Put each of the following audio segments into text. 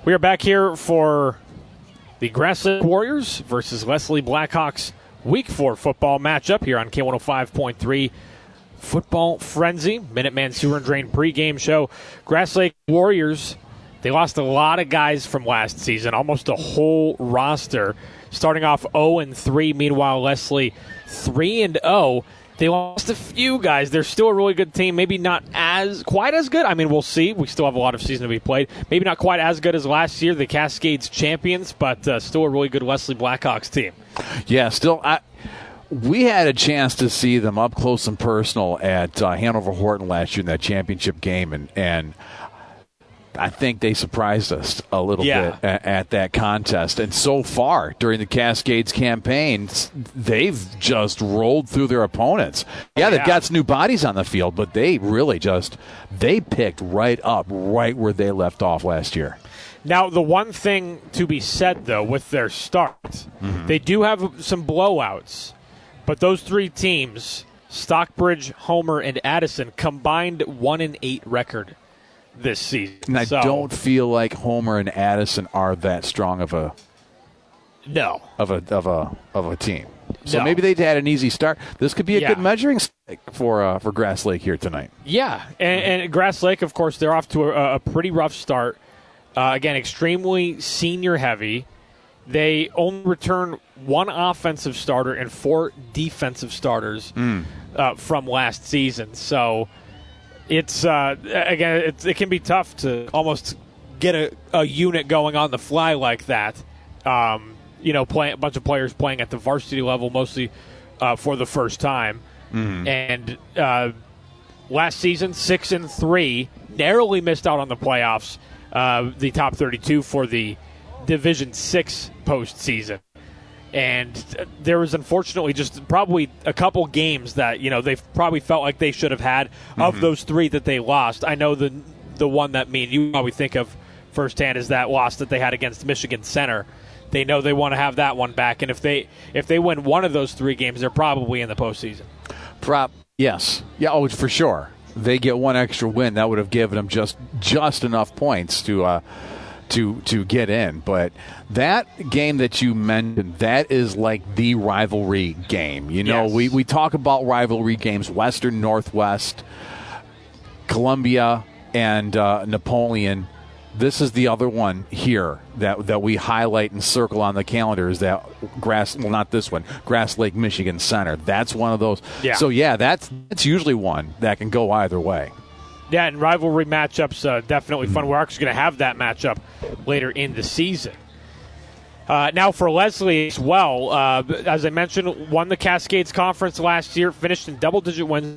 We are back here for the Grass Lake Warriors versus Leslie Blackhawks Week 4 football matchup here on K105.3 Football Frenzy, Minuteman Sewer and Drain pregame show. Grass Lake Warriors, they lost a lot of guys from last season, almost a whole roster, starting off 0-3. Meanwhile, Leslie 3-0. They lost a few guys. They're still a really good team. Maybe not quite as good. I mean, we'll see. We still have a lot of season to be played. Maybe not quite as good as last year, the Cascades champions, but still a really good Leslie Blackhawks team. Yeah, still. We had a chance to see them up close and personal at Hanover Horton last year in that championship game, and I think they surprised us a little bit at that contest. And so far during the Cascades campaign, they've just rolled through their opponents. Yeah, they've got some new bodies on the field, but they really they picked right up right where they left off last year. Now, the one thing to be said, though, with their start, they do have some blowouts, but those three teams, Stockbridge, Homer, and Addison, combined 1-8 record this season. And I don't feel like Homer and Addison are that strong of a team. So maybe they'd had an easy start. This could be a good measuring stick for Grass Lake here tonight. Yeah, and Grass Lake, of course, they're off to a pretty rough start. Again, extremely senior heavy. They only return one offensive starter and 4 defensive starters from last season. So it's again, it can be tough to almost get a unit going on the fly like that. Playing a bunch of players playing at the varsity level, mostly for the first time. And last season, 6-3, narrowly missed out on the playoffs, the top 32 for the Division 6 postseason. And there was unfortunately just probably a couple games that, they probably felt like they should have had of those 3 that they lost. I know the one that me and you probably think of firsthand is that loss that they had against Michigan Center. They know they want to have that one back, and if they win one of those 3 games, they're probably in the postseason. Yes. Yeah, for sure. They get one extra win, that would have given them just enough points to get in. But that game that you mentioned, that is like the rivalry game. Yes. We talk about rivalry games, Western, Northwest, Columbia, and Napoleon. This is the other one here that we highlight and circle on the calendar is that Grass Lake Michigan Center. That's one of those. Yeah. So, that's usually one that can go either way. Yeah, and rivalry matchups, definitely fun. We're actually going to have that matchup later in the season. Now for Leslie as well, as I mentioned, won the Cascades Conference last year, finished in double-digit wins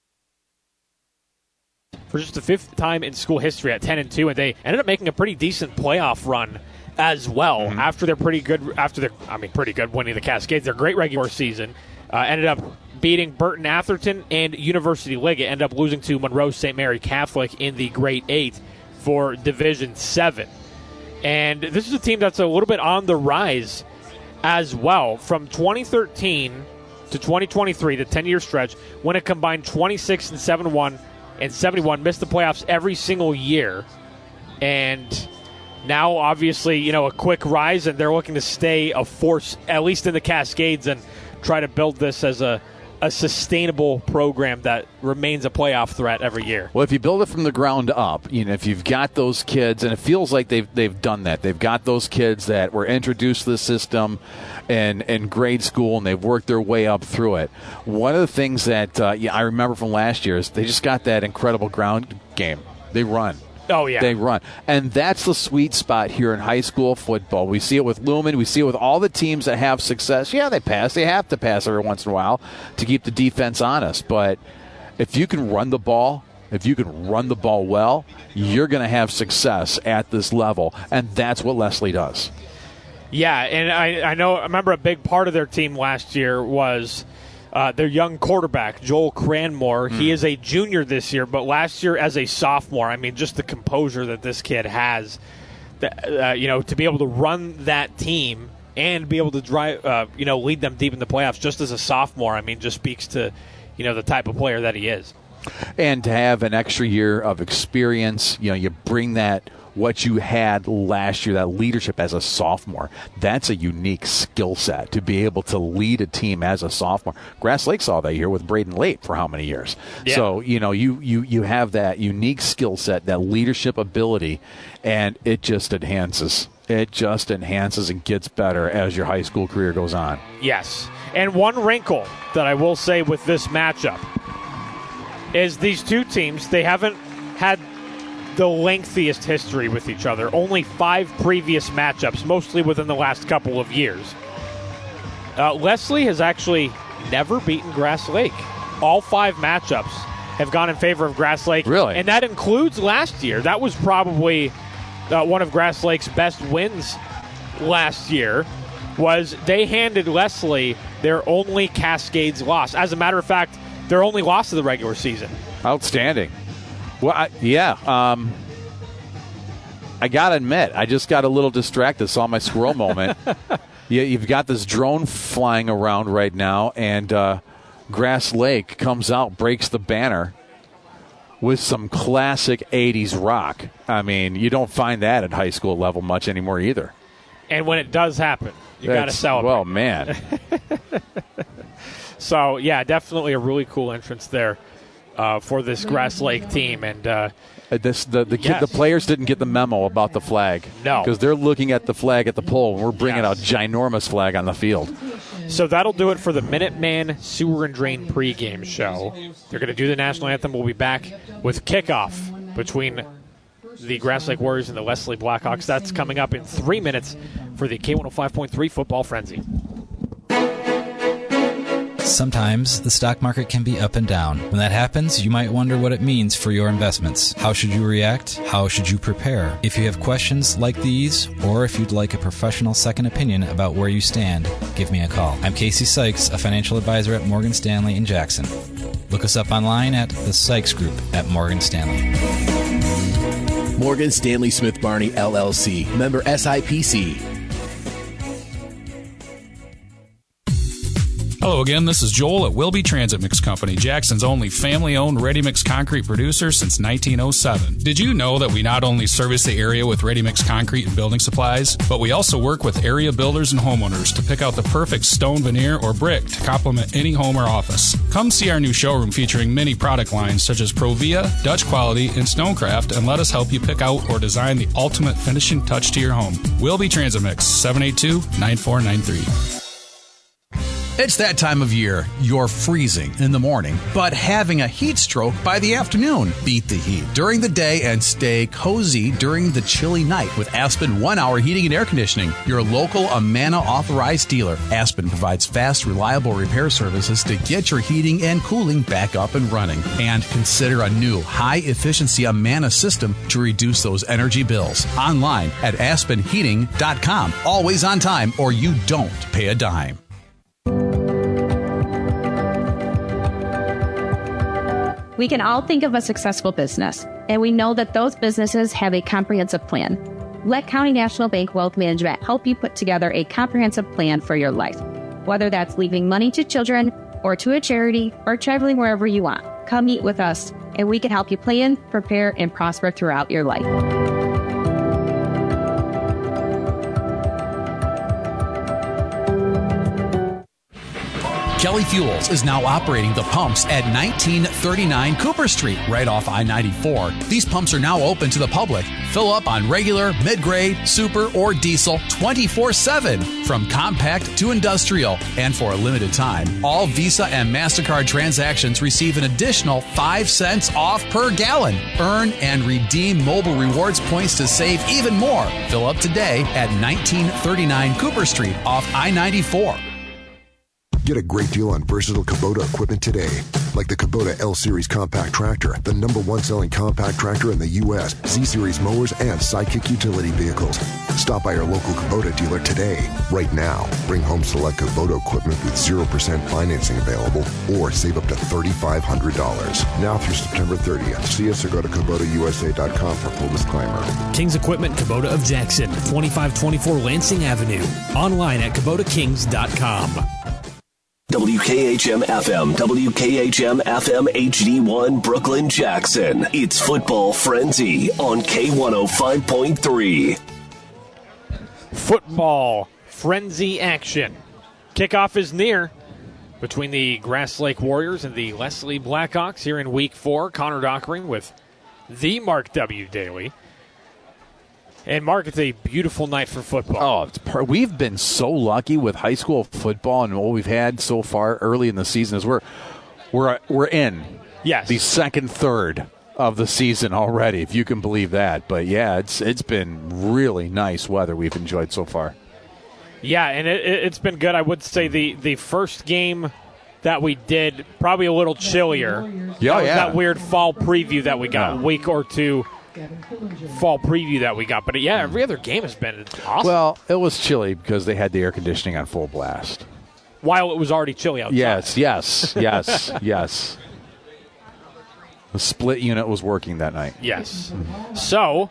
for just the 5th time in school history at 10-2, and they ended up making a pretty decent playoff run as well after they're pretty good winning the Cascades. Their great regular season ended up beating Burton Atherton and University Liggett, ended up losing to Monroe St. Mary Catholic in the Grade 8 for Division 7. And this is a team that's a little bit on the rise as well. From 2013 to 2023, the 10-year stretch, when it combined 26-7-1 and 71, missed the playoffs every single year. And now, obviously, a quick rise, and they're looking to stay a force, at least in the Cascades, and try to build this as a sustainable program that remains a playoff threat every year. Well, if you build it from the ground up, if you've got those kids, and it feels like they've done that. They've got those kids that were introduced to the system in grade school, and they've worked their way up through it. One of the things that I remember from last year is they just got that incredible ground game. They run. Oh, yeah. They run. And that's the sweet spot here in high school football. We see it with Lumen. We see it with all the teams that have success. Yeah, they pass. They have to pass every once in a while to keep the defense honest. But if you can run the ball, well, you're going to have success at this level. And that's what Leslie does. Yeah, and I remember a big part of their team last year was their young quarterback, Joel Cranmore. He is a junior this year, but last year as a sophomore, just the composure that this kid has, to be able to run that team and be able to drive, lead them deep in the playoffs just as a sophomore, just speaks to, the type of player that he is. And to have an extra year of experience, you bring that what you had last year, that leadership as a sophomore. That's a unique skill set to be able to lead a team as a sophomore. Grass Lake saw that here with Braden Late for how many years? Yeah. So, you have that unique skill set, that leadership ability, and it just enhances. It just enhances and gets better as your high school career goes on. Yes. And one wrinkle that I will say with this matchup is these two teams, they haven't had the lengthiest history with each other. Only 5 previous matchups, mostly within the last couple of years. Leslie has actually never beaten Grass Lake. All 5 matchups have gone in favor of Grass Lake. Really? And that includes last year. That was probably one of Grass Lake's best wins last year. Was they handed Leslie their only Cascades loss. As a matter of fact, their only loss of the regular season. Outstanding. Well, I got to admit, I just got a little distracted. Saw my squirrel moment. You've got this drone flying around right now, and Grass Lake comes out, breaks the banner with some classic 80s rock. I mean, you don't find that at high school level much anymore either. And when it does happen, you got to celebrate. Well, man. So, yeah, definitely a really cool entrance there for this Grass Lake team. And the players didn't get the memo about the flag. No. Because they're looking at the flag at the pole, and we're bringing a ginormous flag on the field. So that'll do it for the Minuteman Sewer and Drain pregame show. They're going to do the national anthem. We'll be back with kickoff between the Grass Lake Warriors and the Leslie Blackhawks. That's coming up in 3 minutes for the K105.3 Football Frenzy. Sometimes the stock market can be up and down. When that happens, you might wonder what it means for your investments. How should you react? How should you prepare? If you have questions like these, or if you'd like a professional second opinion about where you stand, give me a call. I'm Casey Sykes, a financial advisor at Morgan Stanley in Jackson. Look us up online at the Sykes Group at Morgan Stanley. Morgan Stanley Smith Barney, LLC. Member SIPC. Hello again, this is Joel at Wilby Transit Mix Company, Jackson's only family-owned ready-mix concrete producer since 1907. Did you know that we not only service the area with ready-mix concrete and building supplies, but we also work with area builders and homeowners to pick out the perfect stone veneer or brick to complement any home or office. Come see our new showroom featuring many product lines such as Provia, Dutch Quality, and Stonecraft, and let us help you pick out or design the ultimate finishing touch to your home. Wilby Transit Mix, 782-9493. It's that time of year. You're freezing in the morning, but having a heat stroke by the afternoon. Beat the heat during the day and stay cozy during the chilly night with Aspen 1-Hour Heating and Air Conditioning, your local Amana authorized dealer. Aspen provides fast, reliable repair services to get your heating and cooling back up and running. And consider a new high-efficiency Amana system to reduce those energy bills. Online at aspenheating.com. Always on time or you don't pay a dime. We can all think of a successful business, and we know that those businesses have a comprehensive plan. Let County National Bank Wealth Management help you put together a comprehensive plan for your life. Whether that's leaving money to children, or to a charity, or traveling wherever you want, come meet with us, and we can help you plan, prepare, and prosper throughout your life. Kelly Fuels is now operating the pumps at 1939 Cooper Street, right off I-94. These pumps are now open to the public. Fill up on regular, mid-grade, super, or diesel 24/7, from compact to industrial. And for a limited time, all Visa and MasterCard transactions receive an additional 5 cents off per gallon. Earn and redeem mobile rewards points to save even more. Fill up today at 1939 Cooper Street off I-94. Get a great deal on versatile Kubota equipment today. Like the Kubota L-Series compact tractor, the #1 selling compact tractor in the U.S., Z-Series mowers, and Sidekick utility vehicles. Stop by your local Kubota dealer today. Right now, bring home select Kubota equipment with 0% financing available, or save up to $3,500. Now through September 30th. See us or go to KubotaUSA.com for full disclaimer. Kings Equipment Kubota of Jackson, 2524 Lansing Avenue. Online at KubotaKings.com. WKHM FM, WKHM FM HD1 Brooklyn Jackson. It's Football Frenzy on K105.3. Football Frenzy action. Kickoff is near between the Grass Lake Warriors and the Leslie Blackhawks here in Week 4. Connor Dockering with the Mark W. Daly. And, Mark, it's a beautiful night for football. Oh, we've been so lucky with high school football, and what we've had so far early in the season is we're in the second third of the season already, if you can believe that. But, yeah, it's been really nice weather we've enjoyed so far. Yeah, and it's been good. I would say the first game that we did, probably a little chillier. That weird fall preview that we got, a week or two fall preview that we got. But, yeah, every other game has been awesome. Well, it was chilly because they had the air conditioning on full blast. While it was already chilly outside. Yes. The split unit was working that night. Yes. So,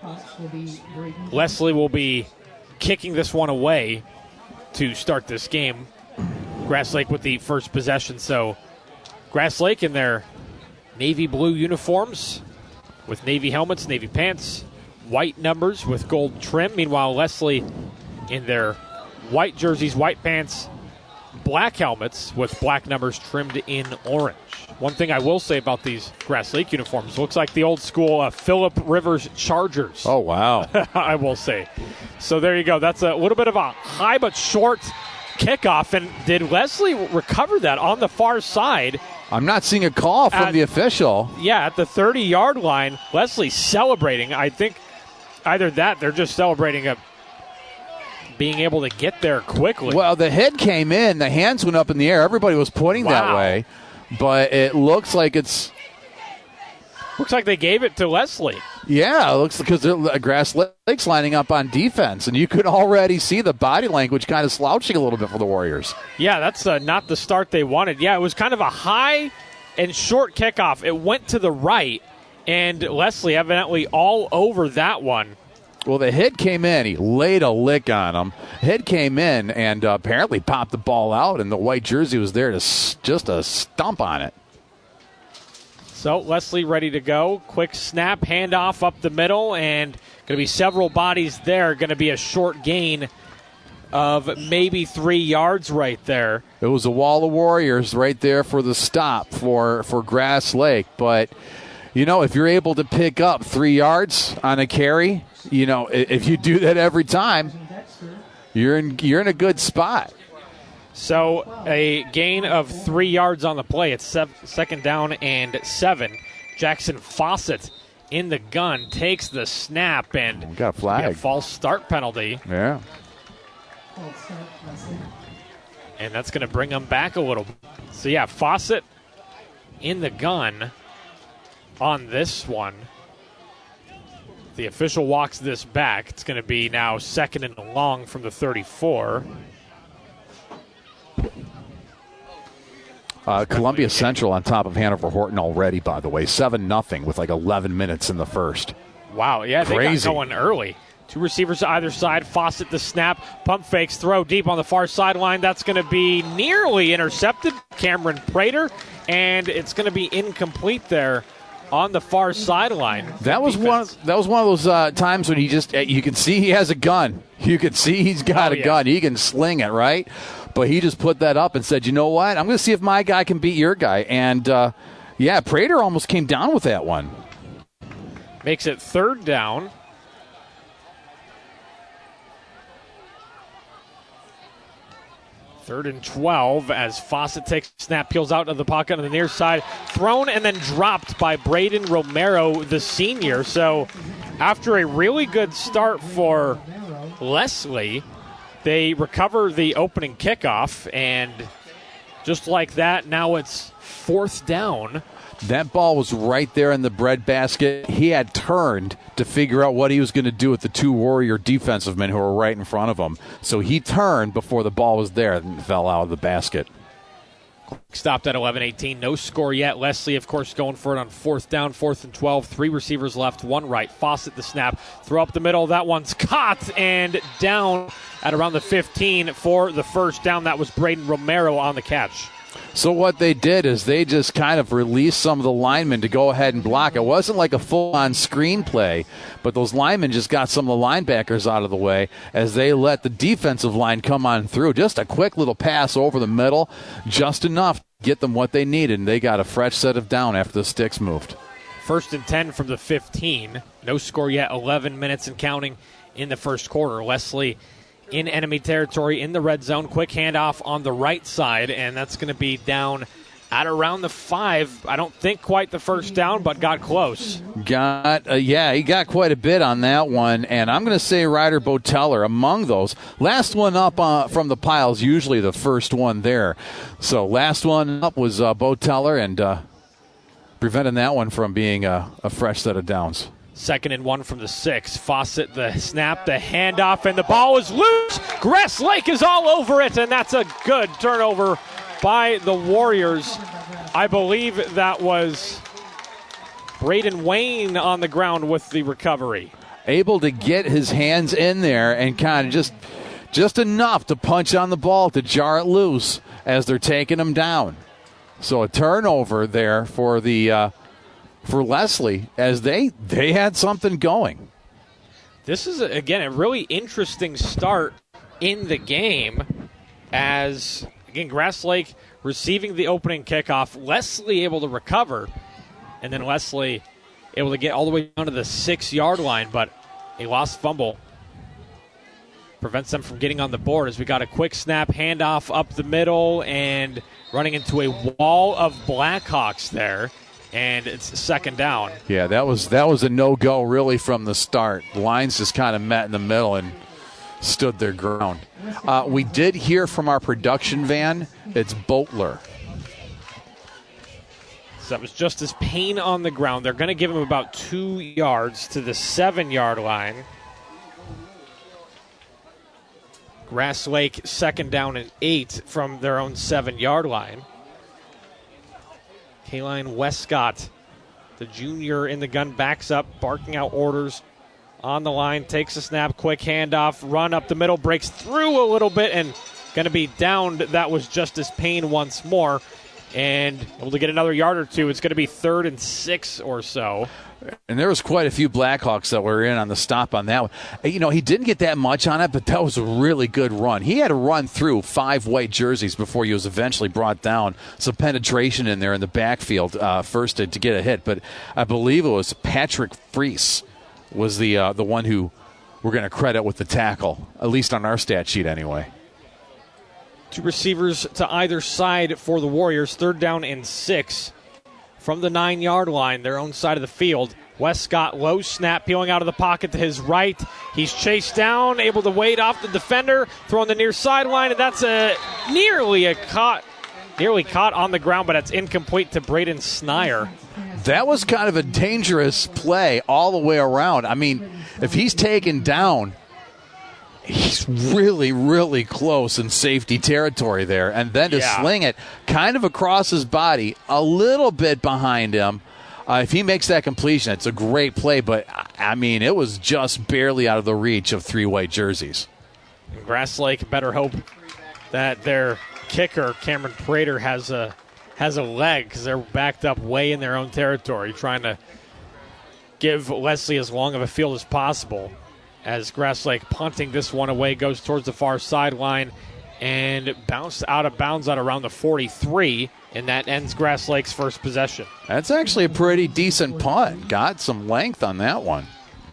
Leslie will be kicking this one away to start this game. Grass Lake with the first possession. So, Grass Lake in their navy blue uniforms with navy helmets, navy pants, white numbers with gold trim. Meanwhile, Leslie in their white jerseys, white pants, black helmets with black numbers trimmed in orange. One thing I will say about these Grass Lake uniforms, looks like the old school Phillip Rivers Chargers. Oh, wow. I will say. So there you go. That's a little bit of a high but short kickoff. And did Leslie recover that on the far side? I'm not seeing a call from the official. Yeah, at the 30-yard line, Leslie celebrating. I think either that, they're just celebrating being able to get there quickly. Well, the head came in, the hands went up in the air. Everybody was pointing that way, but it looks like it's... Looks like they gave it to Leslie. Yeah, it looks because Grass Lake's lining up on defense, and you could already see the body language kind of slouching a little bit for the Warriors. Yeah, that's not the start they wanted. Yeah, it was kind of a high and short kickoff. It went to the right, and Leslie evidently all over that one. Well, the hit came in. He laid a lick on him. Hit came in and apparently popped the ball out, and the white jersey was there to just a stomp on it. So Leslie ready to go. Quick snap, handoff up the middle, and going to be several bodies there. Going to be a short gain of maybe 3 yards right there. It was a wall of Warriors right there for the stop for Grass Lake. But, you know, if you're able to pick up 3 yards on a carry, you know, if you do that every time, you're in a good spot. So a gain of 3 yards on the play. It's second down and 7. Jackson Fawcett in the gun takes the snap and got a flag. A false start penalty. Yeah. And that's going to bring them back a little. So, yeah, Fawcett in the gun on this one. The official walks this back. It's going to be now second and long from the 34. Columbia Central on top of Hanover Horton already, by the way. 7-0 with like 11 minutes in the first. Wow, yeah, Crazy. They got going early. Two receivers either side. Fawcett the snap. Pump fakes. Throw deep on the far sideline. That's going to be nearly intercepted. Cameron Prater. And it's going to be incomplete there on the far sideline. That was one of those times when you can see he has a gun. You can see he's got a gun. He can sling it, right? But he just put that up and said, you know what? I'm going to see if my guy can beat your guy. And, Prater almost came down with that one. Makes it third down. Third and 12 as Fawcett takes snap, peels out of the pocket on the near side. Thrown and then dropped by Braden Romero, the senior. So after a really good start for Leslie, they recover the opening kickoff, and just like that, now it's fourth down. That ball was right there in the breadbasket. He had turned to figure out what he was going to do with the two Warrior defensive men who were right in front of him. So he turned before the ball was there and fell out of the basket. Stopped at 11-18. No score yet. Leslie, of course, going for it on fourth down, 4th and 12. 3 receivers left, 1 right. Fawcett the snap. Throw up the middle. That one's caught and down at around the 15 for the first down. That was Braden Romero on the catch. So what they did is they just kind of released some of the linemen to go ahead and block. It wasn't like a full-on screen play, but those linemen just got some of the linebackers out of the way as they let the defensive line come on through. Just a quick little pass over the middle, just enough to get them what they needed, and they got a fresh set of down after the sticks moved. 1st and 10 from the 15. No score yet, 11 minutes and counting in the first quarter. Leslie in enemy territory in the red zone. Quick handoff on the right side, and that's going to be down at around the 5. I don't think quite the first down, but got close. He got quite a bit on that one, and I'm going to say Ryder Boteller among those. Last one up from the pile is usually the first one there. So last one up was Boteller, and preventing that one from being a fresh set of downs. 2nd and 1 from the 6. Fawcett, the snap, the handoff, and the ball is loose. Grass Lake is all over it, and that's a good turnover by the Warriors. I believe that was Braden Wayne on the ground with the recovery. Able to get his hands in there and kind of just enough to punch on the ball to jar it loose as they're taking him down. So a turnover there for Leslie as they had something going. This is, again, a really interesting start in the game as, again, Grass Lake receiving the opening kickoff. Leslie able to recover, and then Leslie able to get all the way down to the 6-yard line, but a lost fumble prevents them from getting on the board as we got a quick snap handoff up the middle and running into a wall of Blackhawks there. And it's 2nd down. Yeah, that was a no-go really from the start. The lines just kind of met in the middle and stood their ground. We did hear from our production van. It's Boteller. So that was Justice Payne on the ground. They're going to give him about 2 yards to the 7-yard line. Grass Lake 2nd down and 8 from their own 7-yard line. Kaline Westcott, the junior in the gun, backs up, barking out orders on the line, takes a snap, quick handoff, run up the middle, breaks through a little bit, and going to be downed. That was Justice Payne once more, and able to get another yard or two. It's going to be 3rd and 6 or so. And there was quite a few Blackhawks that were in on the stop on that one. You know, he didn't get that much on it, but that was a really good run. He had to run through 5 white jerseys before he was eventually brought down. Some penetration in there in the backfield first to get a hit. But I believe it was Patrick Freese was the one who we're going to credit with the tackle, at least on our stat sheet anyway. 2 receivers to either side for the Warriors. 3rd down and 6. From the 9-yard line, their own side of the field. Westcott, low snap, peeling out of the pocket to his right. He's chased down, able to wade off the defender, throwing the near sideline, and that's nearly caught on the ground, but it's incomplete to Braden Sneyer. That was kind of a dangerous play all the way around. I mean, if he's taken down, he's really, really close in safety territory there. And then to sling it kind of across his body, a little bit behind him. If he makes that completion, it's a great play. But, I mean, it was just barely out of the reach of 3 white jerseys. And Grass Lake better hope that their kicker, Cameron Prater, has a leg because they're backed up way in their own territory, trying to give Leslie as long of a field as possible. As Grass Lake punting this one away, goes towards the far sideline and bounced out of bounds at around the 43, and that ends Grass Lake's first possession. That's actually a pretty decent punt. Got some length on that one.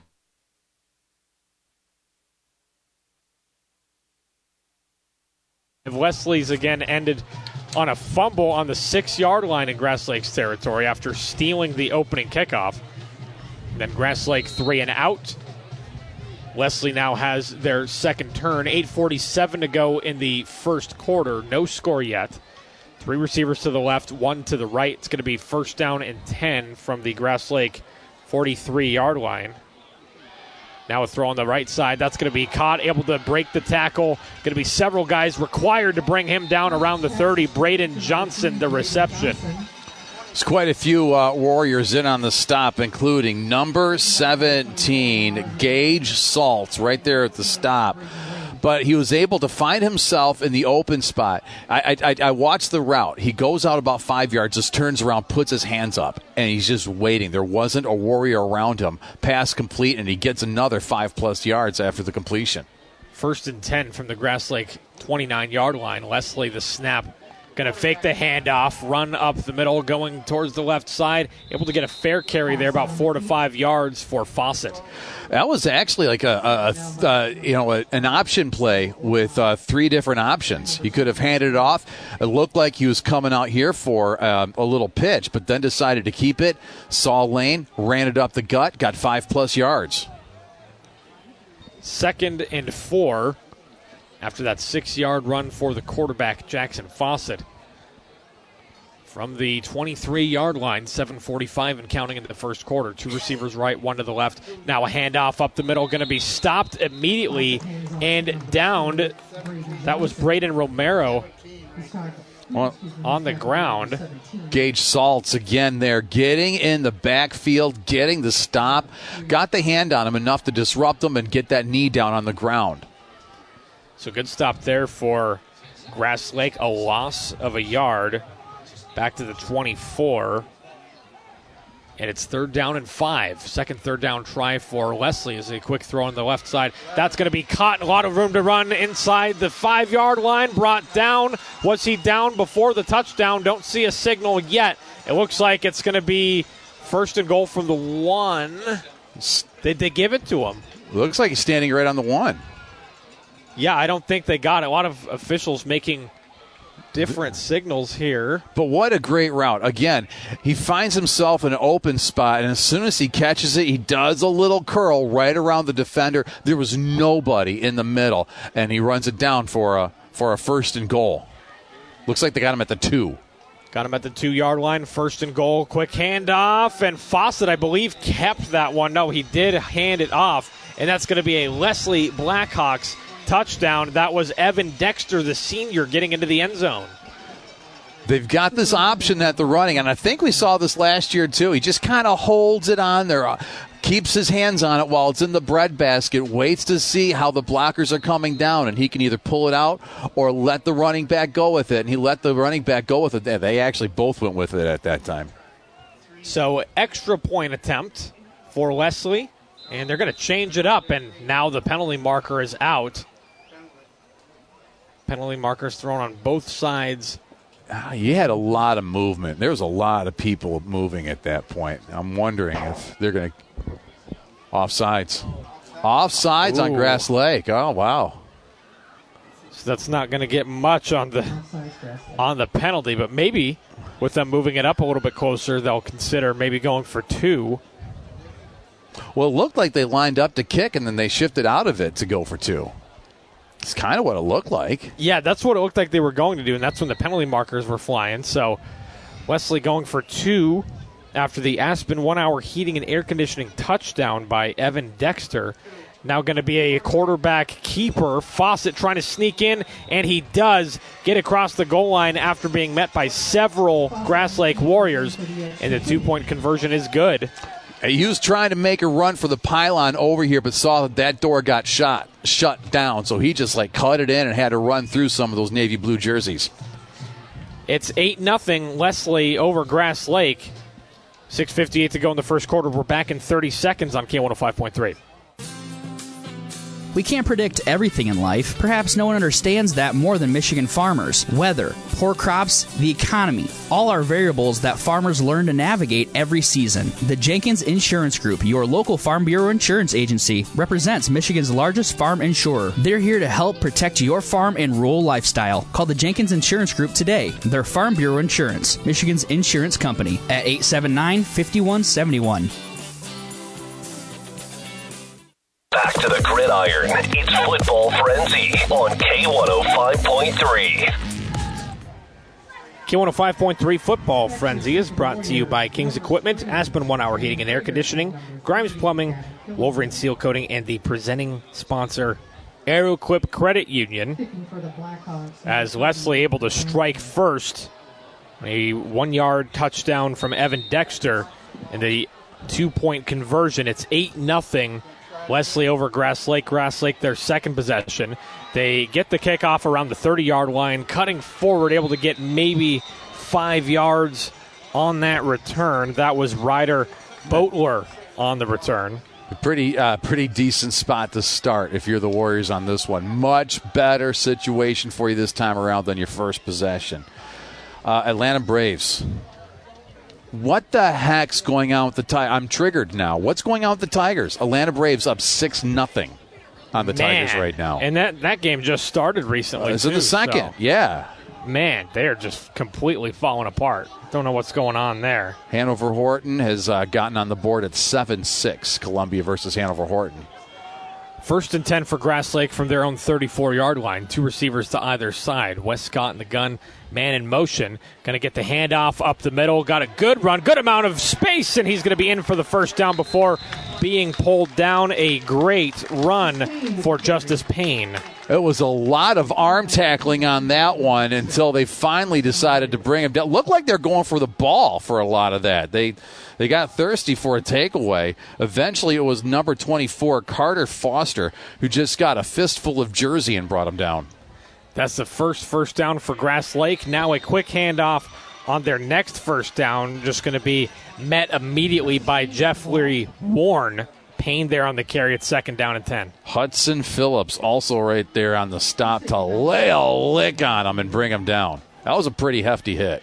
Leslie's again ended on a fumble on the 6-yard line in Grass Lake's territory after stealing the opening kickoff. Then Grass Lake 3 and out. Leslie now has their second turn. 8:47 to go in the first quarter. No score yet. 3 receivers to the left, 1 to the right. It's going to be 1st down and 10 from the Grass Lake 43-yard line. Now a throw on the right side. That's going to be caught, able to break the tackle. Going to be several guys required to bring him down around the 30. Braden Johnson, the reception. There's quite a few Warriors in on the stop, including number 17, Gage Saltz, right there at the stop. but he was able to find himself in the open spot. I watched the route. He goes out about 5 yards, just turns around, puts his hands up, and he's just waiting. There wasn't a warrior around him. Pass complete, and he gets another 5+ yards after the completion. 1st and 10 from the Grass Lake 29-yard line. Leslie, the snap, going to fake the handoff, run up the middle, going towards the left side. Able to get a fair carry there, about 4 to 5 yards for Fawcett. That was actually like an option play with 3 different options. He could have handed it off. It looked like he was coming out here for a little pitch, but then decided to keep it. Saw lane, ran it up the gut, got 5+ yards. 2nd and 4 after that 6-yard run for the quarterback, Jackson Fawcett. From the 23-yard line, 7:45 and counting in the first quarter. 2 receivers right, 1 to the left. Now a handoff up the middle, going to be stopped immediately and downed. That was Braden Romero on the ground. Gage Saltz again there, getting in the backfield, getting the stop. Got the hand on him enough to disrupt him and get that knee down on the ground. So good stop there for Grass Lake. A loss of a yard. Back to the 24. And it's 3rd down and 5. Second 3rd down try for Leslie as a quick throw on the left side. That's going to be caught. A lot of room to run inside the 5-yard line. Brought down. Was he down before the touchdown? Don't see a signal yet. It looks like it's going to be 1st and goal from the 1. Did they give it to him? Looks like he's standing right on the 1. Yeah, I don't think they got it. A lot of officials making different signals here. But what a great route. Again, he finds himself in an open spot, and as soon as he catches it, he does a little curl right around the defender. There was nobody in the middle, and he runs it down for a 1st and goal. Looks like they got him at the 2. Got him at the 2-yard line, 1st and goal. Quick handoff, and Fawcett, I believe, kept that one. No, he did hand it off, and that's going to be a Leslie Blackhawks touchdown. That was Evan Dexter, the senior, getting into the end zone. They've got this option that they're running, and I think we saw this last year too. He just kind of holds it on there, keeps his hands on it while it's in the breadbasket, waits to see how the blockers are coming down, and he can either pull it out or let the running back go with it. And he let the running back go with it. They actually both went with it at that time. So extra point attempt for Leslie, and they're going to change it up, and now the penalty marker is out. Penalty markers thrown on both sides. You had a lot of movement. There was a lot of people moving at that point. I'm wondering if they're going to offsides. Offsides on Grass Lake. Oh, wow. So that's not going to get much on the penalty, but maybe with them moving it up a little bit closer, they'll consider maybe going for 2. Well, it looked like they lined up to kick, and then they shifted out of it to go for 2. It's kind of what it looked like. Yeah, that's what it looked like they were going to do, and that's when the penalty markers were flying. So Wesley going for 2 after the Aspen 1-hour heating and air conditioning touchdown by Evan Dexter. Now going to be a quarterback keeper. Fawcett trying to sneak in, and he does get across the goal line after being met by several Grass Lake Warriors, and the 2-point conversion is good. He was trying to make a run for the pylon over here, but saw that door got shut down. So he just cut it in and had to run through some of those navy blue jerseys. It's 8-0 Leslie over Grass Lake. 6:58 to go in the first quarter. We're back in 30 seconds on K105.3. We can't predict everything in life. Perhaps no one understands that more than Michigan farmers. Weather, poor crops, the economy, all are variables that farmers learn to navigate every season. The Jenkins Insurance Group, your local Farm Bureau insurance agency, represents Michigan's largest farm insurer. They're here to help protect your farm and rural lifestyle. Call the Jenkins Insurance Group today. They're Farm Bureau Insurance, Michigan's insurance company, at 879-5171. Back to the gridiron. It's Football Frenzy on K105.3. K105.3 Football Frenzy is brought to you by King's Equipment, Aspen 1-hour heating and air conditioning, Grimes Plumbing, Wolverine Seal Coating, and the presenting sponsor, AeroQuip Credit Union. As Leslie able to strike first, a 1-yard touchdown from Evan Dexter, and the 2-point conversion. It's 8-0. Leslie over Grass Lake. Grass Lake, their second possession. They get the kickoff around the 30-yard line, cutting forward, able to get maybe 5 yards on that return. That was Ryder Boatler on the return. A pretty decent spot to start if you're the Warriors on this one. Much better situation for you this time around than your first possession. Atlanta Braves. What the heck's going on with the Tigers? I'm triggered now. What's going on with the Tigers? Atlanta Braves up 6-0 on the Tigers right now. And that game just started recently. It's in the second, yeah. Man, they're just completely falling apart. Don't know what's going on there. Hanover Horton has gotten on the board at 7-6. Columbia versus Hanover Horton. 1st and 10 for Grass Lake from their own 34-yard line. 2 receivers to either side. Westcott in the gun, man in motion. Going to get the handoff up the middle. Got a good run, good amount of space, and he's going to be in for the first down before being pulled down. A great run for Justice Payne. It was a lot of arm tackling on that one until they finally decided to bring him down. Looked like they're going for the ball for a lot of that. They got thirsty for a takeaway. Eventually, it was number 24, Carter Foster, who just got a fistful of jersey and brought him down. That's the first down for Grass Lake. Now a quick handoff on their next first down. Just going to be met immediately by Jeffrey Warren. Payne there on the carry at 2nd down and 10. Hudson Phillips also right there on the stop to lay a lick on him and bring him down. That was a pretty hefty hit.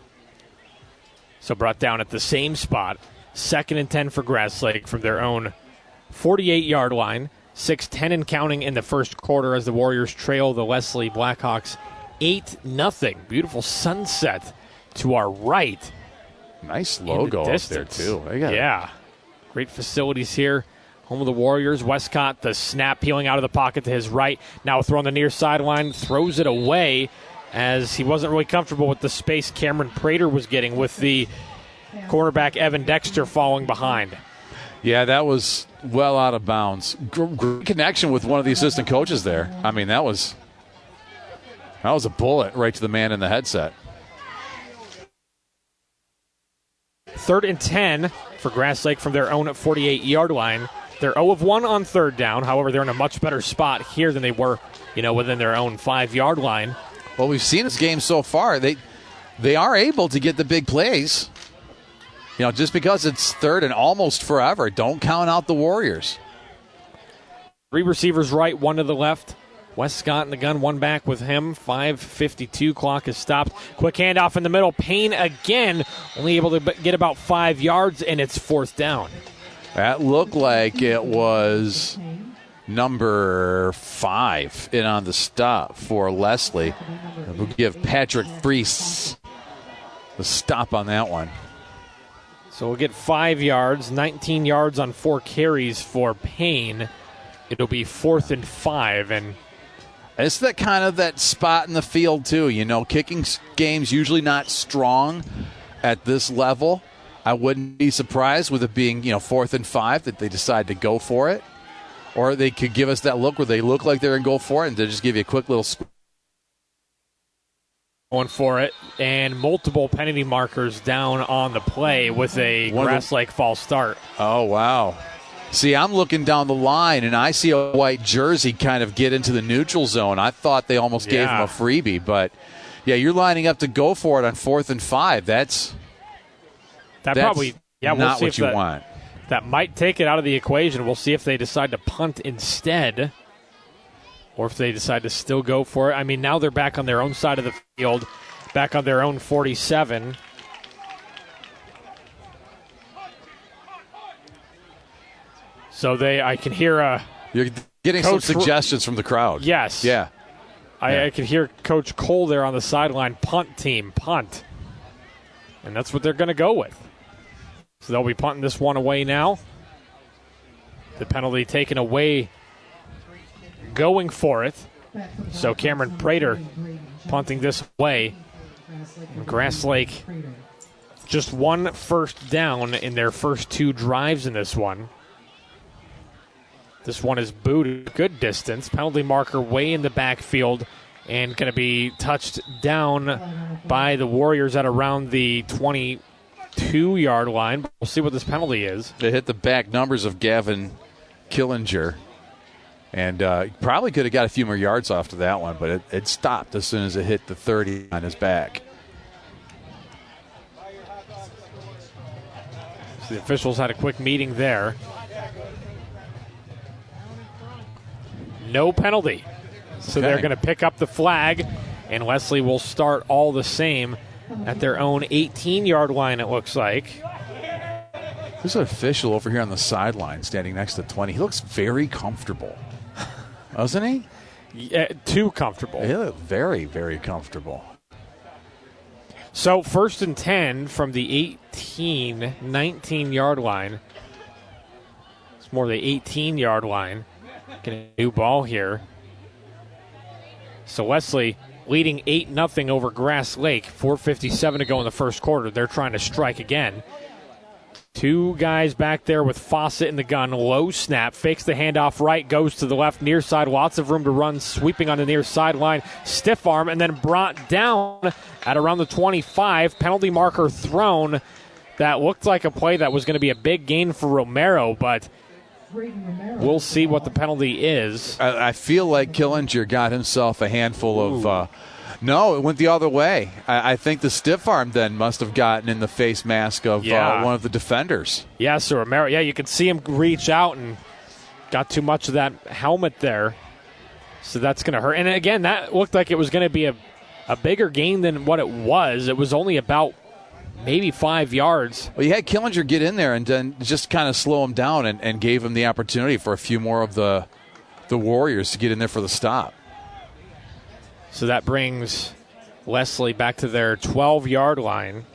So brought down at the same spot. 2nd and 10 for Grass Lake from their own 48-yard line. 6-10 and counting in the first quarter as the Warriors trail the Leslie Blackhawks 8-0. Beautiful sunset to our right. Nice logo up there, too. Yeah. Great facilities here. Home of the Warriors. Westcott, the snap peeling out of the pocket to his right. Now throw on the near sideline. Throws it away as he wasn't really comfortable with the space Cameron Prater was getting with the cornerback Evan Dexter falling behind. Yeah, that was well out of bounds. Great connection with one of the assistant coaches there. I mean, that was a bullet right to the man in the headset. 3rd and 10 for Grass Lake from their own 48-yard line. They're 0 of 1 on 3rd down. However, they're in a much better spot here than they were, within their own 5-yard line. Well, we've seen this game so far. They are able to get the big plays. Just because it's 3rd and almost forever, don't count out the Warriors. 3 receivers right, 1 to the left. Westcott in the gun, 1 back with him. 5:52, clock is stopped. Quick handoff in the middle. Payne again, only able to get about 5 yards, and it's 4th down. That looked like it was number 5 in on the stop for Leslie. We'll give Patrick Freese the stop on that one. So we'll get 5 yards, 19 yards on 4 carries for Payne. It'll be 4th and 5, and it's that spot in the field, too. Kicking games usually not strong at this level. I wouldn't be surprised with it being, 4th and 5 that they decide to go for it. Or they could give us that look where they look like they're going to go for it and they just give you a quick little going for it. And multiple penalty markers down on the play with a Grass Lake false start. Oh, wow. See, I'm looking down the line, and I see a white jersey kind of get into the neutral zone. I thought they almost gave him a freebie, but, yeah, you're lining up to go for it on 4th and 5. That's probably not what you want. That might take it out of the equation. We'll see if they decide to punt instead or if they decide to still go for it. I mean, now they're back on their own side of the field, back on their own 47. So I can hear you're getting some suggestions from the crowd. Yes. Yeah. I can hear Coach Cole there on the sideline. Punt team, punt. And that's what they're going to go with. So they'll be punting this one away now. The penalty taken away, going for it. So Cameron Prater punting this away. Grass Lake just 1 first down in their first 2 drives in this one. This one is booted good distance. Penalty marker way in the backfield and going to be touched down by the Warriors at around the 22-yard line. We'll see what this penalty is. They hit the back numbers of Gavin Killinger. And probably could have got a few more yards off to that one, but it stopped as soon as it hit the 30 on his back. So the officials had a quick meeting there. No penalty. So they're going to pick up the flag, and Wesley will start all the same at their own 18-yard line, it looks like. There's an official over here on the sideline standing next to 20. He looks very comfortable. Doesn't he? Yeah, too comfortable. He looks very, very comfortable. So 1st and 10 from the 19-yard line. It's more the 18-yard line. Get a new ball here. So Wesley leading 8-0 over Grass Lake. 4:57 to go in the first quarter. They're trying to strike again. Two guys back there with Fawcett in the gun. Low snap. Fakes the handoff right. Goes to the left near side. Lots of room to run. Sweeping on the near sideline. Stiff arm and then brought down at around the 25. Penalty marker thrown. That looked like a play that was going to be a big gain for Romero, but we'll see what the penalty is. I feel like Killinger got himself a handful of... No, it went the other way. I think the stiff arm then must have gotten in the face mask of one of the defenders. Yeah, so Romero, you could see him reach out and got too much of that helmet there. So that's going to hurt. And again, that looked like it was going to be a bigger gain than what it was. It was only about maybe 5 yards. Well, you had Killinger get in there and then just kind of slow him down and gave him the opportunity for a few more of the Warriors to get in there for the stop. So that brings Wesley back to their 12-yard line.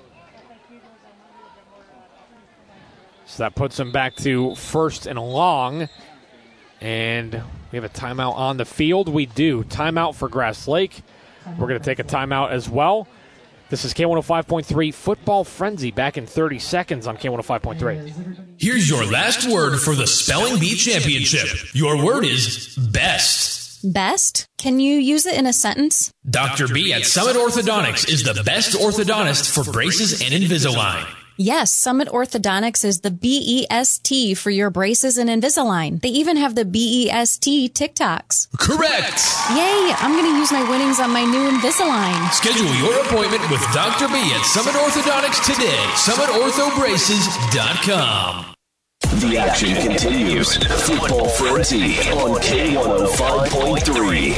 So that puts them back to 1st and long. And we have a timeout on the field. We do. Timeout for Grass Lake. We're going to take a timeout as well. This is K105.3 Football Frenzy, back in 30 seconds on K105.3. Here's your last word for the Spelling Bee Championship. Your word is best. Best? Can you use it in a sentence? Dr. B at Summit Orthodontics is the best orthodontist for braces and Invisalign. Yes, Summit Orthodontics is the BEST for your braces and Invisalign. They even have the BEST TikToks. Correct! Yay, I'm going to use my winnings on my new Invisalign. Schedule your appointment with Dr. B at Summit Orthodontics today. SummitOrthobraces.com. The action continues. Football Frenzy on K105.3.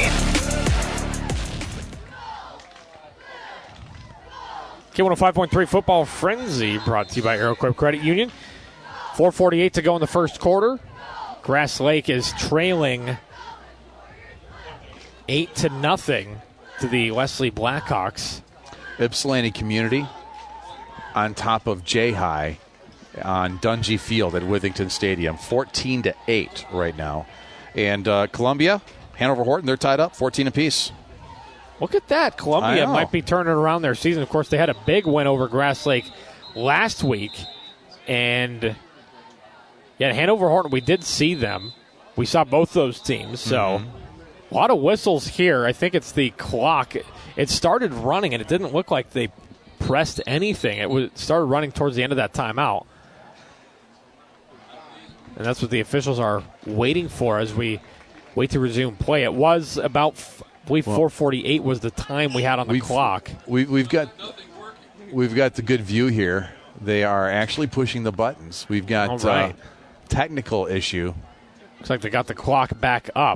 K105.3 Football Frenzy brought to you by AeroQuip Credit Union. 4:48 to go in the first quarter. Grass Lake is trailing 8-0 to the Wesley Blackhawks. Ypsilanti Community on top of J-High on Dungy Field at Withington Stadium, 14-8 right now. And Columbia, Hanover Horton, they're tied up, 14 apiece. Look at that. Columbia might be turning around their season. Of course, they had a big win over Grass Lake last week. And, Hanover Horton, we did see them. We saw both those teams. So, a lot of whistles here. I think it's the clock. It started running, and it didn't look like they pressed anything. It started running towards the end of that timeout. And that's what the officials are waiting for as we wait to resume play. It was about, I believe, 4:48 was the time we had on the clock. We've got the good view here. They are actually pushing the buttons. We've got technical issue. Looks like they got the clock back up.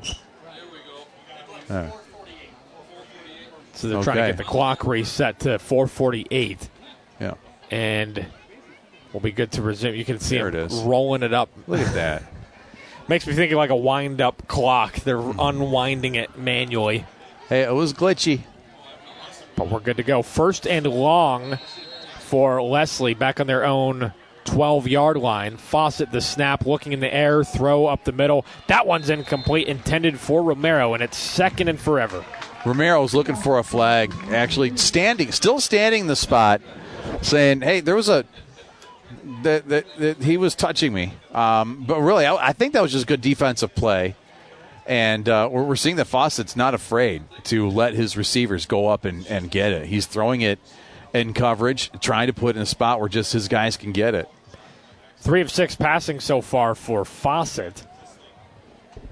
So they're trying to get the clock reset to 4:48. Yeah. And we'll be good to resume. You can see them rolling it up. Look at that. Makes me think of like a wind-up clock. They're unwinding it manually. Hey, it was glitchy. But we're good to go. 1st and long for Leslie back on their own 12-yard line. Fawcett, the snap, looking in the air, throw up the middle. That one's incomplete, intended for Romero, and it's 2nd and forever. Romero's looking for a flag, actually still standing in the spot, saying, hey, there was that he was touching me. But really, I think that was just good defensive play. And we're seeing that Fawcett's not afraid to let his receivers go up and get it. He's throwing it in coverage, trying to put it in a spot where just his guys can get it. 3 of 6 passing so far for Fawcett.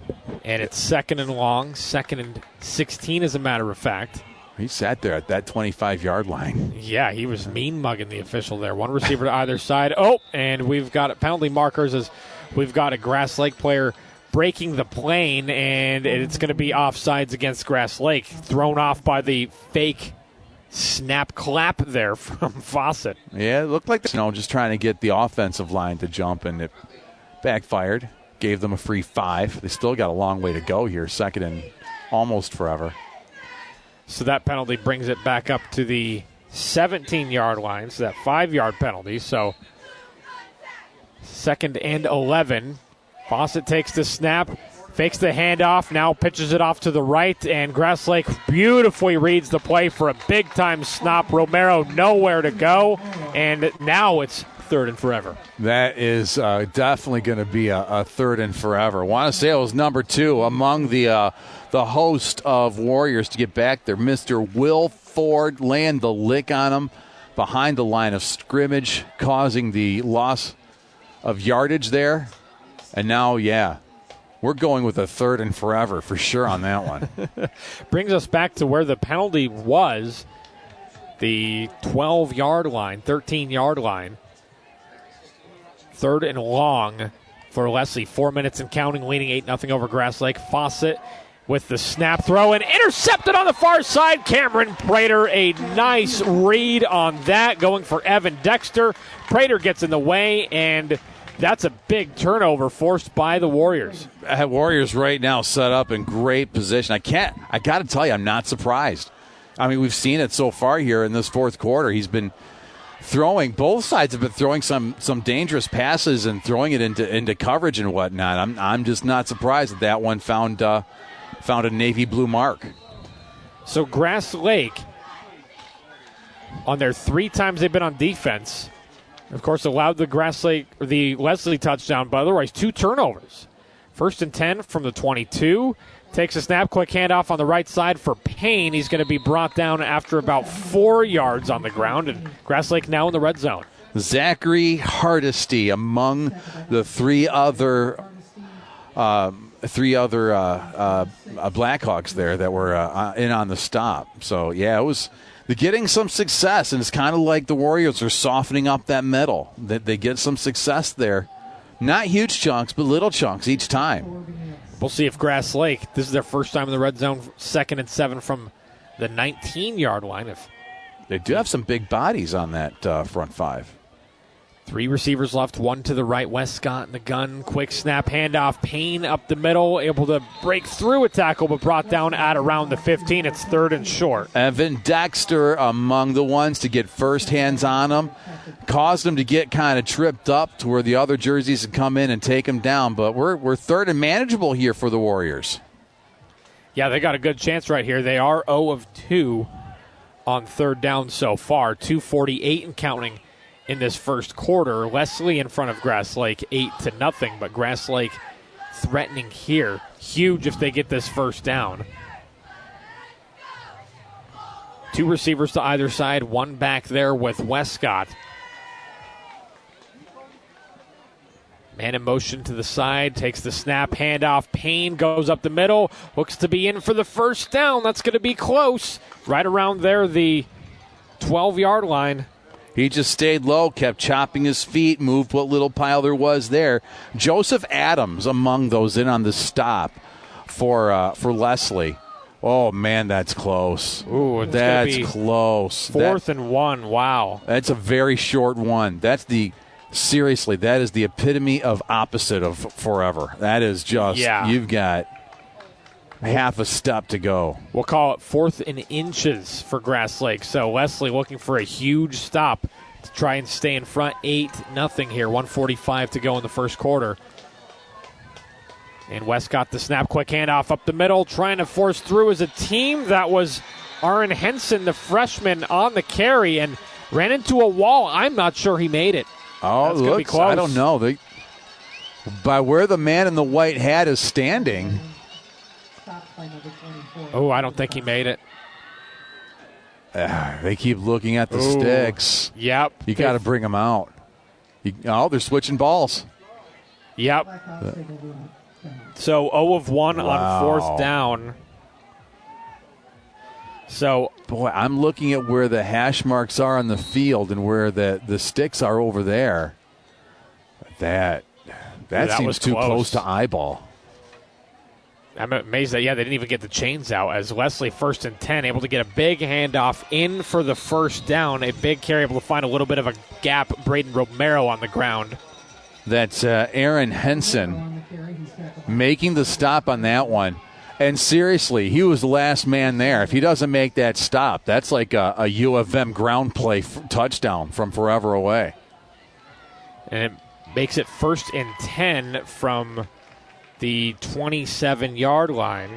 And it's second and long, second and 16 as a matter of fact. He sat there at that 25-yard line. Yeah, he was mean-mugging the official there. One receiver to either side. Oh, and we've got penalty markers as we've got a Grass Lake player breaking the plane, and it's going to be offsides against Grass Lake, thrown off by the fake snap clap there from Fawcett. Yeah, it looked like just trying to get the offensive line to jump, and it backfired. Gave them a free 5. They still got a long way to go here, second and almost forever. So that penalty brings it back up to the 17-yard line, so that 5-yard penalty. So second and 11. Fawcett takes the snap, fakes the handoff, now pitches it off to the right, and Grass Lake beautifully reads the play for a big-time stop. Romero nowhere to go, and now it's third and forever. That is definitely going to be a third and forever. Want to say it was number 2 among the host of Warriors to get back there. Mr. Will Ford laying the lick on him behind the line of scrimmage, causing the loss of yardage there. And now, we're going with a third and forever for sure on that one. Brings us back to where the penalty was, the 12-yard line, 13-yard line. Third and long for Leslie. 4 minutes and counting, leading 8-0 over Grass Lake. Fawcett with the snap throw and intercepted on the far side. Cameron Prater, a nice read on that, going for Evan Dexter. Prater gets in the way, and that's a big turnover forced by the Warriors. Warriors right now set up in great position. I got to tell you, I'm not surprised. I mean, we've seen it so far here in this fourth quarter. He's been throwing, both sides have been throwing some dangerous passes and throwing it into coverage and whatnot. I'm just not surprised that one found a navy blue mark. So Grass Lake, on their 3 times they've been on defense, of course, allowed the Leslie touchdown, but otherwise 2 turnovers. First and 10 from the 22. Takes a snap, quick handoff on the right side for Payne. He's going to be brought down after about 4 yards on the ground, and Grass Lake now in the red zone. Zachary Hardesty among the 3 other Blackhawks there that were in on the stop. So, it was getting some success, and it's kind of like the Warriors are softening up that middle. They get some success there. Not huge chunks, but little chunks each time. We'll see if Grass Lake, this is their first time in the red zone, 2nd and 7 from the 19-yard line. They do have some big bodies on that front 5. 3 receivers left, 1 to the right. Westcott in the gun. Quick snap, handoff. Payne up the middle, able to break through a tackle, but brought down at around the 15. It's 3rd and short. Evan Dexter among the ones to get first hands on him. Caused him to get kind of tripped up to where the other jerseys had come in and take him down. But we're third and manageable here for the Warriors. Yeah, they got a good chance right here. They are 0 of 2 on third down so far. 2:48 and counting in this first quarter. Leslie in front of Grass Lake 8-0, but Grass Lake threatening here. Huge if they get this first down. 2 receivers to either side, 1 back there with Westcott. Man in motion to the side, takes the snap, handoff. Payne goes up the middle, looks to be in for the first down. That's going to be close. Right around there, the 12-yard line. He just stayed low, kept chopping his feet, moved what little pile there was there. Joseph Adams among those in on the stop for Leslie. Oh, man, that's close. Ooh, that's close. 4th and 1, wow. That's a very short one. Seriously, that is the epitome of opposite of forever. That is just, You've got half a step to go. We'll call it 4th and inches for Grass Lake. So Leslie looking for a huge stop to try and stay in front. 8-0 here, 1:45 to go in the first quarter. And West got the snap, quick handoff up the middle, trying to force through as a team. That was Aaron Henson, the freshman, on the carry and ran into a wall. I'm not sure he made it. Oh, looks, I don't know. By where the man in the white hat is standing. Oh, I don't think he made it. They keep looking at the sticks. Yep. You got to bring them out. They're switching balls. Yep. So 0 of 1 on fourth down. So, boy, I'm looking at where the hash marks are on the field and where the sticks are over there. That seems too close to eyeball. I'm amazed that, they didn't even get the chains out as Leslie 1st and 10, able to get a big handoff in for the first down. A big carry, able to find a little bit of a gap. Braden Romero on the ground. That's Aaron Henson making the stop on that one. And seriously, he was the last man there. If he doesn't make that stop, that's like a U of M ground play touchdown from forever away. And it makes it 1st and 10 from the 27-yard line.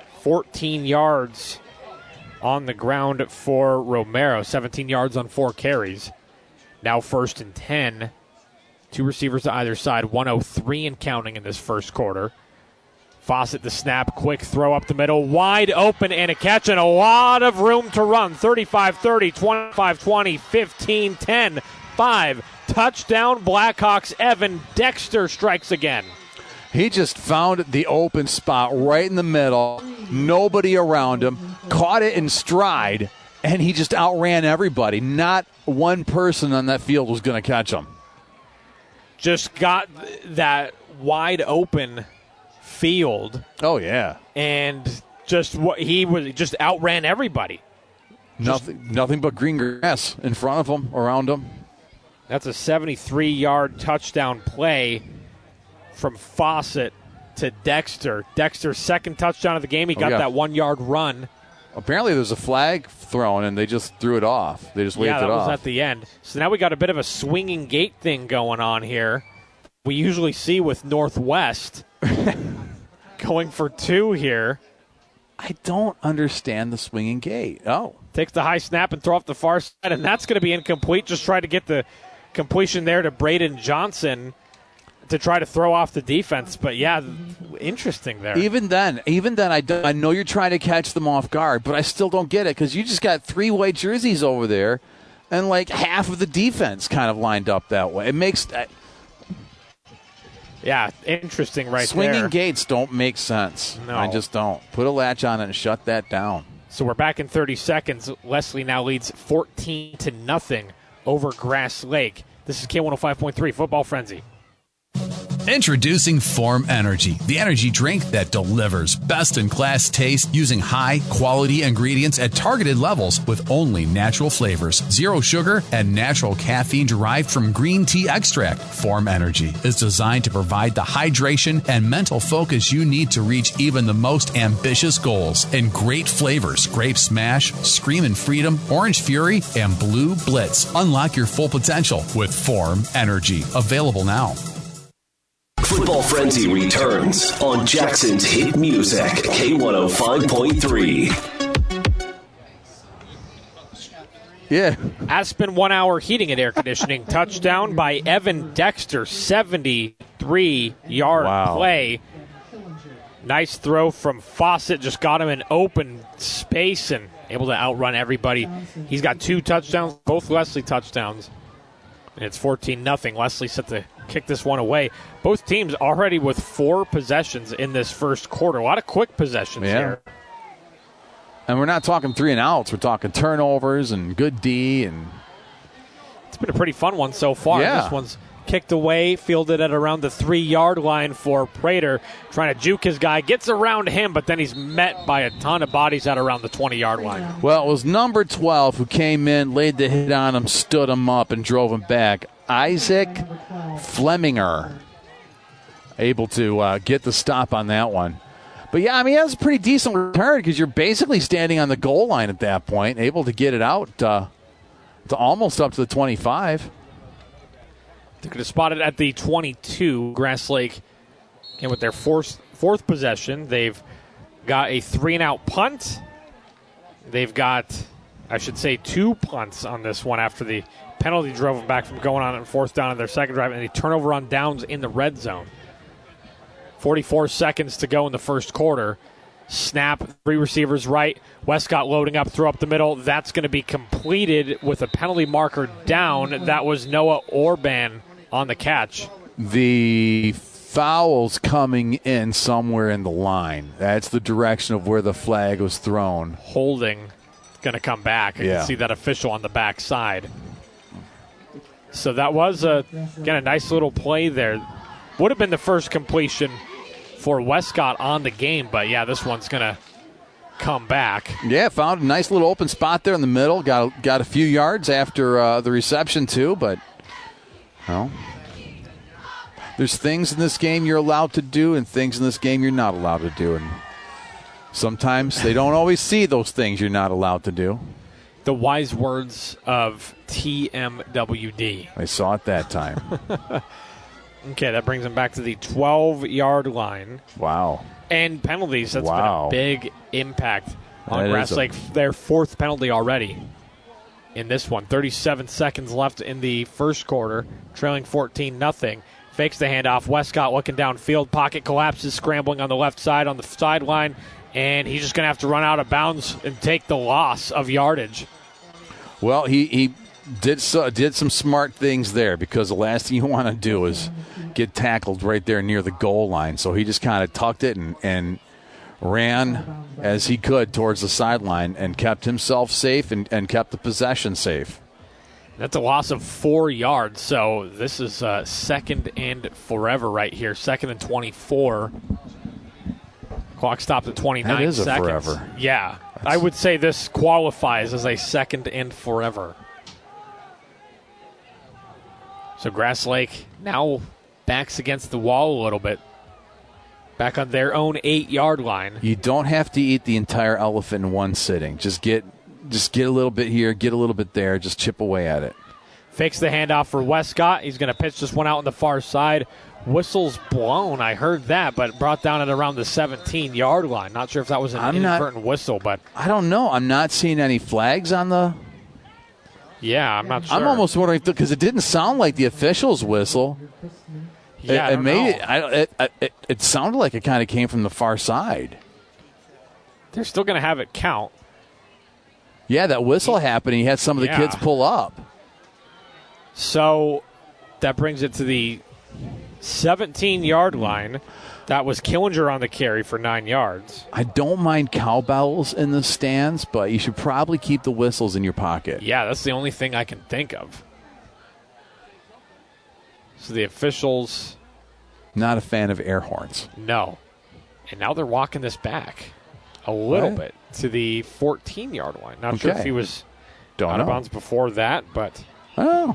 14 yards on the ground for Romero. 17 yards on 4 carries. Now 1st and 10. 2 receivers to either side. 103 and counting in this first quarter. Fawcett the snap, quick throw up the middle, wide open and a catch and a lot of room to run. 35-30, 25-20, 15-10, 5. Touchdown Blackhawks. Evan Dexter strikes again. He just found the open spot right in the middle. Nobody around him. Caught it in stride, and he just outran everybody. Not one person on that field was going to catch him. Just got that wide open field. Oh, yeah. And just outran everybody. Nothing but green grass in front of him, around him. That's a 73-yard touchdown play from Fawcett to Dexter. Dexter's second touchdown of the game. He got that 1-yard run. Apparently there's a flag thrown, and they just threw it off. They just waved it off. Yeah, that was at the end. So now we got a bit of a swinging gate thing going on here. We usually see with Northwest going for 2 here. I don't understand the swinging gate. Oh. Takes the high snap and throw off the far side, and that's going to be incomplete. Just try to get the completion there to Braden Johnson to try to throw off the defense. But, yeah, interesting there. Even then, I know you're trying to catch them off guard, but I still don't get it because you just got 3 white jerseys over there and, like, half of the defense kind of lined up that way. It makes yeah, interesting right Swinging there. Swinging gates don't make sense. No. I just don't. Put a latch on it and shut that down. So we're back in 30 seconds. Leslie now leads 14-0 over Grass Lake. This is K105.3 Football Frenzy. Introducing Form Energy, the energy drink that delivers best-in-class taste using high-quality ingredients at targeted levels with only natural flavors, 0 sugar, and natural caffeine derived from green tea extract. Form Energy is designed to provide the hydration and mental focus you need to reach even the most ambitious goals. In great flavors, Grape Smash, Screamin' Freedom, Orange Fury, and Blue Blitz. Unlock your full potential with Form Energy. Available now. Football Frenzy returns on Jackson's hit music, K105.3. Yeah. Aspen 1 hour heating and air conditioning. Touchdown by Evan Dexter, 73-yard play. Nice throw from Fawcett. Just got him in open space and able to outrun everybody. He's got 2 touchdowns, both Leslie touchdowns. And it's 14-0. Leslie set to kick this one away. Both teams already with 4 possessions in this first quarter. A lot of quick possessions here. And we're not talking 3 and outs. We're talking turnovers and good D. And it's been a pretty fun one so far. Yeah. This one's kicked away, fielded at around the 3-yard line for Prater. Trying to juke his guy. Gets around him, but then he's met by a ton of bodies at around the 20-yard line. Well, it was number 12 who came in, laid the hit on him, stood him up, and drove him back. Isaac Fleminger able to get the stop on that one. But, yeah, I mean, that's a pretty decent return because you're basically standing on the goal line at that point, able to get it out to almost up to the 25. They could have spotted at the 22. Grass Lake came with their fourth possession. They've got a 3-and-out punt. They've got, I should say, 2 punts on this one after the penalty drove them back from going on 4th down in their second drive, and a turnover on downs in the red zone. 44 seconds to go in the first quarter. Snap, 3 receivers right. Westcott loading up, throw up the middle. That's going to be completed with a penalty marker down. That was Noah Orban on the catch. The foul's coming in somewhere in the line. That's the direction of where the flag was thrown. Holding going to come back. You Yeah. can see that official on the backside. So that was, again, a nice little play there. Would have been the first completion for Westcott on the game, but, yeah, this one's going to come back. Yeah, found a nice little open spot there in the middle. Got a few yards after the reception, too, but, well, there's things in this game you're allowed to do and things in this game you're not allowed to do. And sometimes they don't always see those things you're not allowed to do. The wise words of TMWD. I saw it that time. Okay, that brings them back to the 12-yard line. Wow. And penalties. That's Wow. been a big impact on That Grass is Lake. Their fourth penalty already in this one. 37 seconds left in the first quarter, trailing 14-0. Fakes the handoff. Westcott looking downfield. Pocket collapses, scrambling on the left side on the sideline. And he's just going to have to run out of bounds and take the loss of yardage. Well, he did some smart things there, because the last thing you want to do is get tackled right there near the goal line. So he just kind of tucked it and ran as he could towards the sideline and kept himself safe and kept the possession safe. That's a loss of 4 yards. So this is second and forever right here. Second and 24. Clock stopped at 29 That is a seconds. forever. Yeah. I would say this qualifies as a second and forever. So Grass Lake now backs against the wall a little bit. Back on their own 8-yard line. You don't have to eat the entire elephant in one sitting. Just get a little bit here, get a little bit there, just chip away at it. Fakes the handoff for Westcott. He's going to pitch this one out on the far side. Whistle's blown. I heard that, but brought down at around the 17-yard line. Not sure if that was an inadvertent whistle, but I don't know. I'm not seeing any flags on the. Yeah, I'm not sure. I'm almost wondering, because it didn't sound like the official's whistle. Yeah, It sounded like it kind of came from the far side. They're still going to have it count. Yeah, that whistle happened. He had some of the kids pull up. So that brings it to the 17-yard line. That was Killinger on the carry for 9 yards. I don't mind cowbells in the stands, but you should probably keep the whistles in your pocket. Yeah, that's the only thing I can think of. So the officials... Not a fan of air horns. No. And now they're walking this back a little bit to the 14-yard line. Not sure if he was out of bounds before that, but... Oh.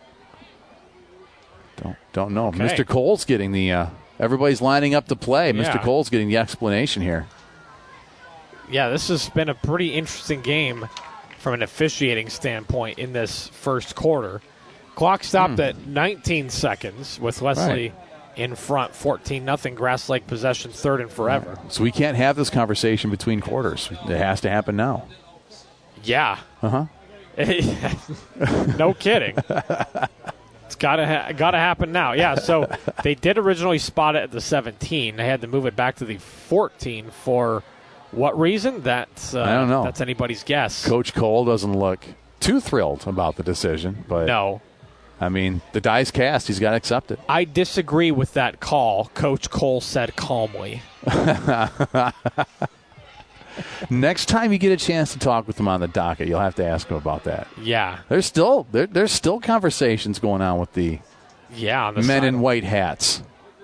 Don't know. Okay. Mr. Cole's getting the... everybody's lining up to play. Yeah. Mr. Cole's getting the explanation here. Yeah, this has been a pretty interesting game from an officiating standpoint in this first quarter. Clock stopped at 19 seconds with Leslie in front, 14-0. Grass Lake possession, third and forever. So we can't have this conversation between quarters. It has to happen now. Yeah. Uh-huh. No kidding. It's gotta happen now. Yeah, so they did originally spot it at the 17. They had to move it back to the 14 for what reason? That's I don't know. That's anybody's guess. Coach Cole doesn't look too thrilled about the decision, but no. I mean, the die's cast. He's got to accept it. I disagree with that call, Coach Cole said calmly. Next time you get a chance to talk with him on the docket, you'll have to ask him about that. Yeah. There's still conversations going on with the on the men side. in white hats.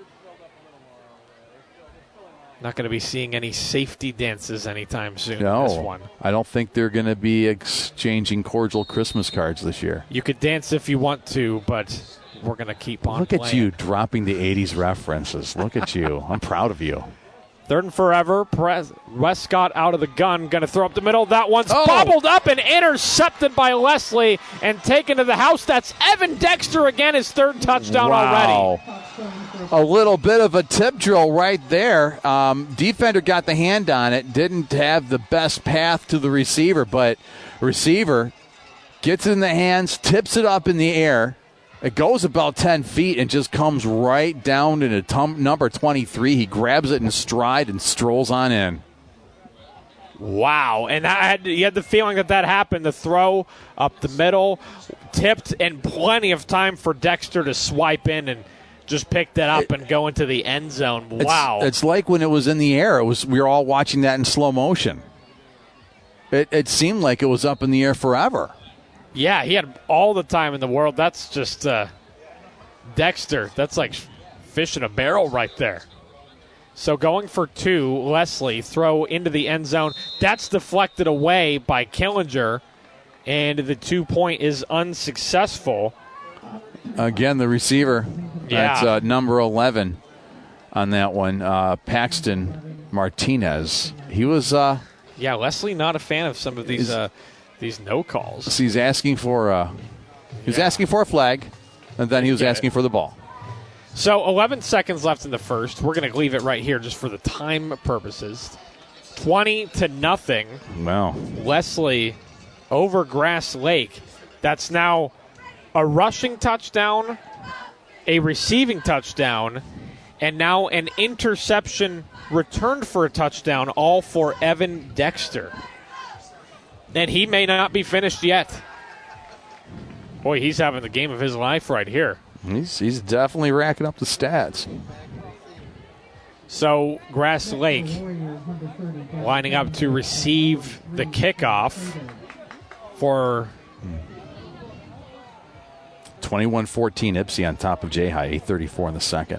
Not going to be seeing any safety dances anytime soon in No, this one. I don't think they're going to be exchanging cordial Christmas cards this year. You could dance if you want to, but we're going to keep on Look playing. at you dropping the 80s references. Look at you. I'm proud of you. Third and forever. Westcott out of the gun. Going to throw up the middle. That one's bobbled up and intercepted by Leslie and taken to the house. That's Evan Dexter again, his third touchdown already. A little bit of a tip drill right there. Defender got the hand on it. Didn't have the best path to the receiver, but receiver gets it in the hands, tips it up in the air. It goes about 10 feet and just comes right down into number 23. He grabs it in stride and strolls on in. Wow. And you had the feeling that happened. The throw up the middle, tipped, and plenty of time for Dexter to swipe in and just pick that up and go into the end zone. Wow. It's like when it was in the air. We were all watching that in slow motion. It seemed like it was up in the air forever. Yeah, he had all the time in the world. That's just Dexter. That's like fish in a barrel right there. So going for 2, Leslie, throw into the end zone. That's deflected away by Killinger, and the 2-point is unsuccessful. Again, the receiver. Yeah. That's number 11 on that one, Paxton Martinez. He was... Leslie not a fan of some of these no calls. So he's asking for asking for a flag, and then he was asking for the ball. So 11 seconds left in the first. We're going to leave it right here just for the time purposes. 20-0. Wow. Leslie over Grass Lake. That's now a rushing touchdown, a receiving touchdown, and now an interception returned for a touchdown, all for Evan Dexter. And he may not be finished yet. Boy, he's having the game of his life right here. He's definitely racking up the stats. So Grass Lake lining up to receive the kickoff for 21-14 Ypsi on top of Jai, 8:34 in the second.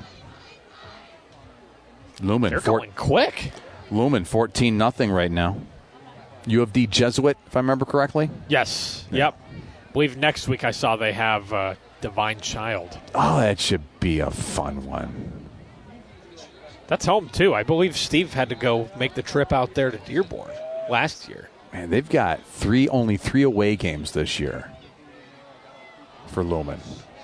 Lumen, they're going quick. Lumen 14-0 right now. U of D Jesuit, if I remember correctly. Yes. Yep. I believe next week I saw they have Divine Child. Oh, that should be a fun one. That's home too. I believe Steve had to go make the trip out there to Dearborn last year. Man, they've got only three away games this year for Lumen.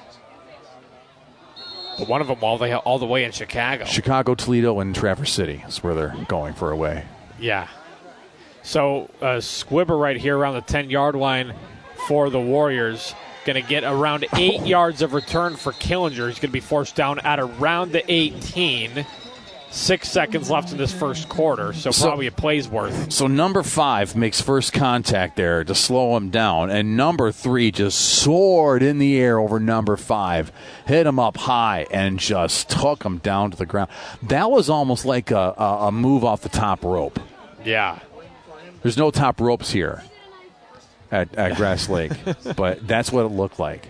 But one of them all the way in Chicago. Chicago, Toledo, and Traverse City is where they're going for away. Yeah. So Squibber right here around the 10-yard line for the Warriors. Going to get around 8 yards of return for Killinger. He's going to be forced down at around the 18. 6 seconds left in this first quarter, so probably a play's worth. So number 5 makes first contact there to slow him down, and number 3 just soared in the air over number 5, hit him up high, and just took him down to the ground. That was almost like a move off the top rope. Yeah. There's no top ropes here at Grass Lake, but that's what it looked like.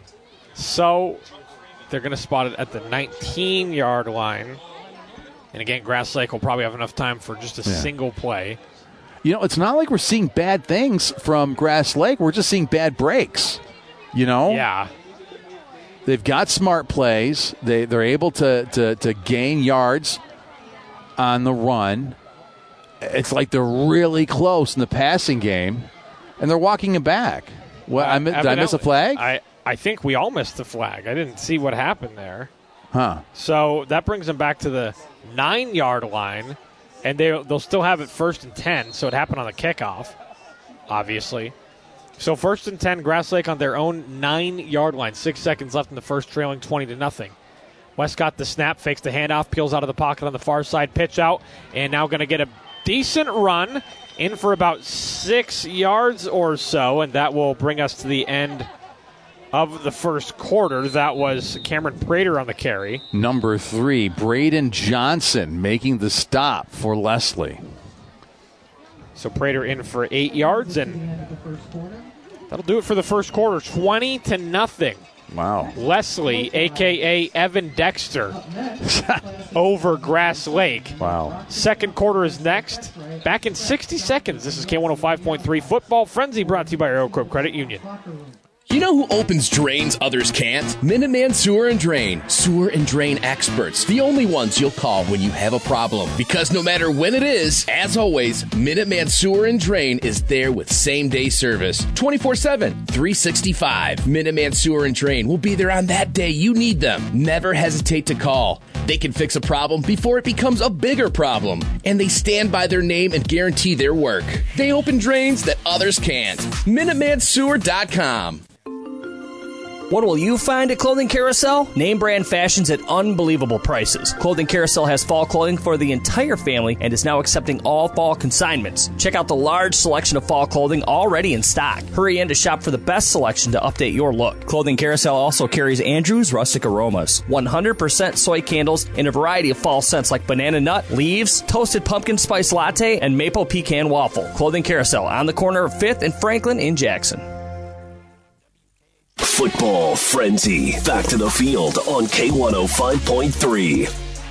So they're going to spot it at the 19-yard line. And again, Grass Lake will probably have enough time for just a single play. You know, it's not like we're seeing bad things from Grass Lake. We're just seeing bad breaks. You know? Yeah. They've got smart plays. They're able to gain yards on the run. It's like they're really close in the passing game, and they're walking it back. Well, did I miss a flag? I think we all missed the flag. I didn't see what happened there. Huh. So that brings them back to the 9-yard line, and they'll still have it 1st and 10, so it happened on the kickoff, obviously. So 1st and 10, Grass Lake on their own 9-yard line. 6 seconds left in the first, trailing 20-0. West got the snap, fakes the handoff, peels out of the pocket on the far side, pitch out, and now going to get a decent run in for about 6 yards or so, and that will bring us to the end of the first quarter. That was Cameron Prater on the carry. Number 3, Braden Johnson making the stop for Leslie. So Prater in for 8 yards, and that'll do it for the first quarter. 20-0. Wow. Leslie, a.k.a. Evan Dexter, over Grass Lake. Wow. Second quarter is next. Back in 60 seconds. This is K105.3 Football Frenzy, brought to you by Aeroquip Credit Union. You know who opens drains others can't? Minuteman Sewer and Drain. Sewer and drain experts. The only ones you'll call when you have a problem. Because no matter when it is, as always, Minuteman Sewer and Drain is there with same-day service. 24/7, 365. Minuteman Sewer and Drain will be there on that day you need them. Never hesitate to call. They can fix a problem before it becomes a bigger problem. And they stand by their name and guarantee their work. They open drains that others can't. MinutemanSewer.com. What will you find at Clothing Carousel? Name brand fashions at unbelievable prices. Clothing Carousel has fall clothing for the entire family and is now accepting all fall consignments. Check out the large selection of fall clothing already in stock. Hurry in to shop for the best selection to update your look. Clothing Carousel also carries Andrew's Rustic Aromas, 100% soy candles in a variety of fall scents like banana nut, leaves, toasted pumpkin spice latte, and maple pecan waffle. Clothing Carousel on the corner of 5th and Franklin in Jackson. Football Frenzy. Back to the field on K105.3.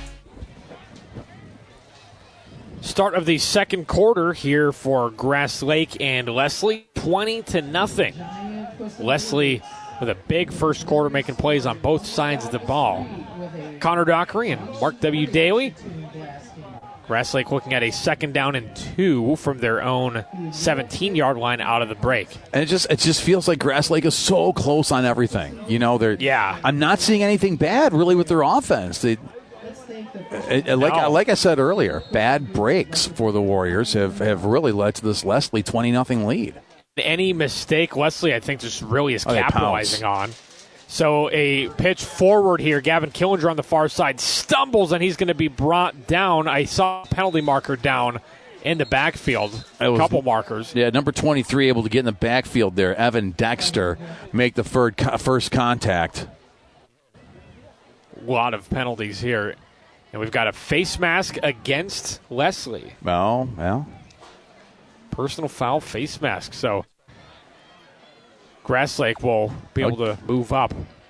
Start of the second quarter here for Grass Lake and Leslie, 20-0. Leslie with a big first quarter, making plays on both sides of the ball. Connor Dockery and Mark W. Daly. Grass Lake looking at a 2nd down and 2 from their own 17-yard line out of the break. And it just feels like Grass Lake is so close on everything. You know, I'm not seeing anything bad really with their offense. Like I said earlier, bad breaks for the Warriors have really led to this Leslie 20-0 lead. Any mistake, Leslie, I think, just really is capitalizing on. So a pitch forward here. Gavin Killinger on the far side stumbles, and he's going to be brought down. I saw a penalty marker down in the backfield. A couple markers. Yeah, number 23 able to get in the backfield there. Evan Dexter make the first contact. A lot of penalties here. And we've got a face mask against Leslie. Well. Personal foul, face mask. So Grass Lake will be able to move up.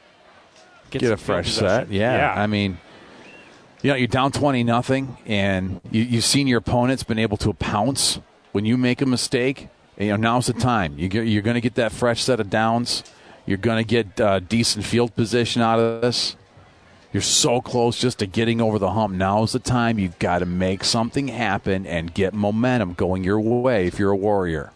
Get a fresh set. Yeah. I mean, you're down 20-0, and you've seen your opponent's been able to pounce when you make a mistake. And, now's the time. You're going to get that fresh set of downs. You're going to get decent field position out of this. You're so close just to getting over the hump. Now's the time. You've got to make something happen and get momentum going your way if you're a Warrior.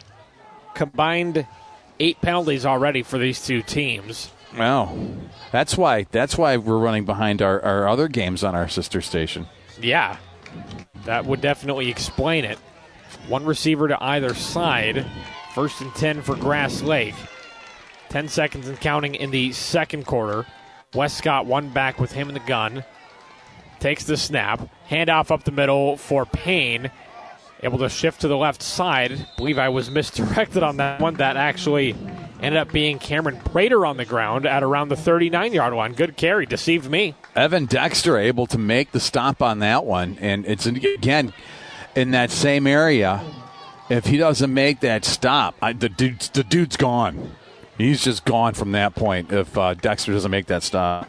Combined 8 penalties already for these two teams. Well, that's why we're running behind our other games on our sister station. Yeah, that would definitely explain it. One receiver to either side. 1st and 10 for Grass Lake. 10 seconds and counting in the second quarter. Westcott one back with him in the gun. Takes the snap. Handoff up the middle for Payne. Able to shift to the left side. Believe I was misdirected on that one. That actually ended up being Cameron Prater on the ground at around the 39-yard line. Good carry. Deceived me. Evan Dexter able to make the stop on that one. And it's, again, in that same area. If he doesn't make that stop, the dude's gone. He's just gone from that point if Dexter doesn't make that stop.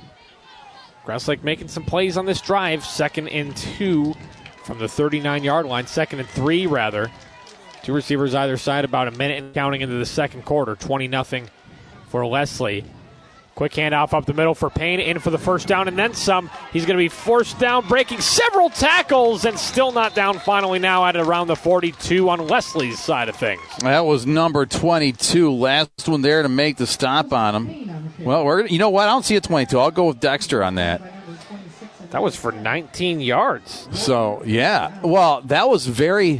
Grass Lake making some plays on this drive. 2nd and 2 from the 39-yard line. 2nd and 3, rather. 2 receivers either side, about a minute and counting into the second quarter. 20-0 for Leslie. Quick handoff up the middle for Payne, in for the first down and then some. He's going to be forced down, breaking several tackles, and still not down finally now at around the 42 on Leslie's side of things. That was number 22, last one there to make the stop on him. Well, you know what? I don't see a 22. I'll go with Dexter on that. That was for 19 yards. So, yeah. Well, that was very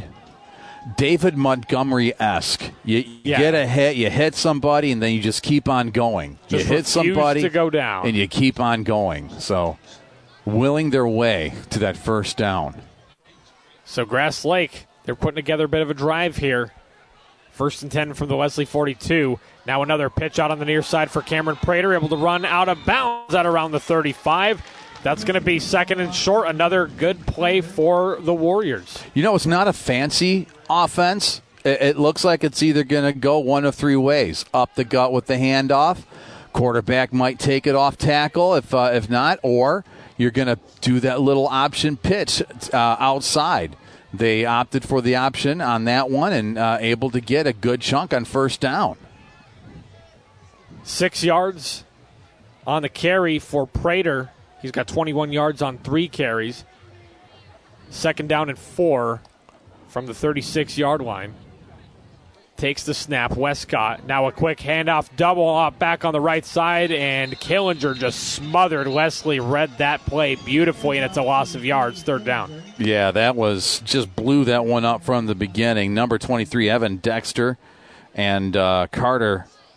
David Montgomery-esque. You get a hit, you hit somebody, and then you just keep on going. Just you hit somebody to go down, and you keep on going. So, willing their way to that first down. So, Grass Lake, they're putting together a bit of a drive here. 1st and 10 from the Leslie 42. Now another pitch out on the near side for Cameron Prater, able to run out of bounds at around the 35. That's going to be 2nd and short. Another good play for the Warriors. It's not a fancy offense. It looks like it's either going to go one of 3 ways. Up the gut with the handoff. Quarterback might take it off tackle if not, or you're going to do that little option pitch outside. They opted for the option on that one and able to get a good chunk on first down. 6 yards on the carry for Prater. He's got 21 yards on 3 carries. 2nd down and 4 from the 36-yard line. Takes the snap. Westcott. Now a quick handoff, double up back on the right side, and Killinger just smothered. Leslie read that play beautifully, and it's a loss of yards. 3rd down. Yeah, that was just blew that one up from the beginning. Number 23, Evan Dexter, and Carter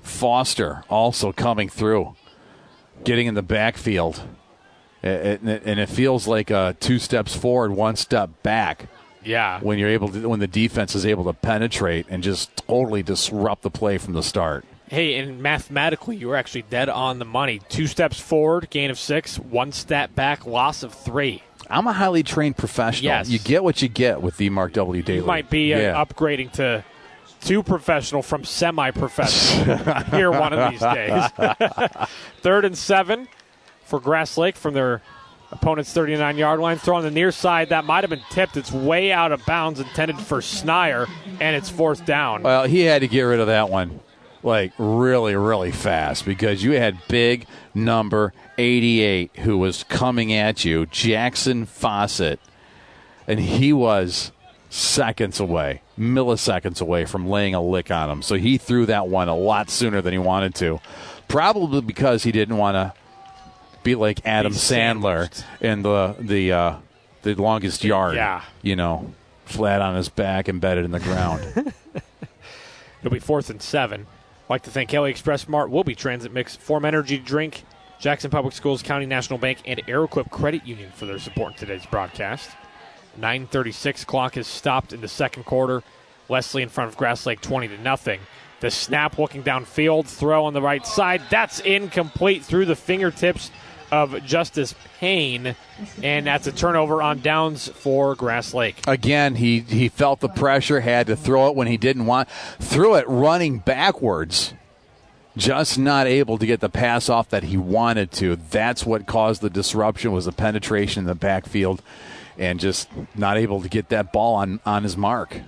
Foster also coming through, getting in the backfield. And it feels like 2 steps forward, 1 step back. Yeah. When when the defense is able to penetrate and just totally disrupt the play from the start. Hey, and mathematically, you were actually dead on the money. 2 steps forward, gain of 6. 1 step back, loss of 3. I'm a highly trained professional. Yes. You get what you get with the Mark W. Daly. You might be upgrading to professional from semi-professional here one of these days. 3rd and 7 for Grass Lake from their opponent's 39-yard line. Throw on the near side. That might have been tipped. It's way out of bounds, intended for Snier, and it's 4th down. Well, he had to get rid of that one really, really fast because you had big number 88 who was coming at you, Jackson Fawcett, and he was milliseconds away from laying a lick on him. So he threw that one a lot sooner than he wanted to, probably because he didn't want to be like Adam Sandler in the longest yard. Yeah. Flat on his back, embedded in the ground. It'll be 4th and 7. I'd like to thank Kelly Express Mart, Will Be Transit Mix, Form Energy Drink, Jackson Public Schools, County National Bank, and Aeroquip Credit Union for their support in today's broadcast. 9:36 clock has stopped in the second quarter. Leslie in front of Grass Lake 20-0. The snap looking downfield, throw on the right side. That's incomplete through the fingertips of Justice Payne, and that's a turnover on downs for Grass Lake. Again, he felt the pressure, had to throw it when he didn't want. Threw it running backwards, just not able to get the pass off that he wanted to. That's what caused the disruption, was the penetration in the backfield, and just not able to get that ball on his mark.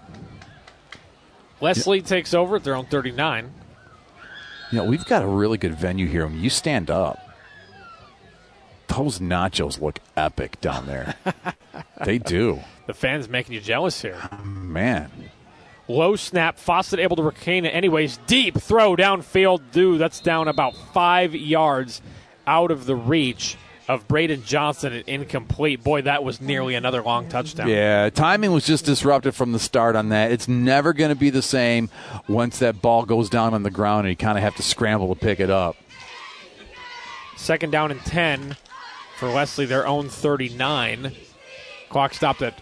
Leslie takes over at their own 39. We've got a really good venue here. When you stand up, those nachos look epic down there. They do. The fans making you jealous here. Man. Low snap. Fawcett able to retain it anyways. Deep throw downfield. That's down about 5 yards out of the reach of Braden Johnson and incomplete. Boy, that was nearly another long touchdown. Yeah, timing was just disrupted from the start on that. It's never going to be the same once that ball goes down on the ground and you kind of have to scramble to pick it up. 2nd down and 10 for Leslie, their own 39. Clock stopped at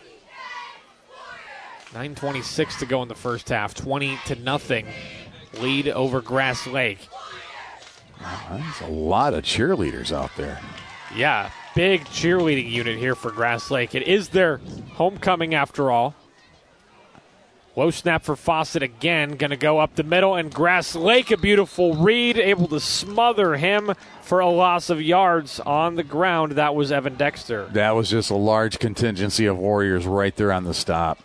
9:26 to go in the first half. 20-0 lead over Grass Lake. Wow, there's a lot of cheerleaders out there. Yeah, big cheerleading unit here for Grass Lake. It is their homecoming after all. Low snap for Fawcett again. Going to go up the middle, and Grass Lake, a beautiful read, able to smother him for a loss of yards on the ground. That was Evan Dexter. That was just a large contingency of Warriors right there on the stop.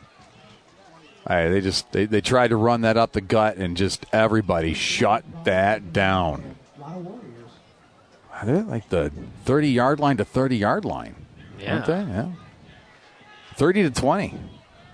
They tried to run that up the gut, and just everybody shut that down. They're like the 30-yard line to 30-yard line. Yeah. Aren't they? Yeah. 30-20.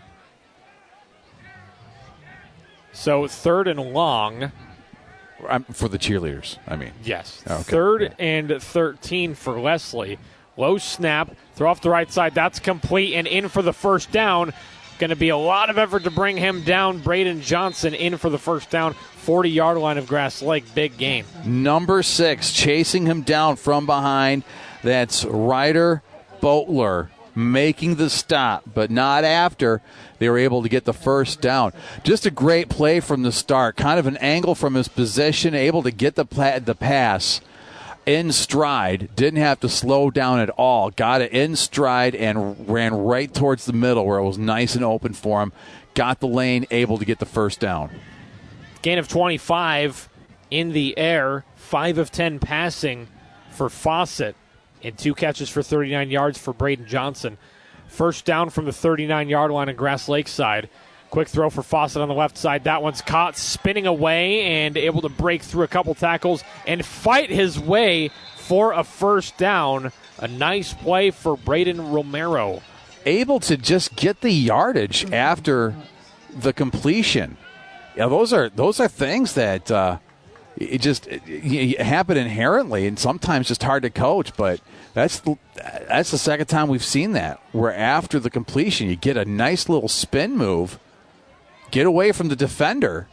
So 3rd and long. For the cheerleaders, I mean. Yes. Okay. 3rd and 13 for Leslie. Low snap. Throw off the right side. That's complete and in for the first down. Going to be a lot of effort to bring him down. Braden Johnson in for the first down. 40-yard line of Grass Lake. Big game. Number 6 chasing him down from behind. That's Ryder Boatler making the stop, but not after they were able to get the first down. Just a great play from the start. Kind of an angle from his position, able to get the pass in stride. Didn't have to slow down at all. Got it in stride and ran right towards the middle where it was nice and open for him. Got the lane, able to get the first down. Gain of 25 in the air. 5 of 10 passing for Fawcett. And 2 catches for 39 yards for Braden Johnson. First down from the 39-yard line on Grass Lake side. Quick throw for Fawcett on the left side. That one's caught, spinning away, and able to break through a couple tackles and fight his way for a first down. A nice play for Braden Romero. Able to just get the yardage after the completion. Yeah, those are things that it happen inherently, and sometimes just hard to coach. But that's the second time we've seen that, where after the completion you get a nice little spin move, get away from the defender,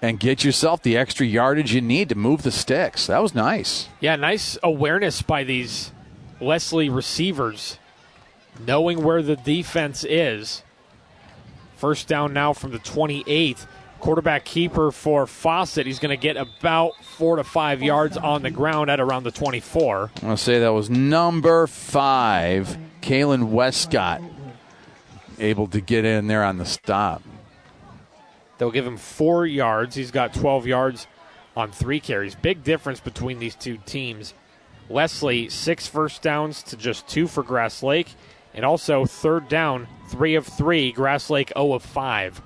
and get yourself the extra yardage you need to move the sticks. That was nice. Yeah, nice awareness by these Leslie receivers, knowing where the defense is. First down now from the 28. Quarterback keeper for Fawcett. He's going to get about 4 to 5 yards on the ground at around the 24. I'm going to say that was number 5, Kalen Westcott, able to get in there on the stop. They'll give him 4 yards. He's got 12 yards on 3 carries. Big difference between these two teams. Leslie, 6 first downs to just 2 for Grass Lake. And also third down, 3 of 3. Grass Lake 0 of 5.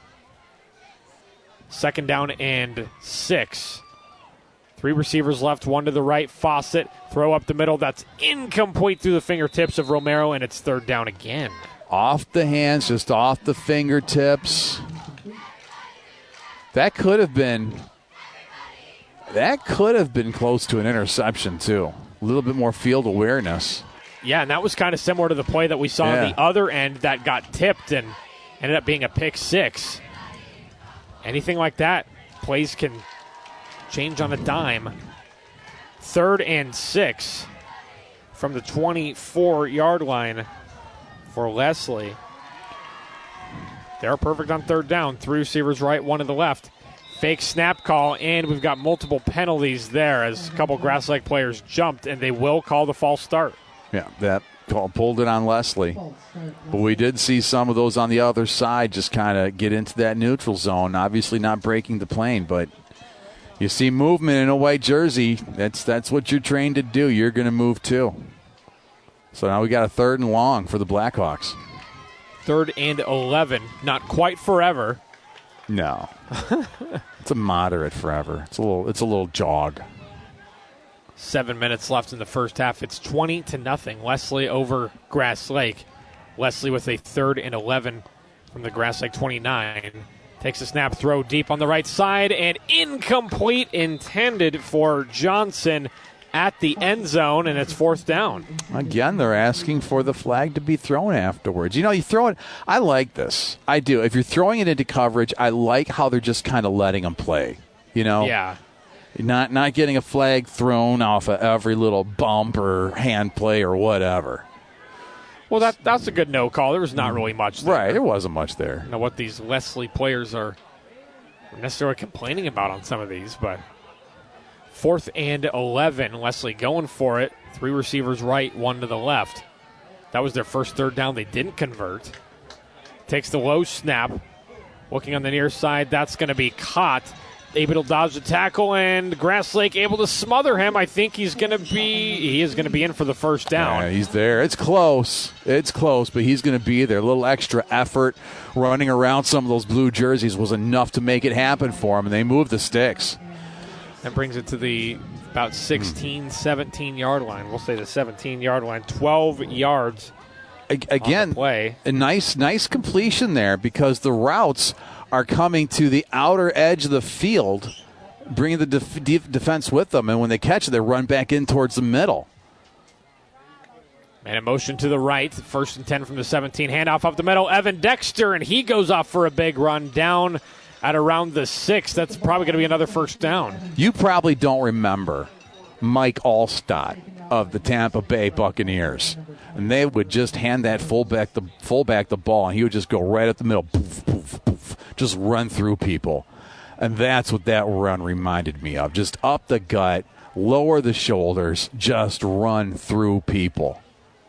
Second down and 6. 3 receivers left, 1 to the right. Fawcett, throw up the middle. That's incomplete through the fingertips of Romero, and it's third down again. Off the hands, just off the fingertips. That could have been close to an interception, too. A little bit more field awareness. Yeah, and that was kind of similar to the play that we saw on the other end that got tipped and ended up being a pick 6. Anything like that, plays can change on a dime. 3rd and 6 from the 24-yard line for Leslie. They're perfect on third down. 3 receivers right, 1 to the left. Fake snap call, and we've got multiple penalties there as a couple Grass Lake players jumped, and they will call the false start. Yeah, that call pulled it on Leslie. But we did see some of those on the other side just kind of get into that neutral zone. Obviously not breaking the plane, but you see movement in a white jersey. That's what you're trained to do. You're going to move too. So now we got a 3rd and long for the Blackhawks. 3rd and 11. Not quite forever. No. It's a moderate forever. It's a little jog. 7 minutes left in the first half. It's 20-0. Leslie over Grass Lake. Leslie with a 3rd and 11 from the Grass Lake 29. Takes a snap, throw deep on the right side, and incomplete, intended for Johnson at the end zone, and it's 4th down. Again, they're asking for the flag to be thrown afterwards. You know, you throw it. I like this. I do. If you're throwing it into coverage, I like how they're just kind of letting them play. You know? Yeah. Not getting a flag thrown off of every little bump or hand play or whatever. Well, that's a good no call. There was not really much there. Right, there wasn't much there. Now, what these Leslie players are necessarily complaining about on some of these, but 4th and 11. Leslie going for it. 3 receivers right, 1 to the left. That was their first third down. They didn't convert. Takes the low snap. Looking on the near side, that's going to be caught. Able to dodge the tackle, and Grass Lake able to smother him. I think he is going to be in for the first down. Yeah, he's there. It's close, but he's going to be there. A little extra effort running around some of those blue jerseys was enough to make it happen for him, and they moved the sticks. That brings it to the about 16, 17-yard line. We'll say the 17-yard line, 12 yards. Again, play. A nice completion there because the routes are coming to the outer edge of the field, bringing the defense with them, and when they catch it, they run back in towards the middle. Man in motion to the right, 1st and 10 from the 17, handoff up the middle, Evan Dexter, and he goes off for a big run down at around the 6. That's probably going to be another first down. You probably don't remember Mike Allstott of the Tampa Bay Buccaneers, and they would just hand that fullback the ball, and he would just go right up the middle, poof, poof, poof, just run through people. And that's what that run reminded me of. Just up the gut, lower the shoulders, just run through people.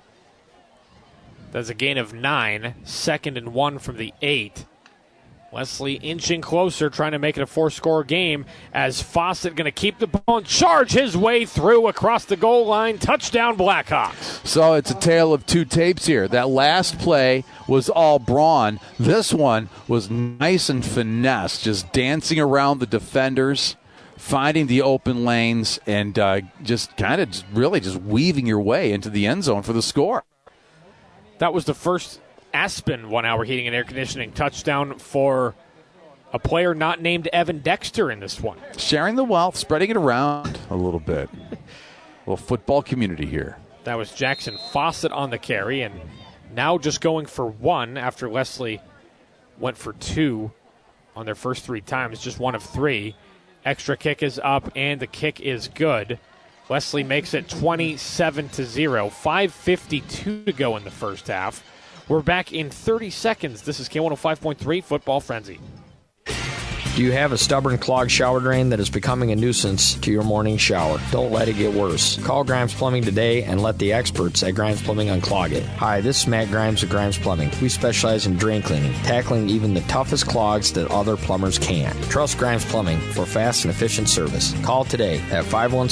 That's a gain of 9, 2nd and 1 from the 8. Leslie inching closer, trying to make it a 4-score game as Fawcett going to keep the ball and charge his way through across the goal line. Touchdown, Blackhawks. So it's a tale of 2 tapes here. That last play was all brawn. This one was nice and finesse, just dancing around the defenders, finding the open lanes, and just weaving your way into the end zone for the score. That was the first Aspen 1 Hour Heating and Air Conditioning touchdown for a player not named Evan Dexter in this one. Sharing the wealth, spreading it around a little bit. A little football community here. That was Jackson Fawcett on the carry, and now just going for 1 after Leslie went for 2 on their first 3 times, just 1 of 3. Extra kick is up, and the kick is good. Wesley makes it 27-0. 5:52 to go in the first half. We're back in 30 seconds. This is K105.3 Football Frenzy. Do you have a stubborn clogged shower drain that is becoming a nuisance to your morning shower? Don't let it get worse. Call Grimes Plumbing today and let the experts at Grimes Plumbing unclog it. Hi, this is Matt Grimes of Grimes Plumbing. We specialize in drain cleaning, tackling even the toughest clogs that other plumbers can't. Trust Grimes Plumbing for fast and efficient service. Call today at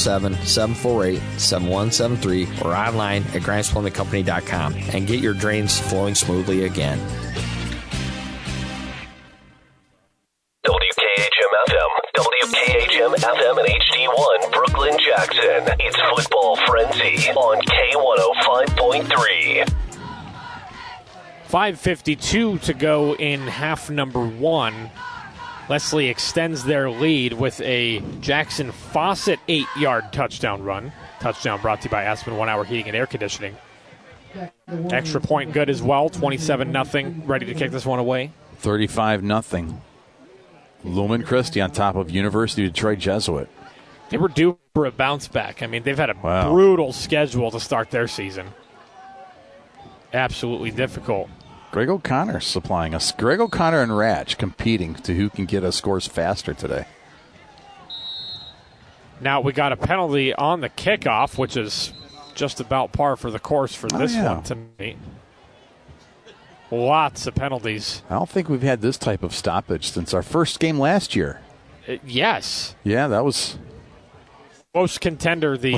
517-748-7173 or online at GrimesPlumbingCompany.com and get your drains flowing smoothly again. WKHM FM and HD1 Brooklyn Jackson. It's Football Frenzy on K105.3. 5:52 to go in half number 1. Leslie extends their lead with a Jackson Fawcett 8-yard touchdown run. Touchdown brought to you by Aspen 1 Hour Heating and Air Conditioning. Extra point good as well, 27-0. Ready to kick this one away? 35-0. Lumen Christi on top of University of Detroit Jesuit. They were due for a bounce back. I mean, they've had a brutal schedule to start their season. Absolutely difficult. Greg O'Connor supplying us. Greg O'Connor and Ratch competing to who can get us scores faster today. Now we got a penalty on the kickoff, which is just about par for the course for this one tonight. Lots of penalties. I don't think we've had this type of stoppage since our first game last year. Yes. Yeah, that was... Most contender, the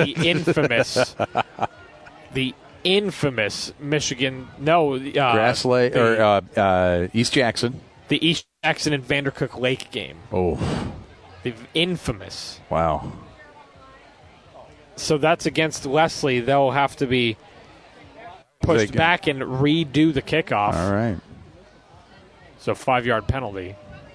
infamous Michigan... No. Grass Lake, or East Jackson. The East Jackson and Vandercook Lake game. Oh. The infamous. Wow. So that's against Leslie. They'll have to be pushed back and redo the kickoff. All right. So 5-yard penalty.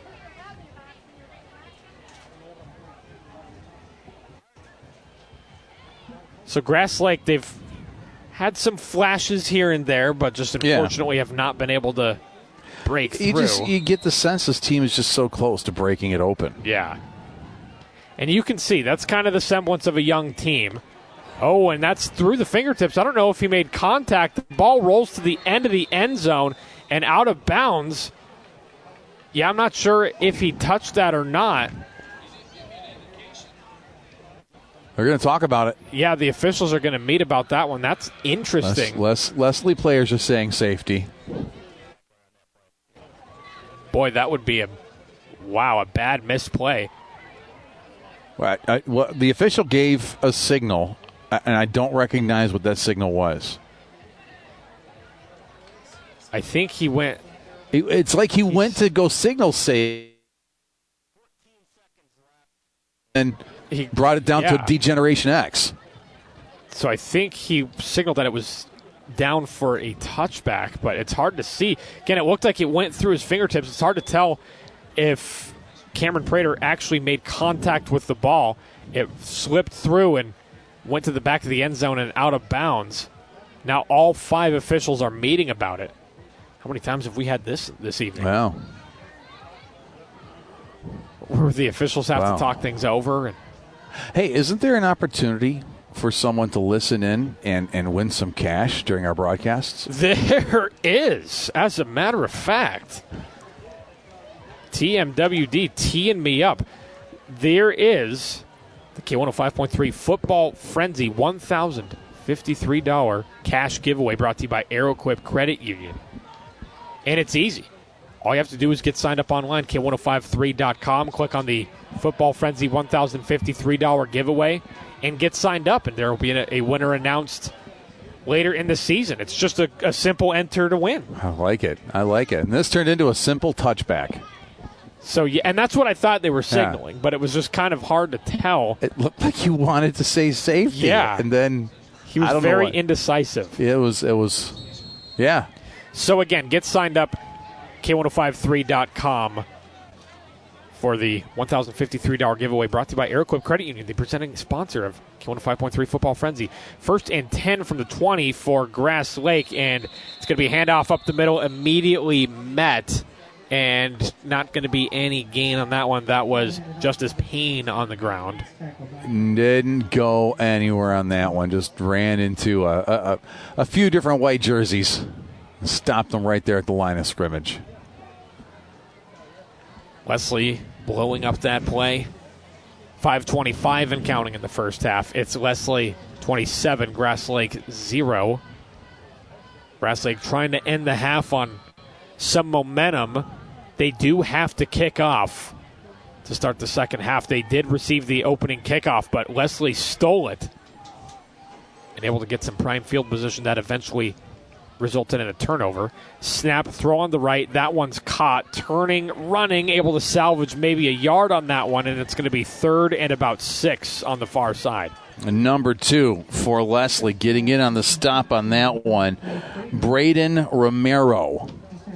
So Grass Lake, they've had some flashes here and there, but just unfortunately have not been able to break through. You get the sense this team is just so close to breaking it open. Yeah. And you can see that's kind of the semblance of a young team. Oh, and that's through the fingertips. I don't know if he made contact. The ball rolls to the end of the end zone and out of bounds. Yeah, I'm not sure if he touched that or not. They're going to talk about it. Yeah, the officials are going to meet about that one. That's interesting. Leslie players are saying safety. Boy, that would be a bad misplay. Well, the official gave a signal, and I don't recognize what that signal was. I think he went... It's like he went to go signal save and he brought it down to Degeneration X. So I think he signaled that it was down for a touchback, but it's hard to see. Again, it looked like it went through his fingertips. It's hard to tell if Cameron Prater actually made contact with the ball. It slipped through and went to the back of the end zone and out of bounds. Now all 5 officials are meeting about it. How many times have we had this evening? Wow. Where the officials have to talk things over. Hey, isn't there an opportunity for someone to listen in and win some cash during our broadcasts? There is, as a matter of fact. TMWD teeing me up. There is the K105.3 Football Frenzy $1,053 cash giveaway brought to you by Aeroquip Credit Union. And it's easy. All you have to do is get signed up online, K1053.com, click on the Football Frenzy $1,053 giveaway, and get signed up, and there will be a winner announced later in the season. It's just a simple enter to win. I like it. And this turned into a simple touchback. So, yeah, and that's what I thought they were signaling, but it was just kind of hard to tell. It looked like you wanted to say safety. Yeah. And then he was very indecisive. It was, yeah. So, again, get signed up, K1053.com, for the $1,053 giveaway brought to you by Aeroquip Credit Union, the presenting sponsor of K105.3 Football Frenzy. 1st and 10 from the 20 for Grass Lake, and it's going to be a handoff up the middle, immediately met And not going to be any gain on that one. That was Justice Payne on the ground. Didn't go anywhere on that one. Just ran into a few different white jerseys. Stopped them right there at the line of scrimmage. Leslie blowing up that play. 5:25 and counting in the first half. It's Leslie 27, Grass Lake 0. Grass Lake trying to end the half on some momentum. They do have to kick off to start the second half. They did receive the opening kickoff, but Leslie stole it and able to get some prime field position that eventually resulted in a turnover. Snap, throw on the right. That one's caught. Turning, running, able to salvage maybe a yard on that one, and it's going to be 3rd and about 6 on the far side. And number 2 for Leslie, getting in on the stop on that one, Braden Romero.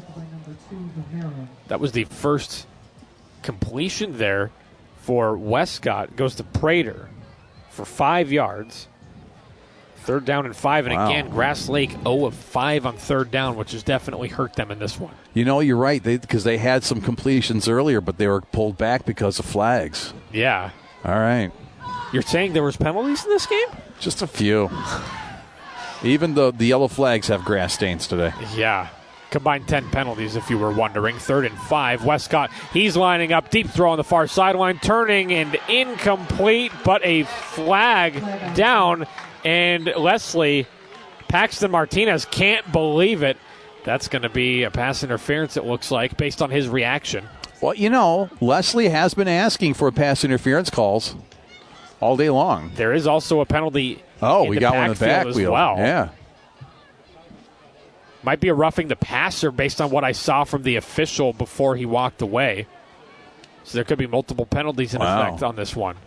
That was the first completion there for Westcott. Goes to Prater for 5 yards. 3rd down and 5. And again, Grass Lake 0 of 5 on 3rd down, which has definitely hurt them in this one. You know, you're right, because they had some completions earlier, but they were pulled back because of flags. Yeah. All right. You're saying there was penalties in this game? Just a few. Even though the yellow flags have grass stains today. Yeah. Combined 10 penalties, if you were wondering. 3rd and 5. Westcott, he's lining up. Deep throw on the far sideline. Turning and incomplete, but a flag down. And Leslie, Paxton Martinez can't believe it. That's going to be a pass interference, it looks like, based on his reaction. Well, you know, Leslie has been asking for pass interference calls all day long. There is also a penalty. We got one in the backfield as well. Yeah. Might be a roughing the passer based on what I saw from the official before he walked away. So there could be multiple penalties in effect on this one.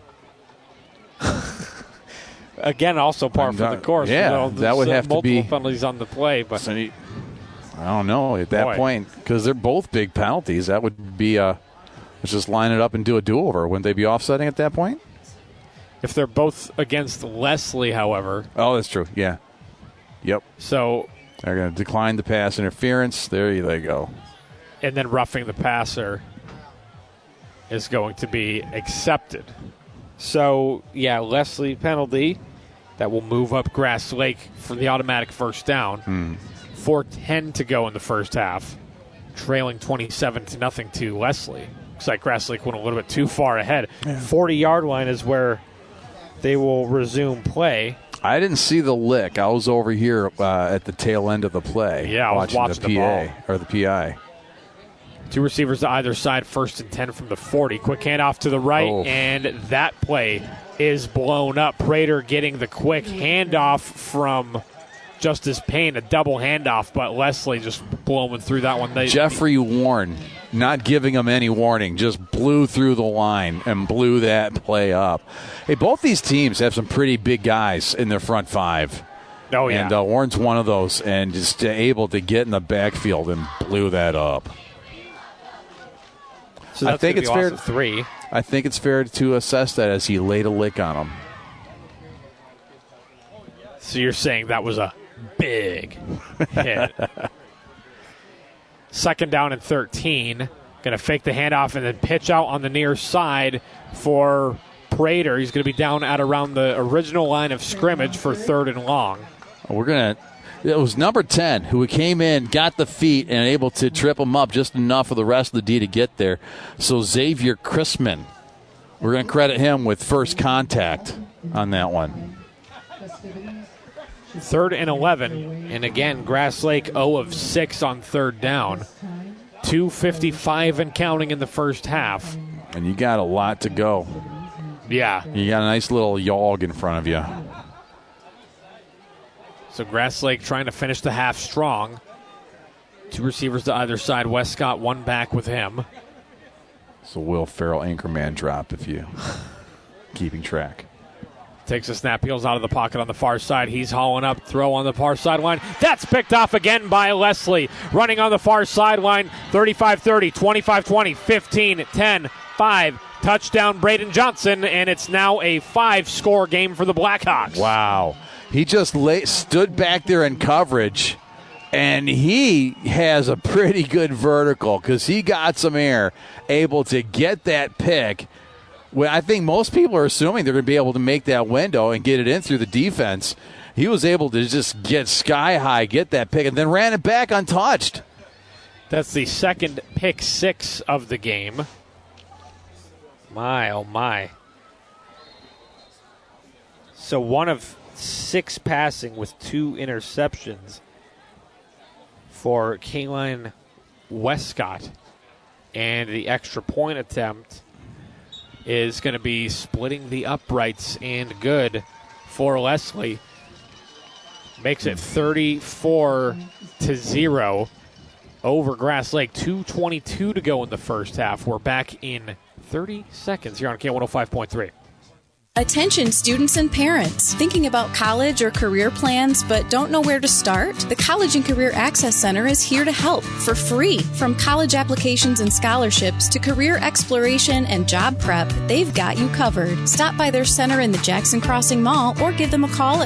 Again, also par for the course. Yeah, that would have to be multiple penalties on the play. But I don't know at that point, because they're both big penalties. That would be let's just line it up and do a do-over. Wouldn't they be offsetting at that point? If they're both against Leslie, however. Oh, that's true. Yeah. Yep. So they're going to decline the pass interference. There they go. And then roughing the passer is going to be accepted. So, yeah, Leslie penalty. That will move up Grass Lake for the automatic first down. 4:10 to go in the first half. Trailing 27-0 to Leslie. Looks like Grass Lake went a little bit too far ahead. 40-yard line is where they will resume play. I didn't see the lick. I was over here at the tail end of the play. Yeah, I was watching the PA or the PI. 2 receivers to either side, 1st and 10 from the 40. Quick handoff to the right, and that play is blown up. Prater getting the quick handoff from Justice Payne, a double handoff, but Leslie just blowing through that one. Jeffrey Warren, not giving him any warning, just blew through the line and blew that play up. Hey, both these teams have some pretty big guys in their front 5. Oh, yeah. And Warren's one of those, and just able to get in the backfield and blew that up. So that's I think it's fair. 3. I think it's fair to assess that as he laid a lick on him. So you're saying that was a big hit. 2nd down and 13. Going to fake the handoff and then pitch out on the near side for Prater. He's going to be down at around the original line of scrimmage for 3rd and long. It was number 10 who came in, got the feet, and able to trip him up just enough for the rest of the D to get there. So Xavier Chrisman, we're going to credit him with first contact on that one. 3rd and 11. And again, Grass Lake 0 of 6 on 3rd down. 2:55 and counting in the first half. And you got a lot to go. Yeah. You got a nice little yog in front of you. So Grass Lake trying to finish the half strong. 2 receivers to either side. Westcott, 1 back with him. So Will Farrell anchorman drop if you keeping track. Takes a snap, peels out of the pocket on the far side. He's hauling up, throw on the far sideline. That's picked off again by Leslie. Running on the far sideline, 35-30, 25-20, 15-10, 5. Touchdown Braden Johnson, and it's now a 5-score game for the Blackhawks. Wow. He just stood back there in coverage And he has a pretty good vertical because he got some air, able to get that pick. Well, I think most people are assuming they're going to be able to make that window and get it in through the defense. He was able to just get sky high, get that pick, and then ran it back untouched. That's the second pick six of the game. My, oh my. So 1 of 6 passing with 2 interceptions for Kaylin Westcott. And the extra point attempt is going to be splitting the uprights and good for Leslie. Makes it 34-0 over Grass Lake. 2:22 to go in the first half. We're back in 30 seconds here on K105.3. Attention students and parents. Thinking about college or career plans but don't know where to start? The College and Career Access Center is here to help for free. From college applications and scholarships to career exploration and job prep, they've got you covered. Stop by their center in the Jackson Crossing Mall or give them a call at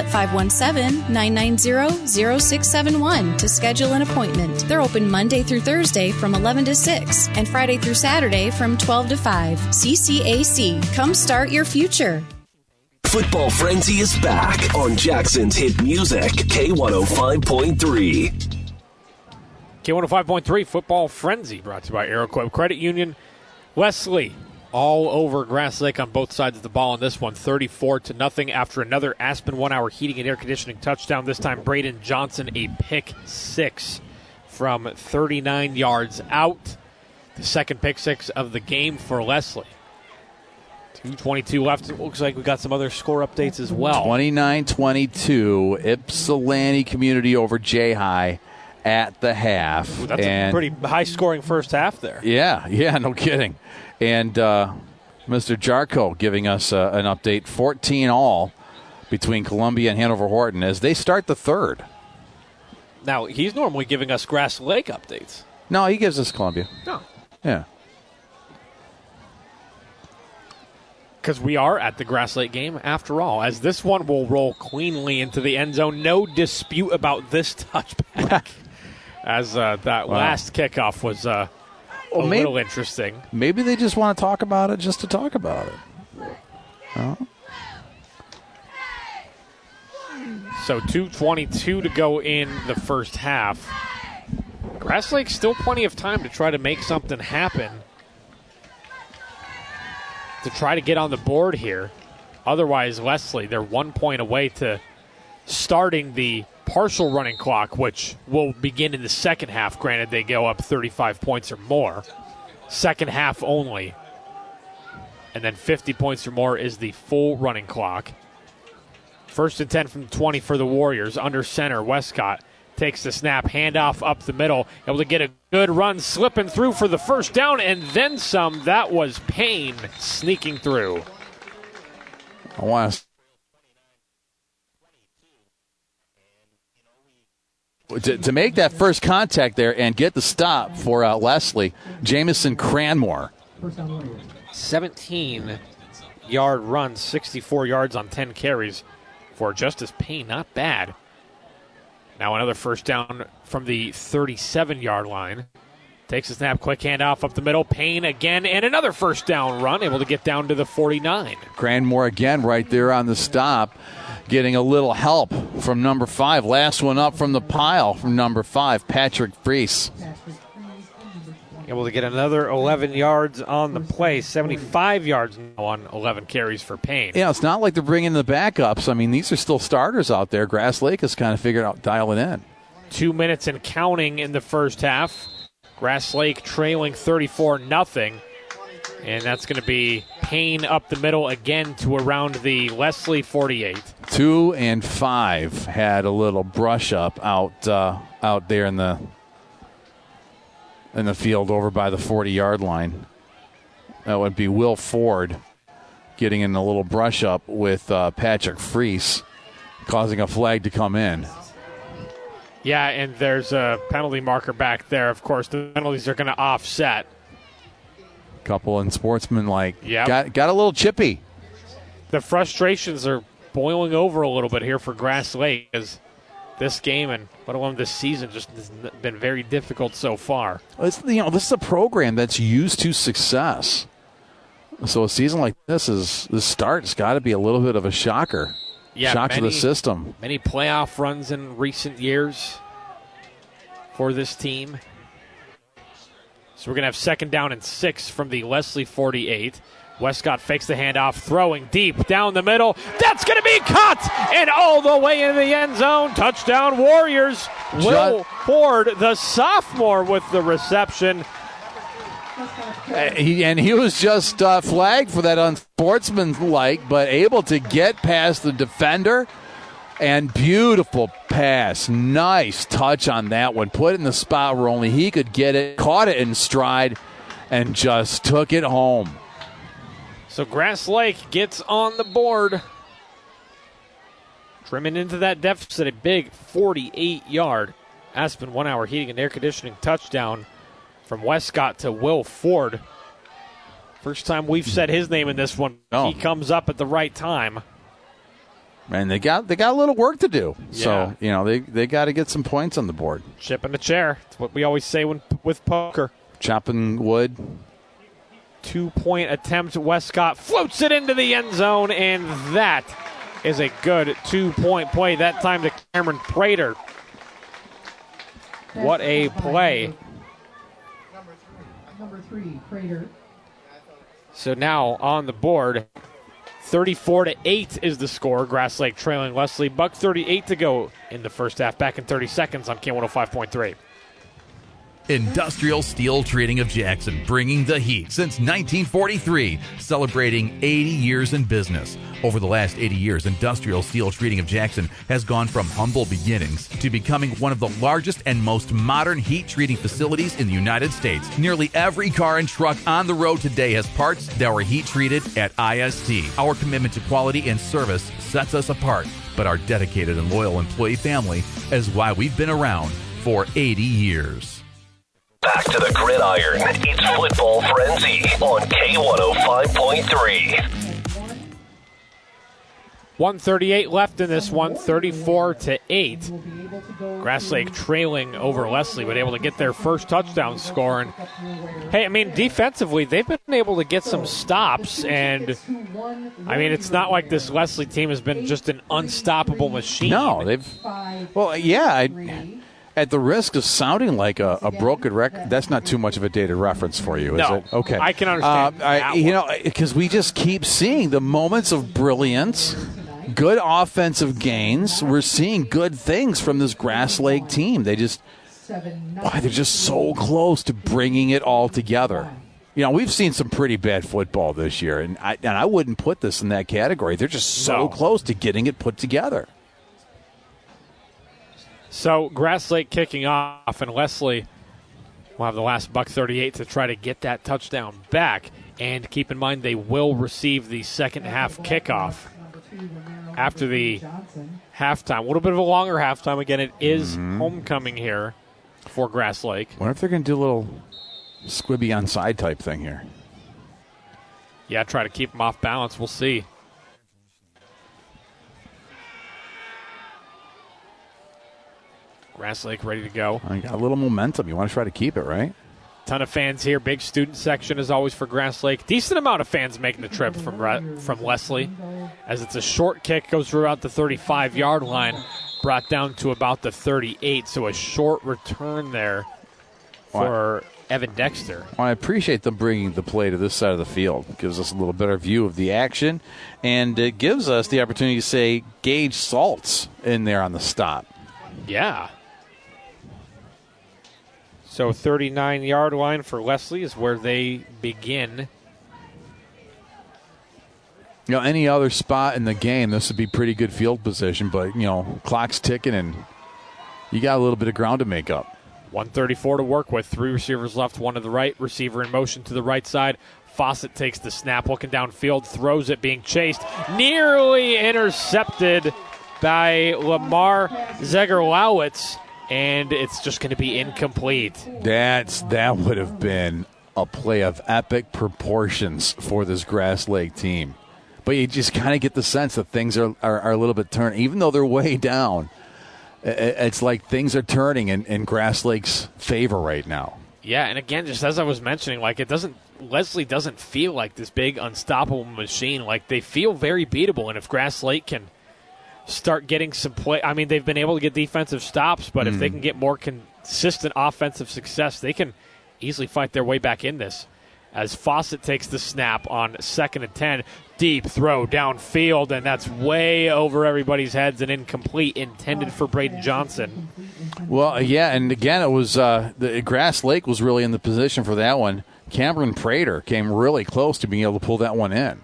517-990-0671 to schedule an appointment. They're open Monday through Thursday from 11 to 6 and Friday through Saturday from 12 to 5. CCAC. Come start your future. Football Frenzy is back on Jackson's hit music, K105.3. K105.3 Football Frenzy brought to you by Aeroquip Credit Union. Leslie all over Grass Lake on both sides of the ball in this one, 34-0 after another Aspen 1 Hour Heating and Air Conditioning touchdown. This time Braden Johnson a pick six from 39 yards out. The second pick six of the game for Leslie. 2:22 left. It looks like we got some other score updates as well. 29-22, Ypsilanti Community over J-High at the half. Ooh, that's a pretty high-scoring first half there. Yeah, no kidding. And Mr. Jarko giving us an update, 14-all between Columbia and Hanover Horton as they start the third. Now, he's normally giving us Grass Lake updates. No, he gives us Columbia. No. Yeah. Because we are at the Grass Lake game after all, as this one will roll cleanly into the end zone. No dispute about this touchback, as that last kickoff was a little interesting. Maybe they just want to talk about it just to talk about it. Oh. So 2:22 to go in the first half. Grass Lake still plenty of time to try to make something happen, to try to get on the board here. Otherwise, Leslie, they're 1 point away to starting the partial running clock, which will begin in the second half. Granted, they go up 35 points or more. Second half only. And then 50 points or more is the full running clock. First and 10 from the 20 for the Warriors. Under center, Westcott takes the snap, handoff up the middle, able to get a good run, slipping through for the first down, and then some. That was Payne sneaking through. I want to make that first contact there and get the stop for Leslie, Jamison Cranmore. 17-yard run, 64 yards on 10 carries for Justice Payne. Not bad. Now another first down from the 37-yard line. Takes a snap, quick handoff up the middle. Payne again, and another first down run, able to get down to the 49. Cranmore again right there on the stop, getting a little help from number 5. Last one up from the pile from number 5, Patrick Freese. Able to get another 11 yards on the play, 75 yards now on 11 carries for Payne. Yeah, it's not like they're bringing the backups. I mean, these are still starters out there. Grass Lake has kind of figured out dialing in. 2 minutes and counting in the first half. Grass Lake trailing 34-0. And that's going to be Payne up the middle again to around the Leslie 48. 2 and 5 had a little brush up out there in the field over by the 40-yard line. That would be Will Ford getting in a little brush up with Patrick Freese, causing a flag to come in. Yeah, and there's a penalty marker back there. Of course, the penalties are going to offset. Couple and sportsmanlike. Yep. Got a little chippy. The frustrations are boiling over a little bit here for Grass Lake as this game and let alone this season just has been very difficult so far. This is a program that's used to success. So a season like this start's got to be a little bit of a shocker. Yeah, shock to the system. Many playoff runs in recent years for this team. So we're going to have 2nd down and 6 from the Leslie 48. Westcott fakes the handoff, throwing deep down the middle. That's going to be caught and all the way in the end zone. Touchdown Warriors. Will Ford, the sophomore, with the reception. He was just flagged for that unsportsmanlike, but able to get past the defender. And beautiful pass. Nice touch on that one. Put it in the spot where only he could get it. Caught it in stride and just took it home. So Grass Lake gets on the board. Trimming into that deficit, a big 48-yard Aspen 1 Hour Heating and Air Conditioning touchdown from Westcott to Will Ford. First time we've said his name in this one. He comes up at the right time. And they got a little work to do. Yeah. So, they got to get some points on the board. Chipping the chair. That's what we always say with poker. Chopping wood. 2-point attempt. Westcott floats it into the end zone, and that is a good 2-point play. That time to Cameron Prater. What a play. Number 3, Prater. So now on the board, 34-8 is the score. Grass Lake trailing Leslie. $1:38 to go in the first half. Back in 30 seconds on K105.3. Industrial Steel Treating of Jackson, bringing the heat since 1943, celebrating 80 years in business. Over the last 80 years, Industrial Steel Treating of Jackson has gone from humble beginnings to becoming one of the largest and most modern heat treating facilities in the United States. Nearly every car and truck on the road today has parts that were heat treated at IST. Our commitment to quality and service sets us apart, but our dedicated and loyal employee family is why we've been around for 80 years. Back to the gridiron. It's Football Frenzy on K105.3. 1:38 left in this one, 34-8. Grass Lake trailing over Leslie, but able to get their first touchdown score. And hey, I mean, defensively, they've been able to get some stops. And I mean, it's not like this Leslie team has been just an unstoppable machine. No, at the risk of sounding like a broken record, that's not too much of a dated reference for you, is it? Okay. I can understand. Because we just keep seeing the moments of brilliance, good offensive gains. We're seeing good things from this Grass Lake team. They're just so close to bringing it all together. We've seen some pretty bad football this year, and I wouldn't put this in that category. They're just so close to getting it put together. So Grass Lake kicking off, and Leslie will have the last $1:38 to try to get that touchdown back. And keep in mind, they will receive the second half kickoff after the halftime. A little bit of a longer halftime. Again, it is homecoming here for Grass Lake. Wonder if they're going to do a little squibby onside type thing here. Yeah, try to keep them off balance. We'll see. Grass Lake ready to go. I got a little momentum. You want to try to keep it, right? Ton of fans here. Big student section as always for Grass Lake. Decent amount of fans making the trip from Leslie, as it's a short kick, goes through about the 35-yard line, brought down to about the 38. So a short return there for Evan Dexter. Well, I appreciate them bringing the play to this side of the field. It gives us a little better view of the action, and it gives us the opportunity to say Gage Salt's in there on the stop. Yeah. So 39-yard line for Leslie is where they begin. Any other spot in the game, this would be pretty good field position, but, clock's ticking and you got a little bit of ground to make up. 1:34 to work with. 3 receivers left, 1 to the right. Receiver in motion to the right side. Fawcett takes the snap, looking downfield, throws it, being chased. Nearly intercepted by Lamar Zegerlowitz. And it's just going to be incomplete. That would have been a play of epic proportions for this Grass Lake team. But you just kind of get the sense that things are a little bit turned. Even though they're way down, It's like things are turning in Grass Lake's favor right now. Yeah, and again, just as I was mentioning, like Leslie doesn't feel like this big unstoppable machine. Like they feel very beatable, and if Grass Lake can start getting some play, I mean, they've been able to get defensive stops, but if they can get more consistent offensive success, they can easily fight their way back in this. As Fawcett takes the snap on 2nd and 10, deep throw downfield, and that's way over everybody's heads and incomplete, intended for Braden Johnson. Well, yeah, and again, it was the Grass Lake was really in the position for that one. Cameron Prater came really close to being able to pull that one in.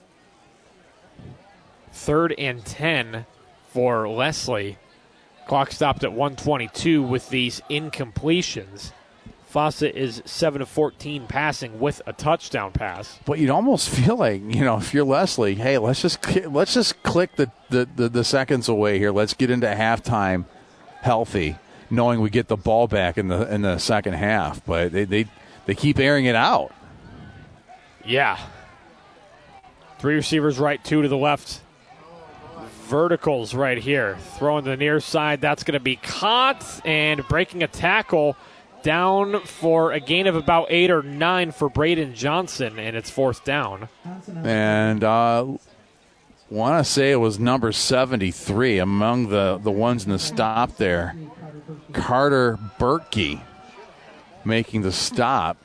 3rd and 10 for Leslie. Clock stopped at 1:22 with these incompletions. Fawcett is 7 of 14 passing with a touchdown pass. But you'd almost feel like, if you're Leslie, hey, let's just click the seconds away here. Let's get into halftime healthy, knowing we get the ball back in the second half. But they keep airing it out. Yeah. 3 receivers right, 2 to the left. Verticals right here. Throwing to the near side. That's going to be caught and breaking a tackle. Down for a gain of about 8 or 9 for Braden Johnson, and it's 4th down. And want to say it was number 73 among the ones in the stop there. Carter Berkey making the stop.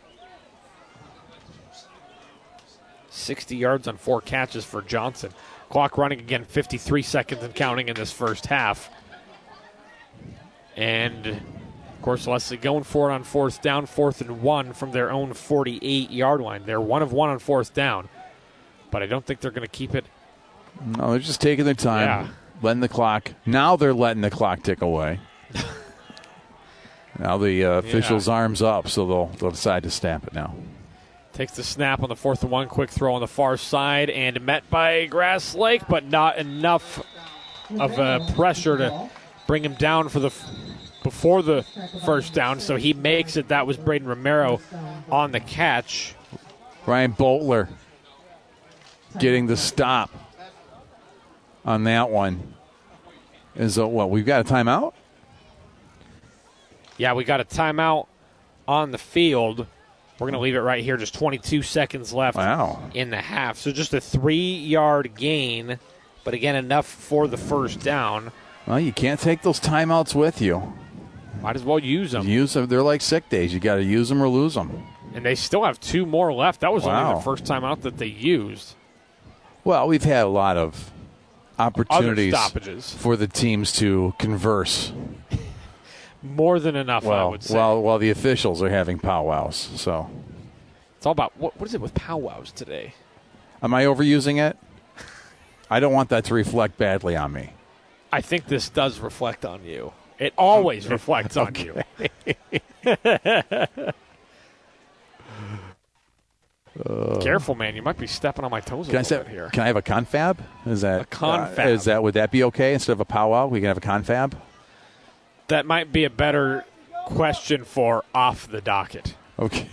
60 yards on 4 catches for Johnson. Clock running again, 53 seconds and counting in this first half. And, of course, Leslie going for it on 4th down, 4th and 1 from their own 48-yard line. They're 1 of 1 on 4th down, but I don't think they're going to keep it. No, they're just taking their time, letting the clock. Now they're letting the clock tick away. Now the official's arms up, so they'll decide to stamp it now. Takes the snap on the 4th and 1, quick throw on the far side, and met by Grass Lake, but not enough of pressure to bring him down before the first down, so he makes it. That was Braden Romero on the catch. Ryan Boltler getting the stop on that one. We've got a timeout? Yeah, we got a timeout on the field. We're going to leave it right here. Just 22 seconds left in the half. So just a 3-yard gain, but again, enough for the first down. Well, you can't take those timeouts with you. Might as well use them. They're like sick days. You got to use them or lose them. And they still have 2 more left. That was only the first time out that they used. Well, we've had a lot of opportunities stoppages for the teams to converse. More than enough, I would say. While the officials are having powwows. So it's all about what is it with powwows today? Am I overusing it? I don't want that to reflect badly on me. I think this does reflect on you. It always reflects on you. Careful, man. You might be stepping on my toes a little bit here. Can I have a confab? A confab? Would that be okay? Instead of a powwow, we can have a confab? That might be a better question for off the docket. Okay.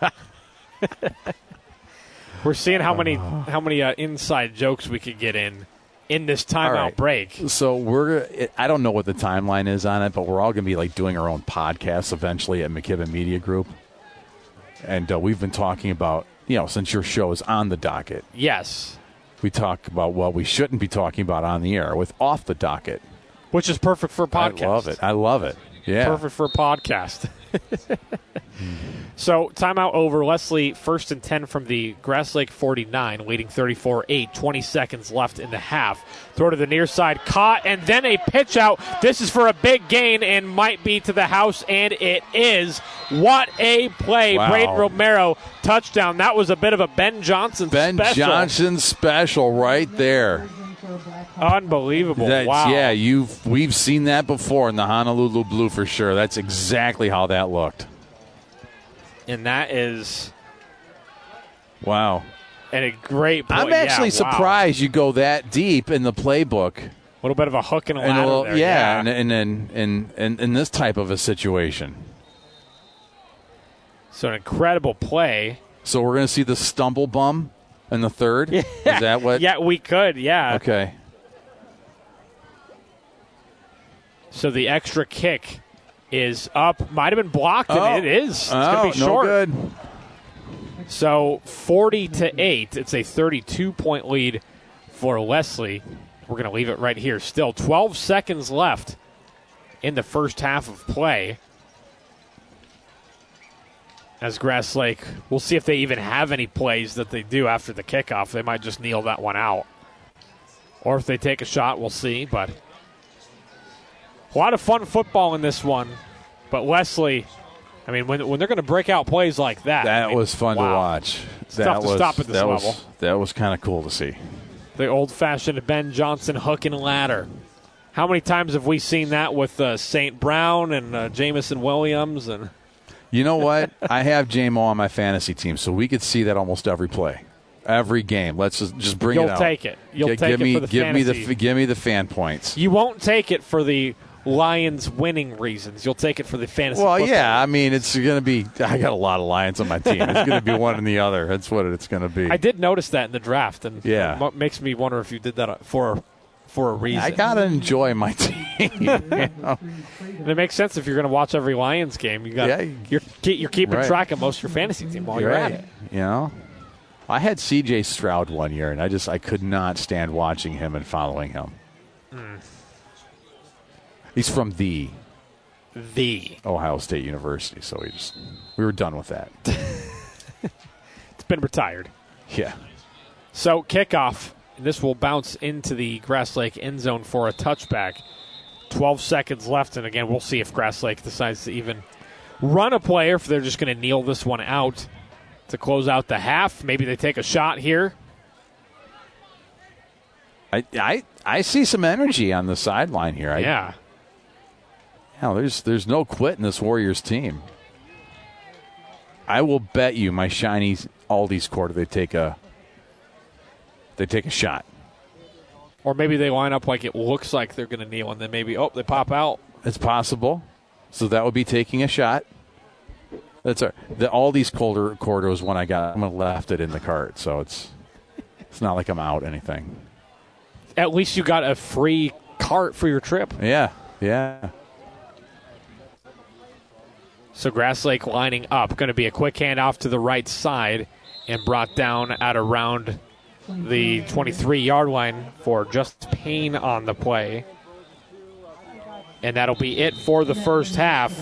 We're seeing how many inside jokes we could get in this timeout break. So I don't know what the timeline is on it, but we're all going to be doing our own podcasts eventually at McKibben Media Group. And we've been talking about, since your show is on the docket. Yes. We talk about what we shouldn't be talking about on the air with off the docket. Which is perfect for a podcast. I love it. Yeah. Perfect for a podcast. So, timeout over. Leslie, 1st and 10 from the Grass Lake 49, leading 34-8. 20 seconds left in the half. Throw to the near side, caught, and then a pitch out. This is for a big gain and might be to the house, and it is. What a play. Wow. Braden Romero, touchdown. That was a bit of a Ben Johnson special. Ben Johnson special right there. Unbelievable. Wow. Yeah, we've seen that before in the Honolulu Blue for sure. That's exactly how that looked. And that is... Wow. And a great play. I'm actually surprised you go that deep in the playbook. A little bit of a hook and a ladder there. Yeah, and in this type of a situation. So an incredible play. So we're going to see the stumble bum in the third? Yeah. Is that what? Yeah, we could, yeah. Okay. So the extra kick is up. Might have been blocked, and it is. It's going to be short. No good. So 40-8. It's a 32-point lead for Leslie. We're going to leave it right here. Still 12 seconds left in the first half of play. As Grass Lake, we'll see if they even have any plays that they do after the kickoff. They might just kneel that one out. Or if they take a shot, we'll see. But a lot of fun football in this one. But Leslie, I mean, when they're going to break out plays like that. That was fun to watch. It's tough to stop at this level. That was kind of cool to see. The old-fashioned Ben Johnson hook and ladder. How many times have we seen that with St. Brown and Jamison Williams? And you know what? I have J-Mo on my fantasy team, so we could see that almost every play, every game. Let's just bring it out. You'll take it. You'll take it for the fantasy. Give me the fan points. You won't take it for the Lions winning reasons. You'll take it for the fantasy. Well, football. yeah. I mean, it's going to be. I got a lot of Lions on my team. It's going to be one and the other. That's what it's going to be. I did notice that in the draft, and it makes me wonder if you did that for a reason. I got to enjoy my team. You know? And it makes sense if you're going to watch every Lions game. You're keeping track of most of your fantasy team while you're at it. You know, I had C.J. Stroud one year, and I could not stand watching him and following him. He's from the Ohio State University, so we were done with that. It's been retired. Yeah. So kickoff. This will bounce into the Grass Lake end zone for a touchback. 12 seconds left, and again, we'll see if Grass Lake decides to even run a play or if they're just going to kneel this one out to close out the half. Maybe they take a shot here. I see some energy on the sideline here. Yeah. There's no quit in this Warriors team. I will bet you my shiny Aldi's quarter they take a shot. Or maybe they line up like it looks like they're going to kneel, and then maybe, they pop out. It's possible. So that would be taking a shot. That's the Aldi's quarter was one I got. I'm going to left it in the cart, so it's not like I'm out anything. At least you got a free cart for your trip. Yeah. So Grass Lake lining up. Going to be a quick handoff to the right side and brought down at around the 23-yard line for just Payne on the play. And that'll be it for the first half.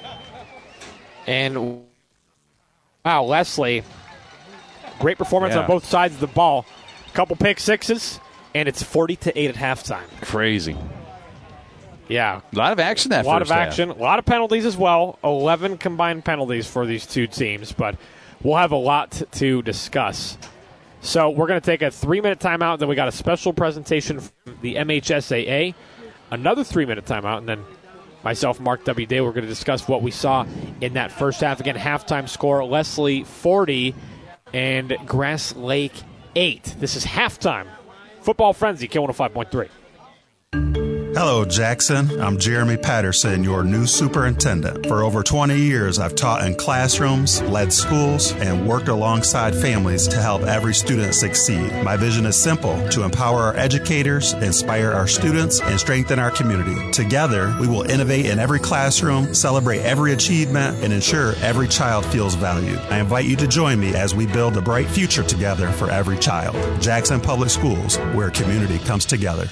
And, wow, Leslie, great performance on both sides of the ball. Couple pick sixes, and it's 40-8 at halftime. Crazy. Yeah. A lot of action that first half. A lot of action. A lot of penalties as well. 11 combined penalties for these two teams, but we'll have a lot to discuss. So we're going to take a 3-minute timeout. Then we got a special presentation from the MHSAA, another 3-minute timeout, and then myself, Mark W. Day, we're going to discuss what we saw in that first half. Again, halftime score, Leslie 40 and Grass Lake 8. This is halftime. Football Frenzy, K105.3. Hello, Jackson. I'm Jeremy Patterson, your new superintendent. For over 20 years, I've taught in classrooms, led schools, and worked alongside families to help every student succeed. My vision is simple: to empower our educators, inspire our students, and strengthen our community. Together, we will innovate in every classroom, celebrate every achievement, and ensure every child feels valued. I invite you to join me as we build a bright future together for every child. Jackson Public Schools, where community comes together.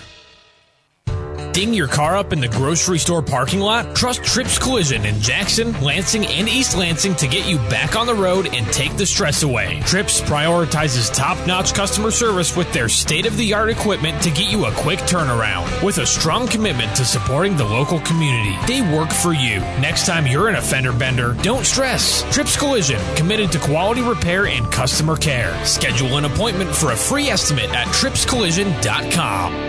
Ding your car up in the grocery store parking lot? Trust Trips Collision in Jackson, Lansing, and East Lansing to get you back on the road and take the stress away. Trips prioritizes top-notch customer service with their state-of-the-art equipment to get you a quick turnaround. With a strong commitment to supporting the local community, they work for you. Next time you're in a fender bender, don't stress. Trips Collision, committed to quality repair and customer care. Schedule an appointment for a free estimate at tripscollision.com.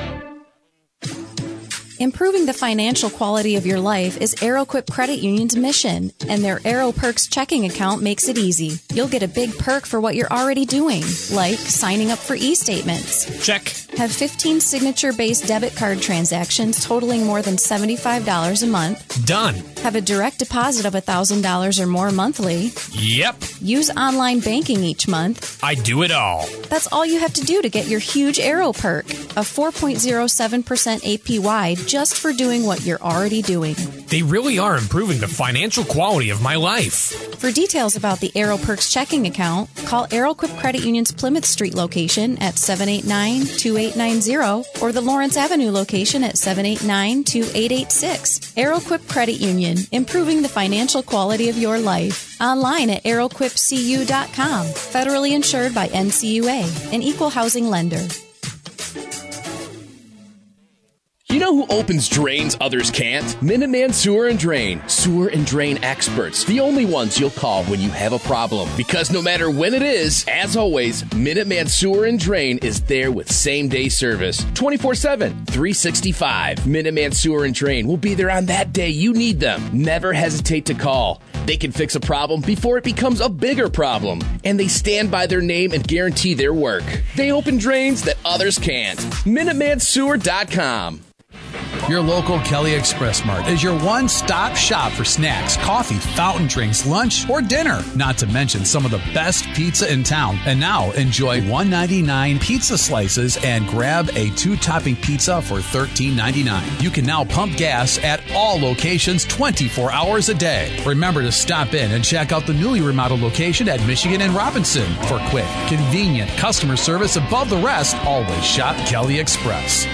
Improving the financial quality of your life is AeroQuip Credit Union's mission, and their Aero Perks checking account makes it easy. You'll get a big perk for what you're already doing, like signing up for e-statements. Check. Have 15 signature-based debit card transactions totaling more than $75 a month. Done. Have a direct deposit of $1,000 or more monthly. Yep. Use online banking each month. I do it all. That's all you have to do to get your huge Aero Perk, a 4.07% APY just for doing what you're already doing. They really are improving the financial quality of my life. For details about the Aero Perks checking account, call Aeroquip Credit Union's Plymouth Street location at 789-2890 or the Lawrence Avenue location at 789-2886. Aeroquip Credit Union, improving the financial quality of your life. Online at aeroquipcu.com. Federally insured by NCUA, an equal housing lender. You know who opens drains others can't? Minuteman Sewer and Drain. Sewer and drain experts. The only ones you'll call when you have a problem. Because no matter when it is, as always, Minuteman Sewer and Drain is there with same-day service. 24/7, 365. Minuteman Sewer and Drain will be there on that day you need them. Never hesitate to call. They can fix a problem before it becomes a bigger problem. And they stand by their name and guarantee their work. They open drains that others can't. MinutemanSewer.com. Your local Kelly Express Mart is your one-stop shop for snacks, coffee, fountain drinks, lunch, or dinner. Not to mention some of the best pizza in town. And now enjoy $1.99 pizza slices and grab a 2-topping pizza for $13.99. You can now pump gas at all locations 24 hours a day. Remember to stop in and check out the newly remodeled location at Michigan and Robinson. For quick, convenient customer service above the rest, always shop Kelly Express.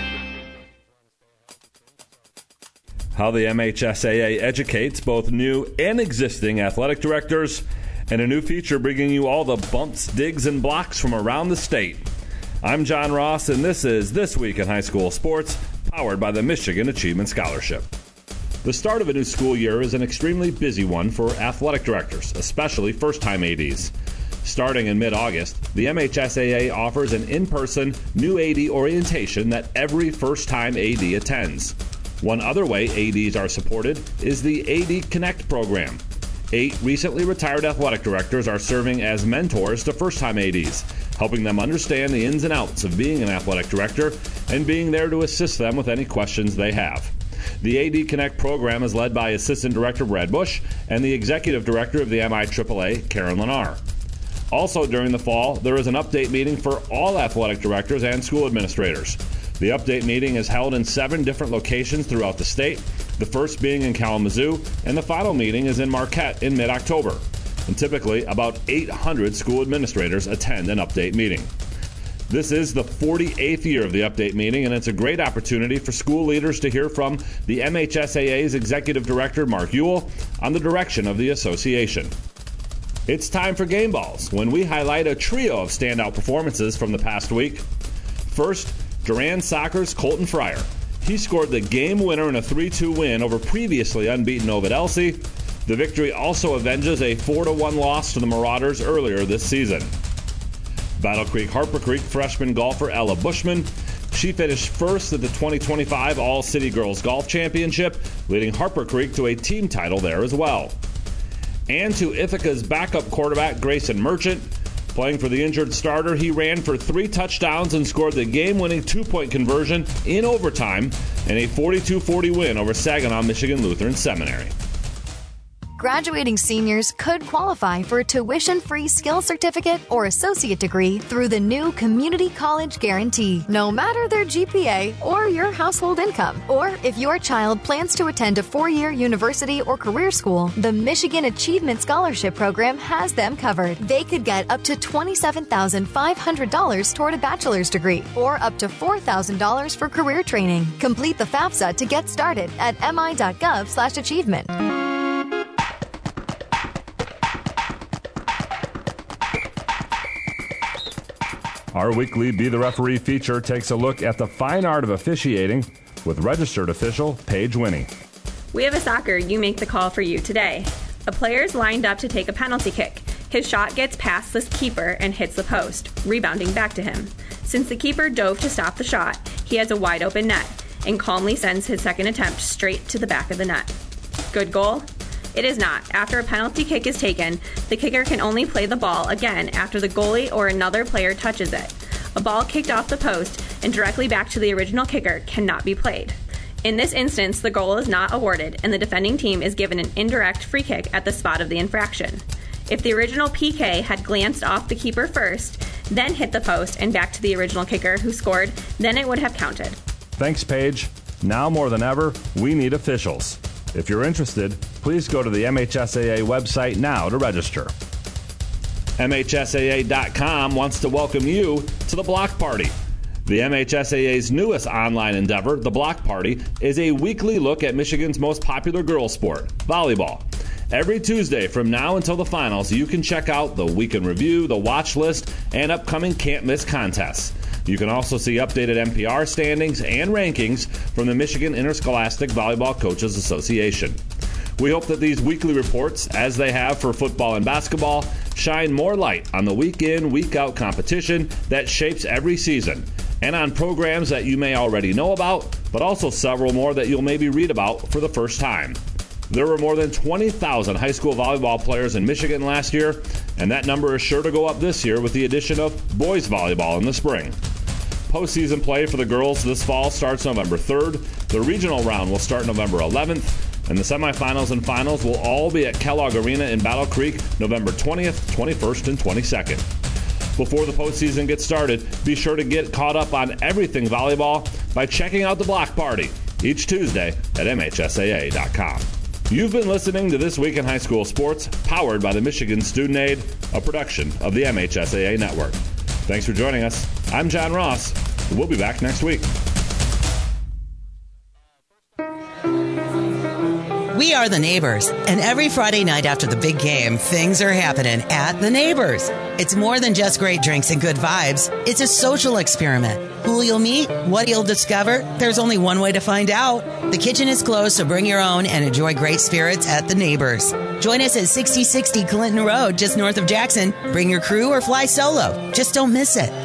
How the MHSAA educates both new and existing athletic directors, and a new feature bringing you all the bumps, digs, and blocks from around the state. I'm John Ross, and this is This Week in High School Sports, powered by the Michigan Achievement Scholarship. The start of a new school year is an extremely busy one for athletic directors, especially first-time ADs. Starting in mid-August, the MHSAA offers an in-person new AD orientation that every first-time AD attends. One other way ADs are supported is the AD Connect program. 8 recently retired athletic directors are serving as mentors to first-time ADs, helping them understand the ins and outs of being an athletic director and being there to assist them with any questions they have. The AD Connect program is led by Assistant Director Brad Bush and the Executive Director of the MIAAA, Karen Lenar. Also during the fall, there is an update meeting for all athletic directors and school administrators. The update meeting is held in 7 different locations throughout the state, the first being in Kalamazoo, and the final meeting is in Marquette in mid-October. And typically, about 800 school administrators attend an update meeting. This is the 48th year of the update meeting, and it's a great opportunity for school leaders to hear from the MHSAA's Executive Director, Mark Ewell, on the direction of the association. It's time for Game Balls, when we highlight a trio of standout performances from the past week. First, Durand Soccer's Colton Fryer. He scored the game winner in a 3-2 win over previously unbeaten Ovid Elsie. The victory also avenges a 4-1 loss to the Marauders earlier this season. Battle Creek Harper Creek freshman golfer Ella Bushman. She finished first at the 2025 All-City Girls Golf Championship, leading Harper Creek to a team title there as well. And to Ithaca's backup quarterback Grayson Merchant. Playing for the injured starter, he ran for 3 touchdowns and scored the game-winning 2-point conversion in overtime in a 42-40 win over Saginaw Michigan Lutheran Seminary. Graduating seniors could qualify for a tuition-free skills certificate or associate degree through the new Community College Guarantee, no matter their GPA or your household income. Or if your child plans to attend a 4-year university or career school, the Michigan Achievement Scholarship Program has them covered. They could get up to $27,500 toward a bachelor's degree or up to $4,000 for career training. Complete the FAFSA to get started at mi.gov/achievement. Our weekly Be the Referee feature takes a look at the fine art of officiating with registered official Paige Winnie. We have a soccer You Make the Call for you today. A player is lined up to take a penalty kick. His shot gets past the keeper and hits the post, rebounding back to him. Since the keeper dove to stop the shot, he has a wide open net and calmly sends his second attempt straight to the back of the net. Good goal? It is not. After a penalty kick is taken, the kicker can only play the ball again after the goalie or another player touches it. A ball kicked off the post and directly back to the original kicker cannot be played. In this instance, the goal is not awarded and the defending team is given an indirect free kick at the spot of the infraction. If the original PK had glanced off the keeper first, then hit the post and back to the original kicker who scored, then it would have counted. Thanks, Paige. Now more than ever, we need officials. If you're interested, please go to the MHSAA website now to register. MHSAA.com wants to welcome you to the Block Party. The MHSAA's newest online endeavor, the Block Party, is a weekly look at Michigan's most popular girls' sport, volleyball. Every Tuesday from now until the finals, you can check out the week in review, the watch list, and upcoming can't-miss contests. You can also see updated MPR standings and rankings from the Michigan Interscholastic Volleyball Coaches Association. We hope that these weekly reports, as they have for football and basketball, shine more light on the week-in, week-out competition that shapes every season, and on programs that you may already know about, but also several more that you'll maybe read about for the first time. There were more than 20,000 high school volleyball players in Michigan last year, and that number is sure to go up this year with the addition of boys volleyball in the spring. Postseason play for the girls this fall starts November 3rd. The regional round will start November 11th, and the semifinals and finals will all be at Kellogg Arena in Battle Creek November 20th, 21st, and 22nd. Before the postseason gets started, be sure to get caught up on everything volleyball by checking out the Block Party each Tuesday at MHSAA.com. You've been listening to This Week in High School Sports, powered by the Michigan Student Aid, a production of the MHSAA Network. Thanks for joining us. I'm John Ross. We'll be back next week. We are The Neighbors, and every Friday night after the big game, things are happening at The Neighbors. It's more than just great drinks and good vibes. It's a social experiment. Who you'll meet, what you'll discover, there's only one way to find out. The kitchen is closed, so bring your own and enjoy great spirits at The Neighbors. Join us at 6060 Clinton Road, just north of Jackson. Bring your crew or fly solo. Just don't miss it.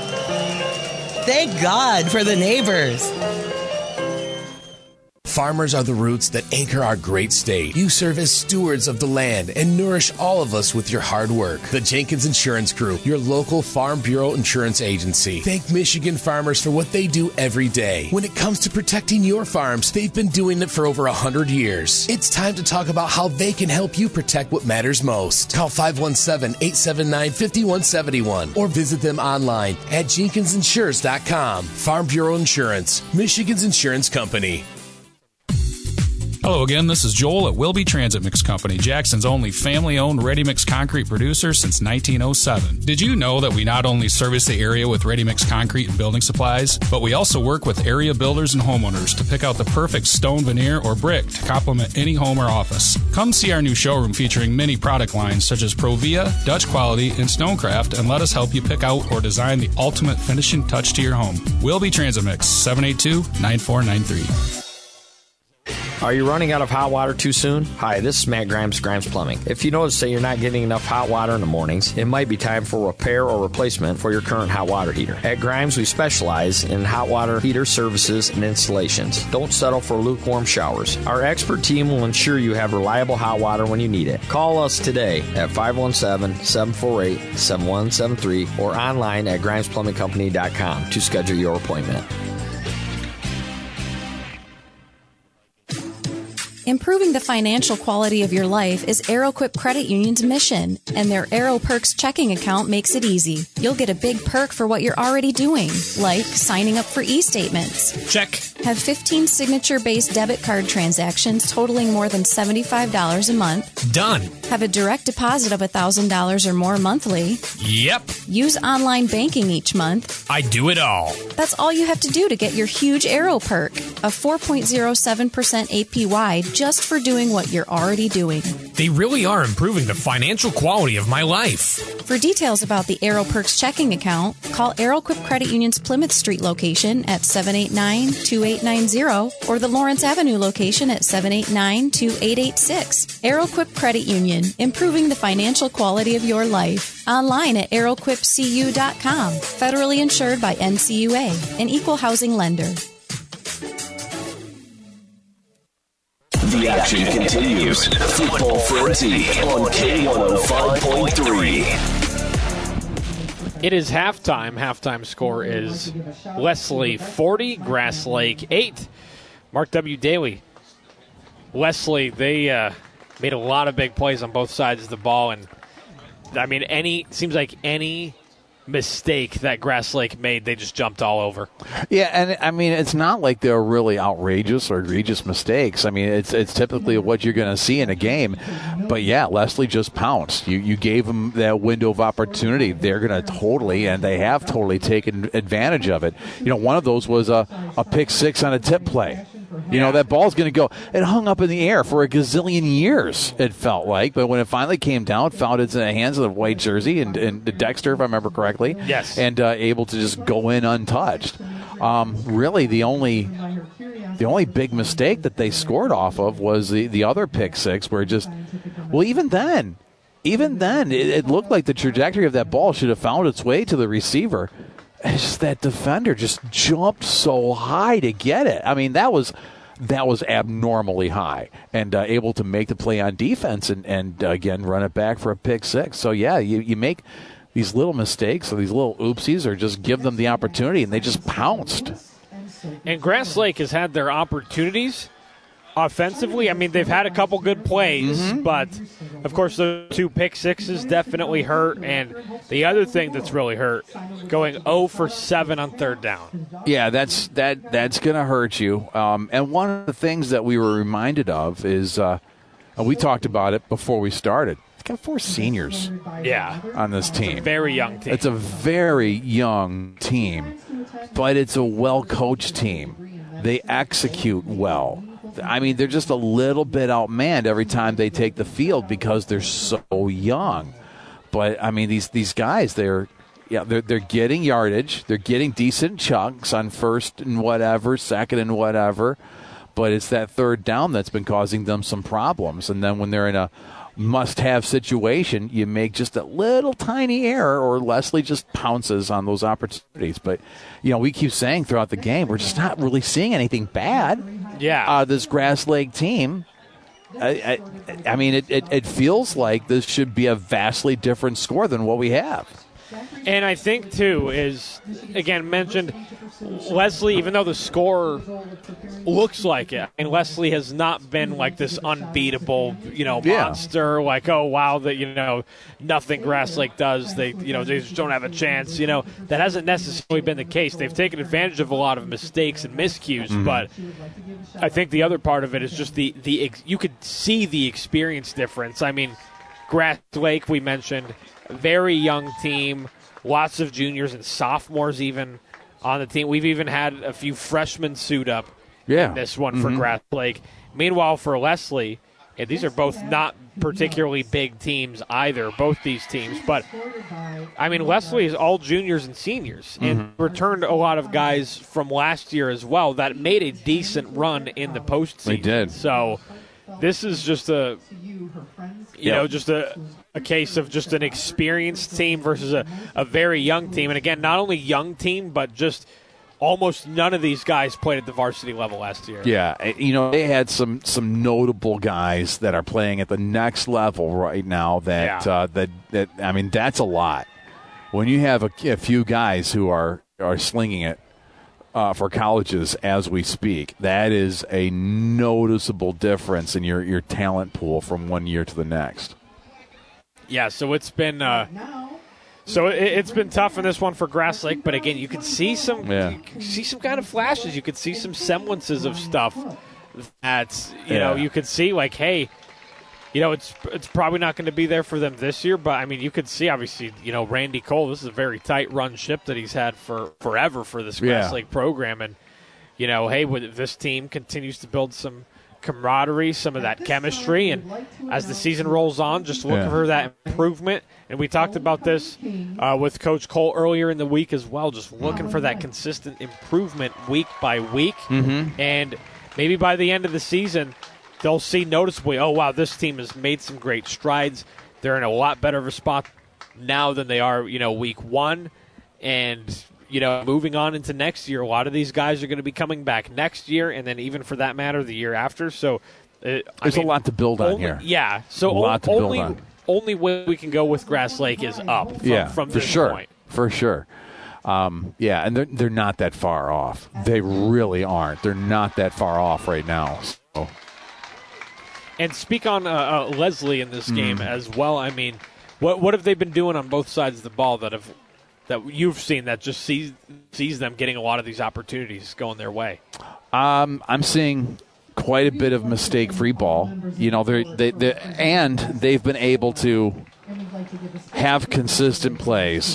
Thank God for The Neighbors. Farmers are the roots that anchor our great state. You serve as stewards of the land and nourish all of us with your hard work. The Jenkins Insurance Group, your local Farm Bureau insurance agency. Thank Michigan farmers for what they do every day. When it comes to protecting your farms, they've been doing it for over 100 years. It's time to talk about how they can help you protect what matters most. Call 517-879-5171 or visit them online at jenkinsinsures.com. Farm Bureau Insurance, Michigan's insurance company. Hello again, this is Joel at Wilby Transit Mix Company, Jackson's only family-owned ready-mix concrete producer since 1907. Did you know that we not only service the area with ready-mix concrete and building supplies, but we also work with area builders and homeowners to pick out the perfect stone veneer or brick to complement any home or office. Come see our new showroom featuring many product lines such as Provia, Dutch Quality, and Stonecraft, and let us help you pick out or design the ultimate finishing touch to your home. Wilby Transit Mix, 782-9493. Are you running out of hot water too soon? Hi, this is Matt Grimes, Grimes Plumbing. If you notice that you're not getting enough hot water in the mornings, it might be time for repair or replacement for your current hot water heater. At Grimes, we specialize in hot water heater services and installations. Don't settle for lukewarm showers. Our expert team will ensure you have reliable hot water when you need it. Call us today at 517-748-7173 or online at GrimesPlumbingCompany.com to schedule your appointment. Improving the financial quality of your life is AeroQuip Credit Union's mission, and their Aero Perks checking account makes it easy. You'll get a big perk for what you're already doing, like signing up for e-statements. Check. Have 15 signature-based debit card transactions totaling more than $75 a month. Done. Have a direct deposit of $1,000 or more monthly. Yep. Use online banking each month. I do it all. That's all you have to do to get your huge Aero Perk, a 4.07% APY just for doing what you're already doing. They really are improving the financial quality of my life. For details about the Aero Perks checking account, call AeroQuip Credit Union's Plymouth Street location at 789-2890 or the Lawrence Avenue location at 789-2886. AeroQuip Credit Union, improving the financial quality of your life. Online at aeroquipcu.com. Federally insured by NCUA, an equal housing lender. The action continues. Football Frenzy on K105.3. It is halftime. Halftime score is Wesley 40, Grass Lake 8. Mark W. Daly. Wesley, they made a lot of big plays on both sides of the ball, and I mean, seems like any mistake that Grass Lake made, they just jumped all over. Yeah, and I mean, it's not like they're really outrageous or egregious mistakes. I mean, it's typically what you're going to see in a game. But yeah, Leslie just pounced. You gave them that window of opportunity. They're going to totally, and they have totally taken advantage of it. One of those was a pick six on a tip play. That ball's going to go. It hung up in the air for a gazillion years, it felt like. But when it finally came down, found it in the hands of the white jersey and Dexter, if I remember correctly. Yes. And able to just go in untouched. Really, the only big mistake that they scored off of was the other pick six, where even then, it looked like the trajectory of that ball should have found its way to the receiver. It's just that defender just jumped so high to get it. I mean, that was abnormally high, and able to make the play on defense and again run it back for a pick six. So yeah, you make these little mistakes or these little oopsies, or just give them the opportunity, and they just pounced. And Grass Lake has had their opportunities offensively. I mean, they've had a couple good plays, but of course the two pick sixes definitely hurt. And the other thing that's really hurt, going 0 for 7 on third down. Yeah, that's going to hurt you. And one of the things that we were reminded of is, we talked about it before we started. It's got 4 seniors. Yeah, on this team. It's a very young team. It's a very young team, but it's a well-coached team. They execute well. I mean, they're just a little bit outmanned every time they take the field because they're so young. But I mean, these guys, they're getting yardage, they're getting decent chunks on first and whatever, second and whatever. But it's that third down that's been causing them some problems. And then when they're in a must-have situation, you make just a little tiny error, or Leslie just pounces on those opportunities. But we keep saying throughout the game, we're just not really seeing anything bad. Yeah, this Grass Lake team. I mean, it feels like this should be a vastly different score than what we have. And I think, too, is, again, mentioned Leslie, even though the score looks like it, and Leslie has not been like this unbeatable, monster, like, oh, wow, that, nothing Grass Lake does. They just don't have a chance. That hasn't necessarily been the case. They've taken advantage of a lot of mistakes and miscues, but I think the other part of it is just you could see the experience difference. I mean, Grass Lake, we mentioned, very young team, lots of juniors and sophomores even on the team. We've even had a few freshmen suit up in this one for Grass Lake. Meanwhile, for Leslie, and these are both not particularly big teams either, both these teams. But, I mean, Leslie is all juniors and seniors and returned a lot of guys from last year as well that made a decent run in the postseason. They did. So this is just just a case of just an experienced team versus a very young team. And again, not only young team, but just almost none of these guys played at the varsity level last year. Yeah, they had some notable guys that are playing at the next level right now. That I mean, that's a lot. When you have a few guys who are slinging it for colleges as we speak, that is a noticeable difference in your talent pool from one year to the next. Yeah, so it's been it's been tough in this one for Grass Lake, but again, you could see some kind of flashes. You could see some semblances of stuff that you could see, like, hey, it's probably not going to be there for them this year, but I mean, you could see obviously, Randy Cole. This is a very tight run ship that he's had for forever for this Grass Lake program, and hey, this team continues to build some camaraderie, some of that chemistry, and as the season rolls on, just looking for that improvement. And we talked about this with Coach Cole earlier in the week as well, just looking for that consistent improvement week by week. And maybe by the end of the season, they'll see noticeably, oh, wow, this team has made some great strides. They're in a lot better of a spot now than they are, week one. And moving on into next year, a lot of these guys are going to be coming back next year, and then even for that matter, the year after. So there's a lot to build on here. Yeah. So only way we can go with Grass Lake is up from this point. For sure. And they're not that far off. They really aren't. They're not that far off right now. So. And speak on Leslie in this game as well. I mean, what have they been doing on both sides of the ball that that you've seen that just sees them getting a lot of these opportunities going their way? I'm seeing quite a bit of mistake-free ball. And they've been able to have consistent plays.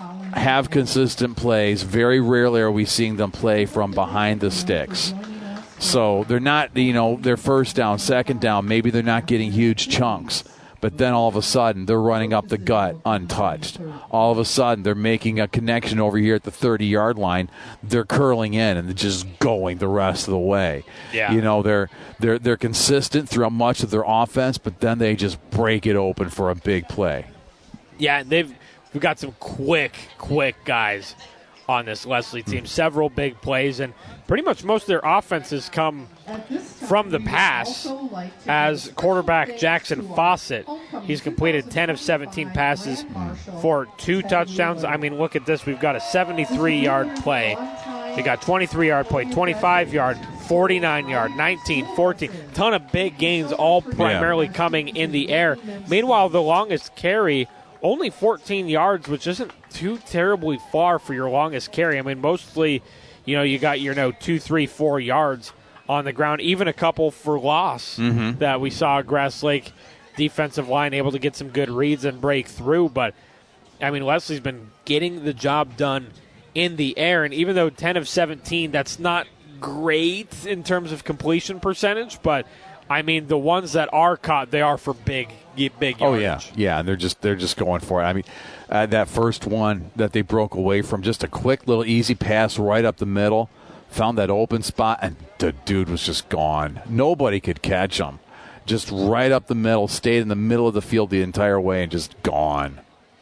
Very rarely are we seeing them play from behind the sticks. So they're not, they're first down, second down. Maybe they're not getting huge chunks. But then all of a sudden, they're running up the gut untouched. All of a sudden, they're making a connection over here at the 30-yard line. They're curling in and they're just going the rest of the way. Yeah. They're consistent throughout much of their offense, but then they just break it open for a big play. Yeah, and we've got some quick guys on this Leslie team. Several big plays, and pretty much most of their offenses come from the pass. As quarterback Jackson Fawcett, he's completed 10 of 17 passes for 2 touchdowns. I mean, look at this. We've got a 73-yard play. We got 23-yard play, 25-yard, 49-yard, 19, 14. Ton of big gains, all primarily coming in the air. Meanwhile, the longest carry, only 14 yards, which isn't too terribly far for your longest carry. I mean, mostly, you got your 2, 3, 4 yards on the ground, even a couple for loss that we saw Grass Lake defensive line able to get some good reads and break through. But, I mean, Leslie's been getting the job done in the air. And even though 10 of 17, that's not great in terms of completion percentage, but, I mean, the ones that are caught, they are for big yardage. Oh, yeah, and they're just going for it. I mean, that first one that they broke away from, just a quick little easy pass right up the middle, found that open spot, and the dude was just gone. Nobody could catch him. Just right up the middle, stayed in the middle of the field the entire way, and just gone.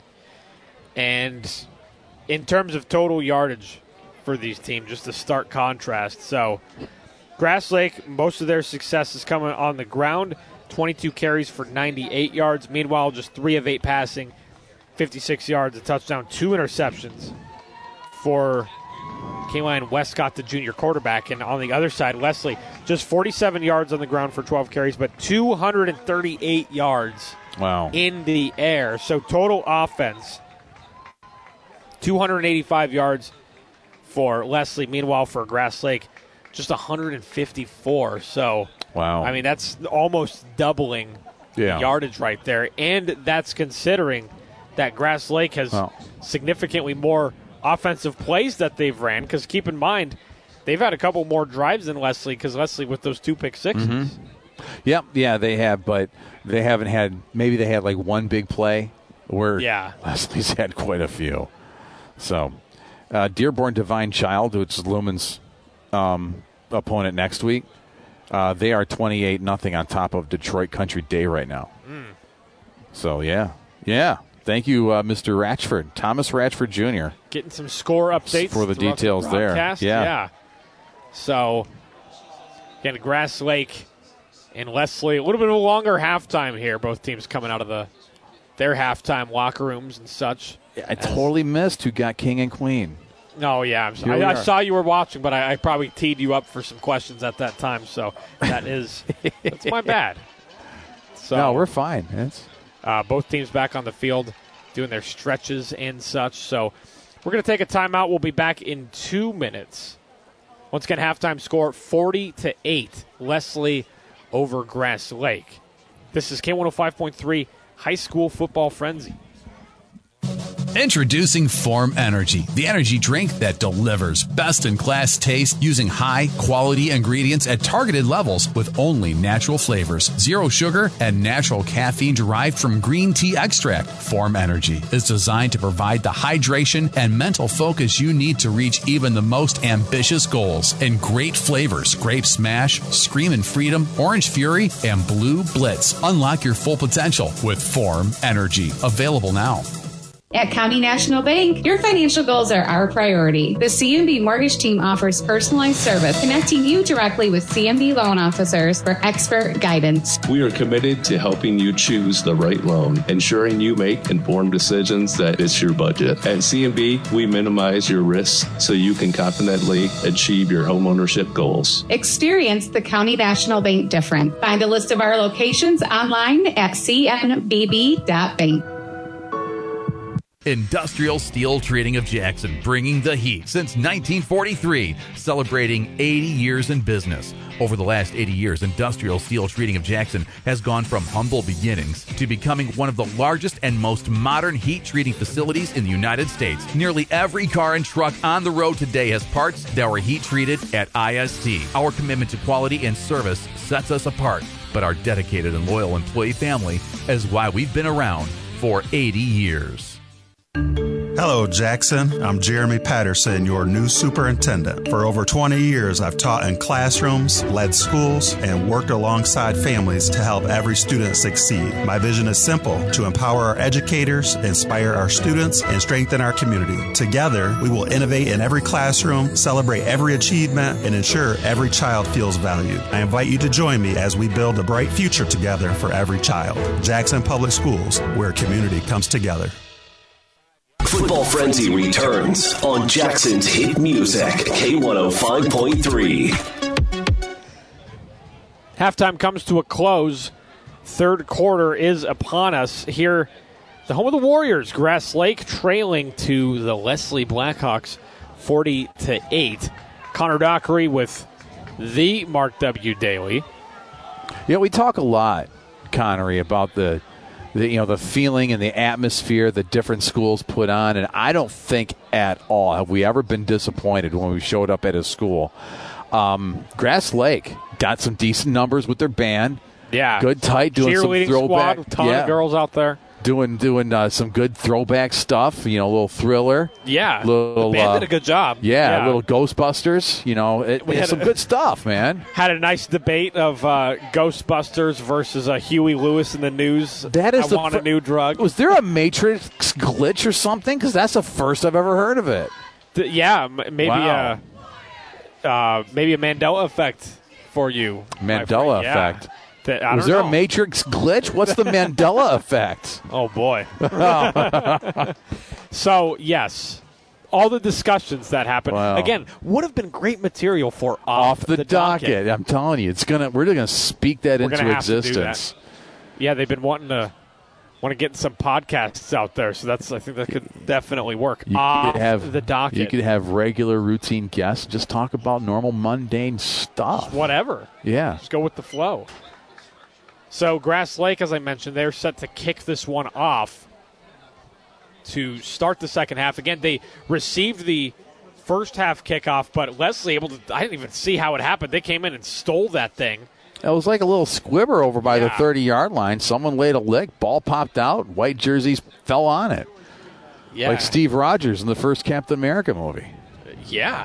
And in terms of total yardage for these teams, just a stark contrast. So Grass Lake, most of their success is coming on the ground, 22 carries for 98 yards. Meanwhile, just 3 of 8 passing, 56 yards, a touchdown, 2 interceptions for Kaline Westcott, the junior quarterback. And on the other side, Leslie, just 47 yards on the ground for 12 carries, but 238 yards in the air. So total offense, 285 yards for Leslie. Meanwhile, for Grass Lake, just 154. So, I mean, that's almost doubling yardage right there. And that's considering that Grass Lake has significantly more offensive plays that they've ran, because keep in mind, they've had a couple more drives than Leslie, because Leslie with those 2 pick sixes. Yeah, they have, but they haven't had, maybe they had like one big play where Leslie's had quite a few. So, Dearborn Divine Child, which is Lumen's opponent next week, they are 28-0 on top of Detroit Country Day right now. So, yeah. Thank you, Mr. Ratchford, Thomas Ratchford Jr. Getting some score updates for the details there. Yeah. So, again, Grass Lake and Leslie, a little bit of a longer halftime here. Both teams coming out of their halftime locker rooms and such. I totally missed who got King and Queen. Oh, yeah. I saw you were watching, but I probably teed you up for some questions at that time, so that's my bad. So, no, we're fine. Both teams back on the field doing their stretches and such. So we're going to take a timeout. We'll be back in 2 minutes. Once again, halftime score 40-8. Leslie over Grass Lake. This is K105.3 High School Football Frenzy. Introducing Form Energy, the energy drink that delivers best-in-class taste using high-quality ingredients at targeted levels with only natural flavors, 0 sugar, and natural caffeine derived from green tea extract. Form Energy is designed to provide the hydration and mental focus you need to reach even the most ambitious goals. In great flavors, Grape Smash, Screamin' Freedom, Orange Fury, and Blue Blitz. Unlock your full potential with Form Energy. Available now. At County National Bank, your financial goals are our priority. The CNB Mortgage Team offers personalized service, connecting you directly with CNB loan officers for expert guidance. We are committed to helping you choose the right loan, ensuring you make informed decisions that fit your budget. At CNB, we minimize your risks so you can confidently achieve your homeownership goals. Experience the County National Bank difference. Find a list of our locations online at cnbb.bank. Industrial Steel Treating of Jackson, bringing the heat since 1943, celebrating 80 years in business. Over the last 80 years, Industrial Steel Treating of Jackson has gone from humble beginnings to becoming one of the largest and most modern heat treating facilities in the United States. Nearly every car and truck on the road today has parts that were heat treated at IST. Our commitment to quality and service sets us apart, but our dedicated and loyal employee family is why we've been around for 80 years. Hello, Jackson. I'm Jeremy Patterson, your new superintendent. For over 20 years, I've taught in classrooms, led schools, and worked alongside families to help every student succeed. My vision is simple: to empower our educators, inspire our students, and strengthen our community. Together, we will innovate in every classroom, celebrate every achievement, and ensure every child feels valued. I invite you to join me as we build a bright future together for every child. Jackson Public Schools, where community comes together. Football Frenzy returns on Jackson's hit music, K105.3. Halftime comes to a close. Third quarter is upon us. Here, the home of the Warriors, Grass Lake trailing to the Leslie Blackhawks 40-8. Connor Dockery with the Mark W. Daly. Yeah, we talk a lot, Connery, about the feeling and the atmosphere that different schools put on, and I don't think at all have we ever been disappointed when we showed up at a school. Grass Lake got some decent numbers with their band. Yeah, good tight, doing some throwback. Squad, ton of girls out there doing some good throwback stuff. A little Thriller. Yeah, the band did a good job. Yeah, a little Ghostbusters. We had some good stuff, man. Had a nice debate of Ghostbusters versus Huey Lewis in the News. That is a new drug. Was there a Matrix glitch or something? Because that's the first I've ever heard of it. Maybe wow. Maybe a Mandela effect for you. Mandela effect. Was there a Matrix glitch? What's the Mandela effect? Oh, boy. So, yes, all the discussions that happened, again, would have been great material for off the docket. I'm telling you, we're going to speak that into existence. Yeah, they've been wanting to get some podcasts out there, so I think that could definitely work. The docket. You could have regular routine guests, just talk about normal, mundane stuff. Just whatever. Yeah. Just go with the flow. So Grass Lake, as I mentioned, they're set to kick this one off to start the second half. Again, they received the first half kickoff, but Leslie I didn't even see how it happened. They came in and stole that thing. It was like a little squibber over by the 30-yard line. Someone laid a lick, ball popped out, white jerseys fell on it. Yeah. Like Steve Rogers in the first Captain America movie. Yeah.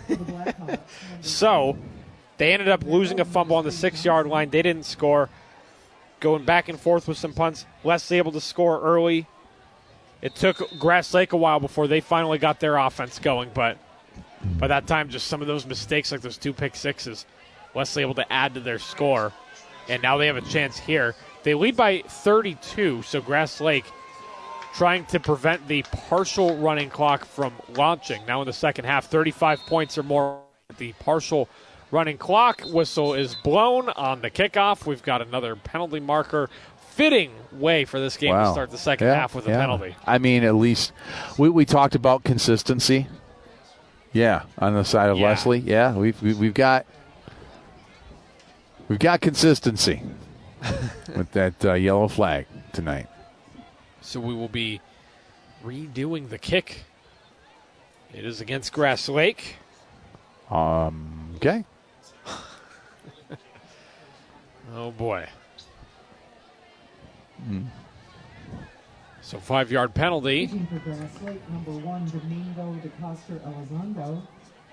So they ended up losing a fumble on the 6-yard line. They didn't score. Going back and forth with some punts. Leslie able to score early. It took Grass Lake a while before they finally got their offense going, but by that time, just some of those mistakes, like those 2 pick sixes, Leslie able to add to their score, and now they have a chance here. They lead by 32, so Grass Lake trying to prevent the partial running clock from launching. Now in the second half, 35 points or more. The partial running clock whistle is blown on the kickoff. We've got another penalty marker. Fitting way for this game to start the second half with a penalty. I mean, at least we talked about consistency. Yeah, on the side of Leslie. Yeah, we've got consistency with that yellow flag tonight. So we will be redoing the kick. It is against Grass Lake. Okay. Oh, boy. So 5-yard penalty. For Grass Lake, number 1, Domingo DeCosta Elizondo.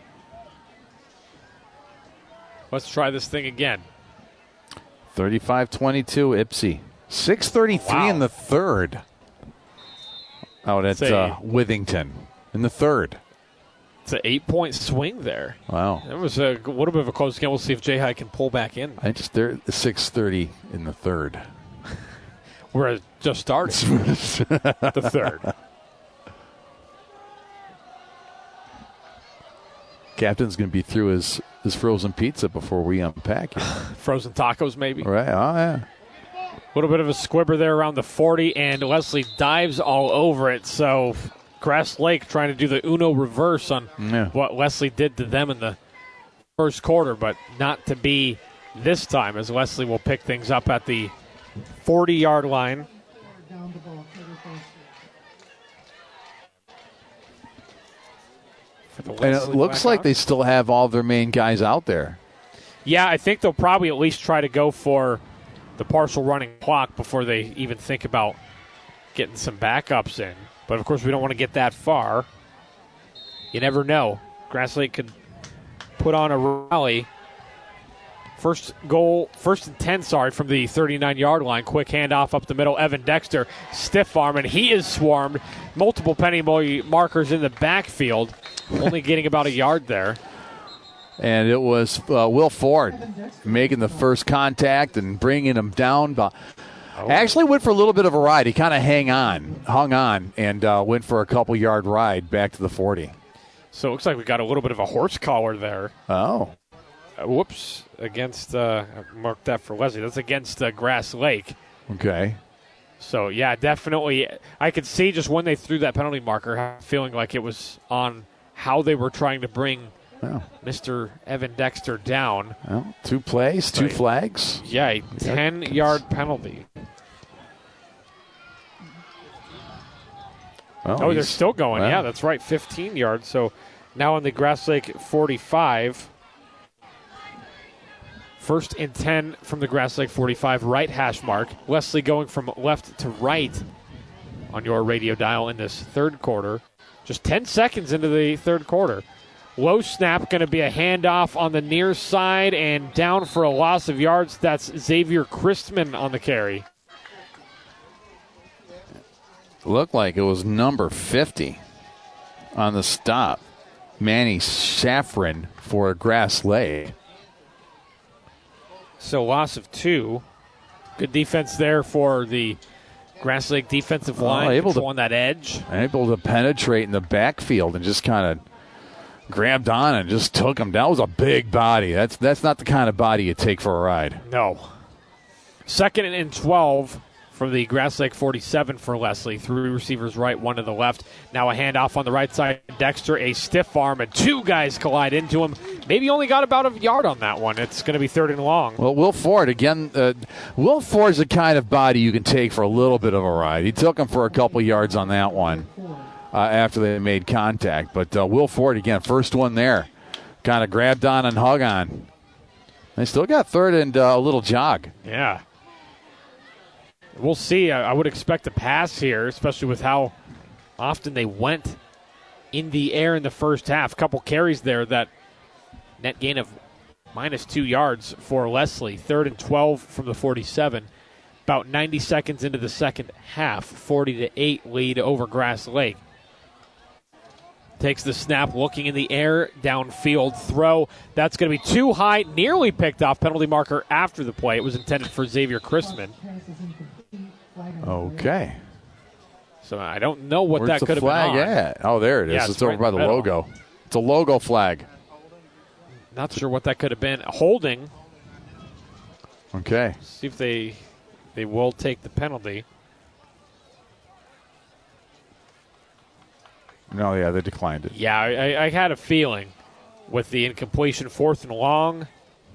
Let's try this thing again. 35-22, Ipsy. 6:33 in the third. Out at Withington in the third. It's an 8-point swing there. Wow. That was a little bit of a close game. We'll see if Jai can pull back in. I just they're 6:30 in the third. We're just starting the third. Captain's going to be through his frozen pizza before we unpack it. Frozen tacos, maybe. Right. Oh, yeah. little bit of a squibber there around the 40, and Leslie dives all over it. So Grass Lake trying to do the Uno reverse on what Leslie did to them in the first quarter, but not to be this time, as Leslie will pick things up at the 40-yard line. And it looks like they still have all of their main guys out there. Yeah, I think they'll probably at least try to go for the partial running clock before they even think about getting some backups in. But, of course, we don't want to get that far. You never know. Grass Lake could put on a rally. First and 10, from the 39-yard line. Quick handoff up the middle. Evan Dexter, stiff arm, and he is swarmed. Multiple penny markers in the backfield, only getting about a yard there. And it was Will Ford making the first contact and bringing him down. Actually went for a little bit of a ride. He kind of hung on, and went for a couple-yard ride back to the 40. So it looks like we got a little bit of a horse collar there. Oh. Whoops. Against, mark that for Leslie. That's against Grass Lake. Okay. So, yeah, definitely. I could see just when they threw that penalty marker, feeling like it was on how they were trying to bring Mr. Evan Dexter down. Well, 2 plays, 2 flags. Yeah, a 10-yard penalty. Oh, they're still going. Yeah, that's right, 15 yards. So now on the Grass Lake 45. First and 10 from the Grass Lake 45, right hash mark. Leslie going from left to right on your radio dial in this third quarter. Just 10 seconds into the third quarter. Low snap, going to be a handoff on the near side and down for a loss of yards. That's Xavier Christman on the carry. Looked like it was number 50 on the stop. Manny Saffron for Grass Lake. So loss of 2. Good defense there for the Grass Lake defensive line. Able to on that edge. Able to penetrate in the backfield and just kind of grabbed on and just took him. That was a big body. That's not the kind of body you take for a ride. No. Second and 12 from the Grass Lake 47 for Leslie. 3 receivers right, 1 to the left. Now a handoff on the right side. Dexter, a stiff arm, and 2 guys collide into him. Maybe only got about a yard on that one. It's going to be 3rd and long. Well, Will Ford, again, Will Ford's the kind of body you can take for a little bit of a ride. He took him for a couple yards on that one after they made contact. But Will Ford, again, first one there. Kind of grabbed on and hung on. They still got 3rd and a little jog. Yeah. We'll see. I would expect a pass here, especially with how often they went in the air in the first half. A couple carries there, that net gain of -2 yards for Leslie. 3rd and 12 from the 47. About 90 seconds into the second half. 40-8 lead over Grass Lake. Takes the snap, looking in the air, downfield throw. That's going to be too high, nearly picked off. Penalty marker after the play. It was intended for Xavier Christman. Okay. So I don't know what that could have been on. Where's the flag at? Oh, there it is. Yeah, it's over by the logo. It's a logo flag. Not sure what that could have been. Holding. Okay. See if they will take the penalty. No, yeah, they declined it. Yeah, I had a feeling with the incompletion, 4th and long.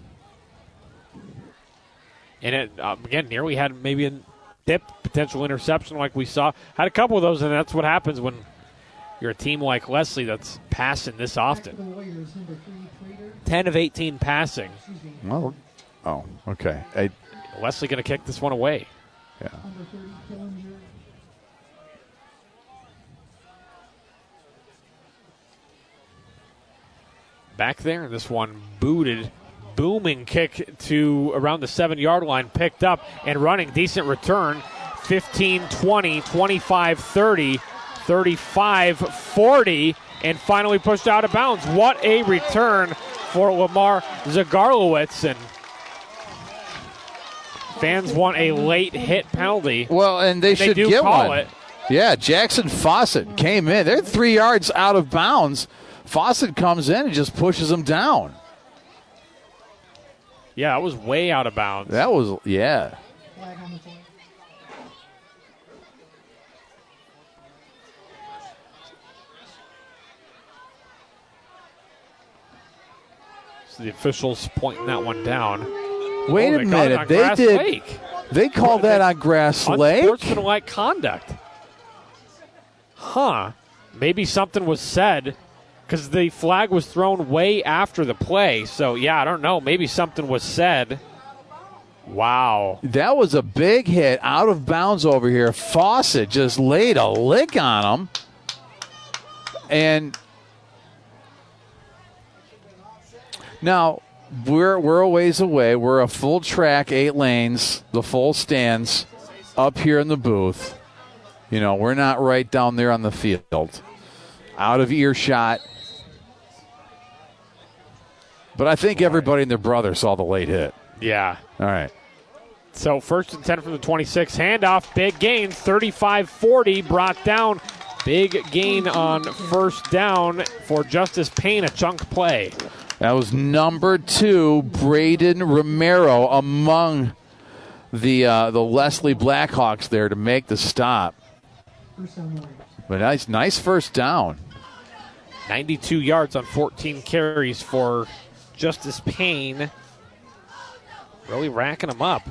And it, again, nearly had maybe a tip, potential interception like we saw. Had a couple of those, and that's what happens when you're a team like Leslie that's passing this often. 10 of 18 passing. Well, okay. Leslie going to kick this one away. Yeah. Back there, this one booted. Booming kick to around the 7-yard line, picked up and running. Decent return. 15-20, 25-30, 35-40, and finally pushed out of bounds. What a return for Lamar Zagarlowitz. And fans want a late hit penalty. Well, and they should get one. Yeah, Jackson Fawcett came in. They're 3 yards out of bounds. Fawcett comes in and just pushes them down. Yeah, it was way out of bounds. That was, yeah. So the officials pointing that one down. Wait a minute. They called that on Grass Lake? Unsportsmanlike conduct. Huh. Maybe something was said because the flag was thrown way after the play. So, yeah, I don't know. Maybe something was said. Wow. That was a big hit out of bounds over here. Fawcett just laid a lick on him. And now we're a ways away. We're a full track, 8 lanes, the full stands up here in the booth. You know, we're not right down there on the field. Out of earshot. But I think everybody and their brother saw the late hit. Yeah. All right. So 1st and 10 from the 26. Handoff, big gain, 35-40, brought down. Big gain on first down for Justice Payne, a chunk play. That was number 2, Braden Romero, among the Leslie Blackhawks there to make the stop. But nice first down. 92 yards on 14 carries for Justice Payne. Really racking them up.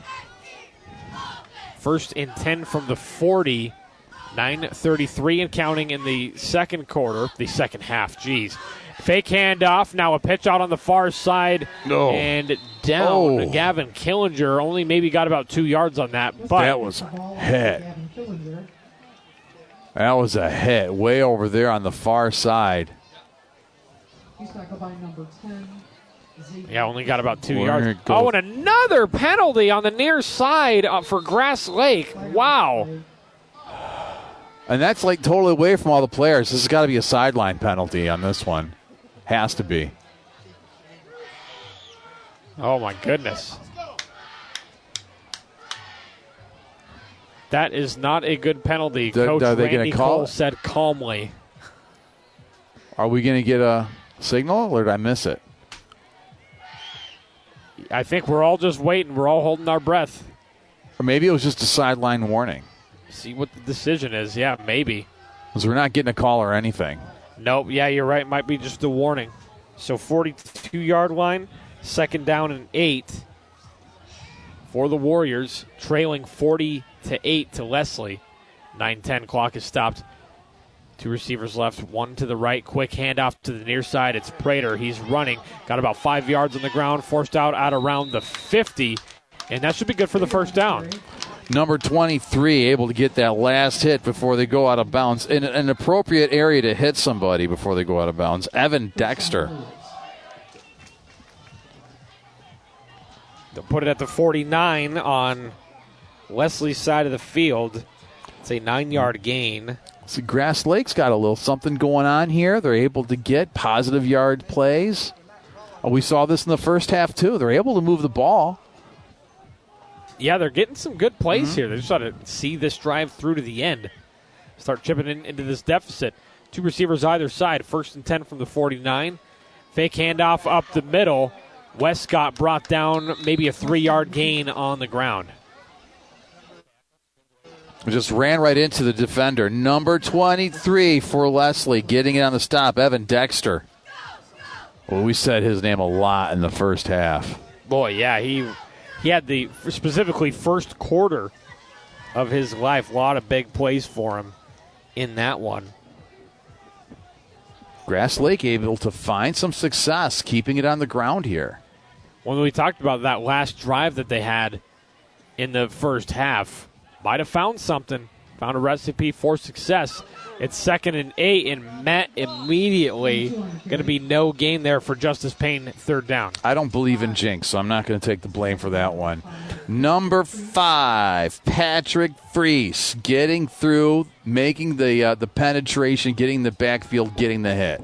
1st and 10 from the 40. 9:33 and counting in the second quarter. The second half, geez. Fake handoff. Now a pitch out on the far side. No. And down. Gavin Killinger only maybe got about 2 yards on that. But that was a hit. That was a hit way over there on the far side. He's tackled by number 10. Yeah, only got about 2 yards. Oh, and another penalty on the near side for Grass Lake. Wow. And that's like totally away from all the players. This has got to be a sideline penalty on this one. Has to be. Oh, my goodness. That is not a good penalty. Coach Randy Cole said calmly. Are we going to get a signal, or did I miss it? I think we're all just waiting. We're all holding our breath. Or maybe it was just a sideline warning. See what the decision is. Yeah, maybe. Because we're not getting a call or anything. Nope. Yeah, you're right. Might be just a warning. So 42-yard line, 2nd down and 8 for the Warriors, trailing 40-8 to Leslie. 9:10 clock is stopped. 2 receivers left, 1 to the right. Quick handoff to the near side. It's Prater. He's running. Got about 5 yards on the ground. Forced out at around the 50. And that should be good for the first down. Number 23 able to get that last hit before they go out of bounds. In an appropriate area to hit somebody before they go out of bounds. Evan Dexter. They'll put it at the 49 on Leslie's side of the field. It's a 9-yard gain. See, Grass Lake's got a little something going on here. They're able to get positive yard plays. We saw this in the first half, too. They're able to move the ball. Yeah, they're getting some good plays here. They just got to see this drive through to the end. Start chipping into this deficit. 2 receivers either side. 1st and 10 from the 49. Fake handoff up the middle. Westcott brought down maybe a 3-yard gain on the ground. Just ran right into the defender. Number 23 for Leslie, getting it on the stop, Evan Dexter. Well, we said his name a lot in the first half. Boy, yeah, he had the specifically first quarter of his life. A lot of big plays for him in that one. Grass Lake able to find some success keeping it on the ground here. When we talked about that last drive that they had in the first half, might have found something, found a recipe for success. It's 2nd and 8, and Matt immediately going to be no gain there for Justice Payne, 3rd down. I don't believe in jinx, so I'm not going to take the blame for that one. Number 5, Patrick Freese, getting through, making the penetration, getting the backfield, getting the hit.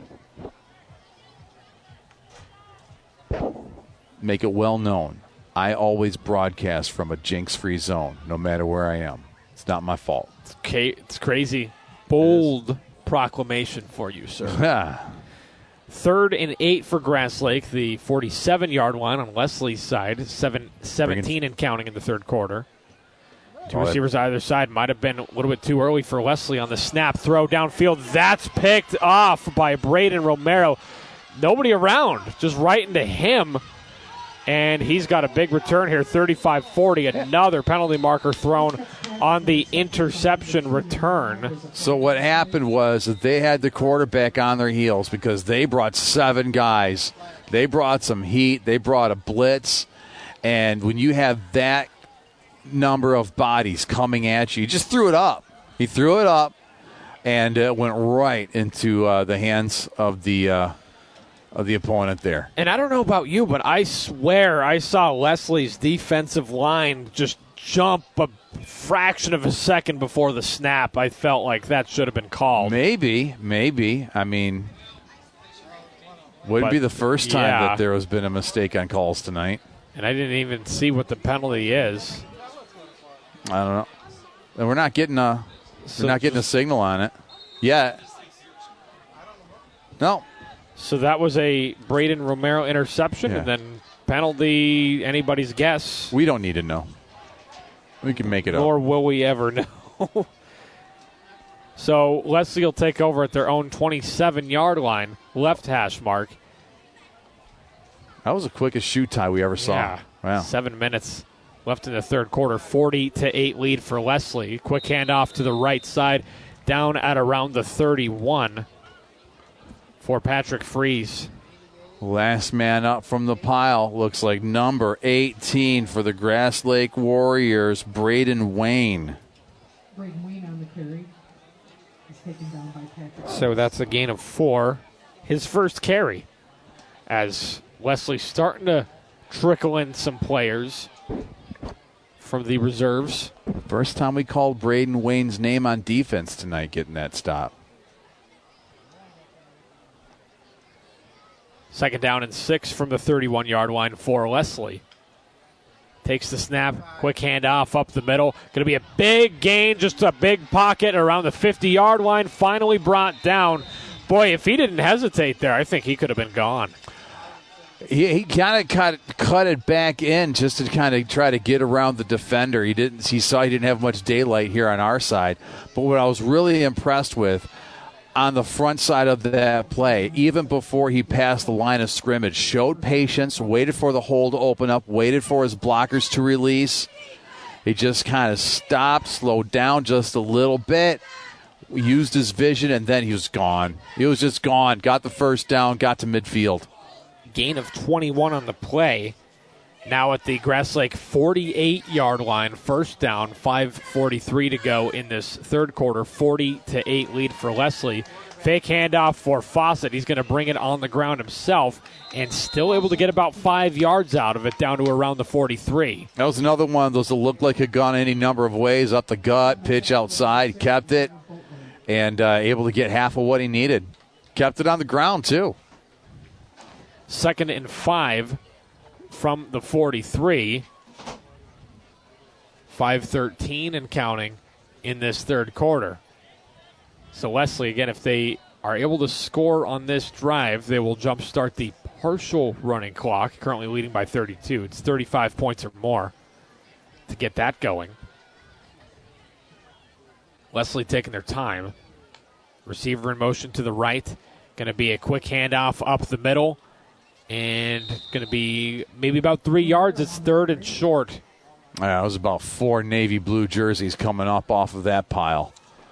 Make it well known. I always broadcast from a jinx-free zone, no matter where I am. It's not my fault. It's crazy. Bold proclamation for you, sir. 3rd and 8 for Grass Lake, the 47-yard line on Leslie's side. 17 and counting in the third quarter. 2 receivers either side. Might have been a little bit too early for Leslie on the snap. Throw downfield. That's picked off by Braden Romero. nobody around, just right into him. And he's got a big return here, 35-40. Another penalty marker thrown on the interception return. So what happened was that they had the quarterback on their heels because they brought 7 guys. They brought some heat. They brought a blitz. And when you have that number of bodies coming at you, he just threw it up. He threw it up, and it went right into the hands of the opponent there. And I don't know about you, but I swear I saw Leslie's defensive line just jump a fraction of a second before the snap. I felt like that should have been called. Maybe. I mean, wouldn't be the first time that there has been a mistake on calls tonight. And I didn't even see what the penalty is. I don't know. And we're not getting a signal on it yet. No. So that was a Braden Romero interception, and then penalty, anybody's guess. We don't need to know. We can make it up. Nor will we ever know. So Leslie will take over at their own 27-yard line, left hash mark. That was the quickest shoot tie we ever saw. Yeah. Wow. 7 minutes left in the third quarter. 40-8 lead for Leslie. Quick handoff to the right side, down at around the 31 for Patrick Freeze. Last man up from the pile looks like number 18 for the Grass Lake Warriors, Braden Wayne. Braden Wayne on the carry. He's taken down by Patrick. So that's a gain of 4. His first carry as Leslie's starting to trickle in some players from the reserves. First time we called Braden Wayne's name on defense tonight, getting that stop. Second down and 6 from the 31-yard line for Leslie. Takes the snap, quick handoff up the middle. Going to be a big gain, just a big pocket around the 50-yard line. Finally brought down. Boy, if he didn't hesitate there, I think he could have been gone. He kind of cut it back in just to kind of try to get around the defender. He saw he didn't have much daylight here on our side. But what I was really impressed with on the front side of that play, even before he passed the line of scrimmage, showed patience, waited for the hole to open up, waited for his blockers to release. He just kind of stopped, slowed down just a little bit, used his vision, and then he was gone. He was just gone. Got the first down, got to midfield. Gain of 21 on the play. Now at the Grass Lake 48-yard line, first down, 5:43 to go in this third quarter, 40-8 lead for Leslie. Fake handoff for Fawcett. He's going to bring it on the ground himself and still able to get about 5 yards out of it down to around the 43. That was another one of those that looked like it had gone any number of ways, up the gut, pitch outside, kept it, and able to get half of what he needed. Kept it on the ground, too. 2nd and 5 from the 43. 5:13 and counting in this third quarter. So Leslie, again, if they are able to score on this drive, they will jumpstart the partial running clock, currently leading by 32. It's 35 points or more to get that going. Leslie taking their time. Receiver in motion to the right. Going to be a quick handoff up the middle. And going to be maybe about 3 yards. It's third and short. Yeah, it was about 4 navy blue jerseys coming up off of that pile.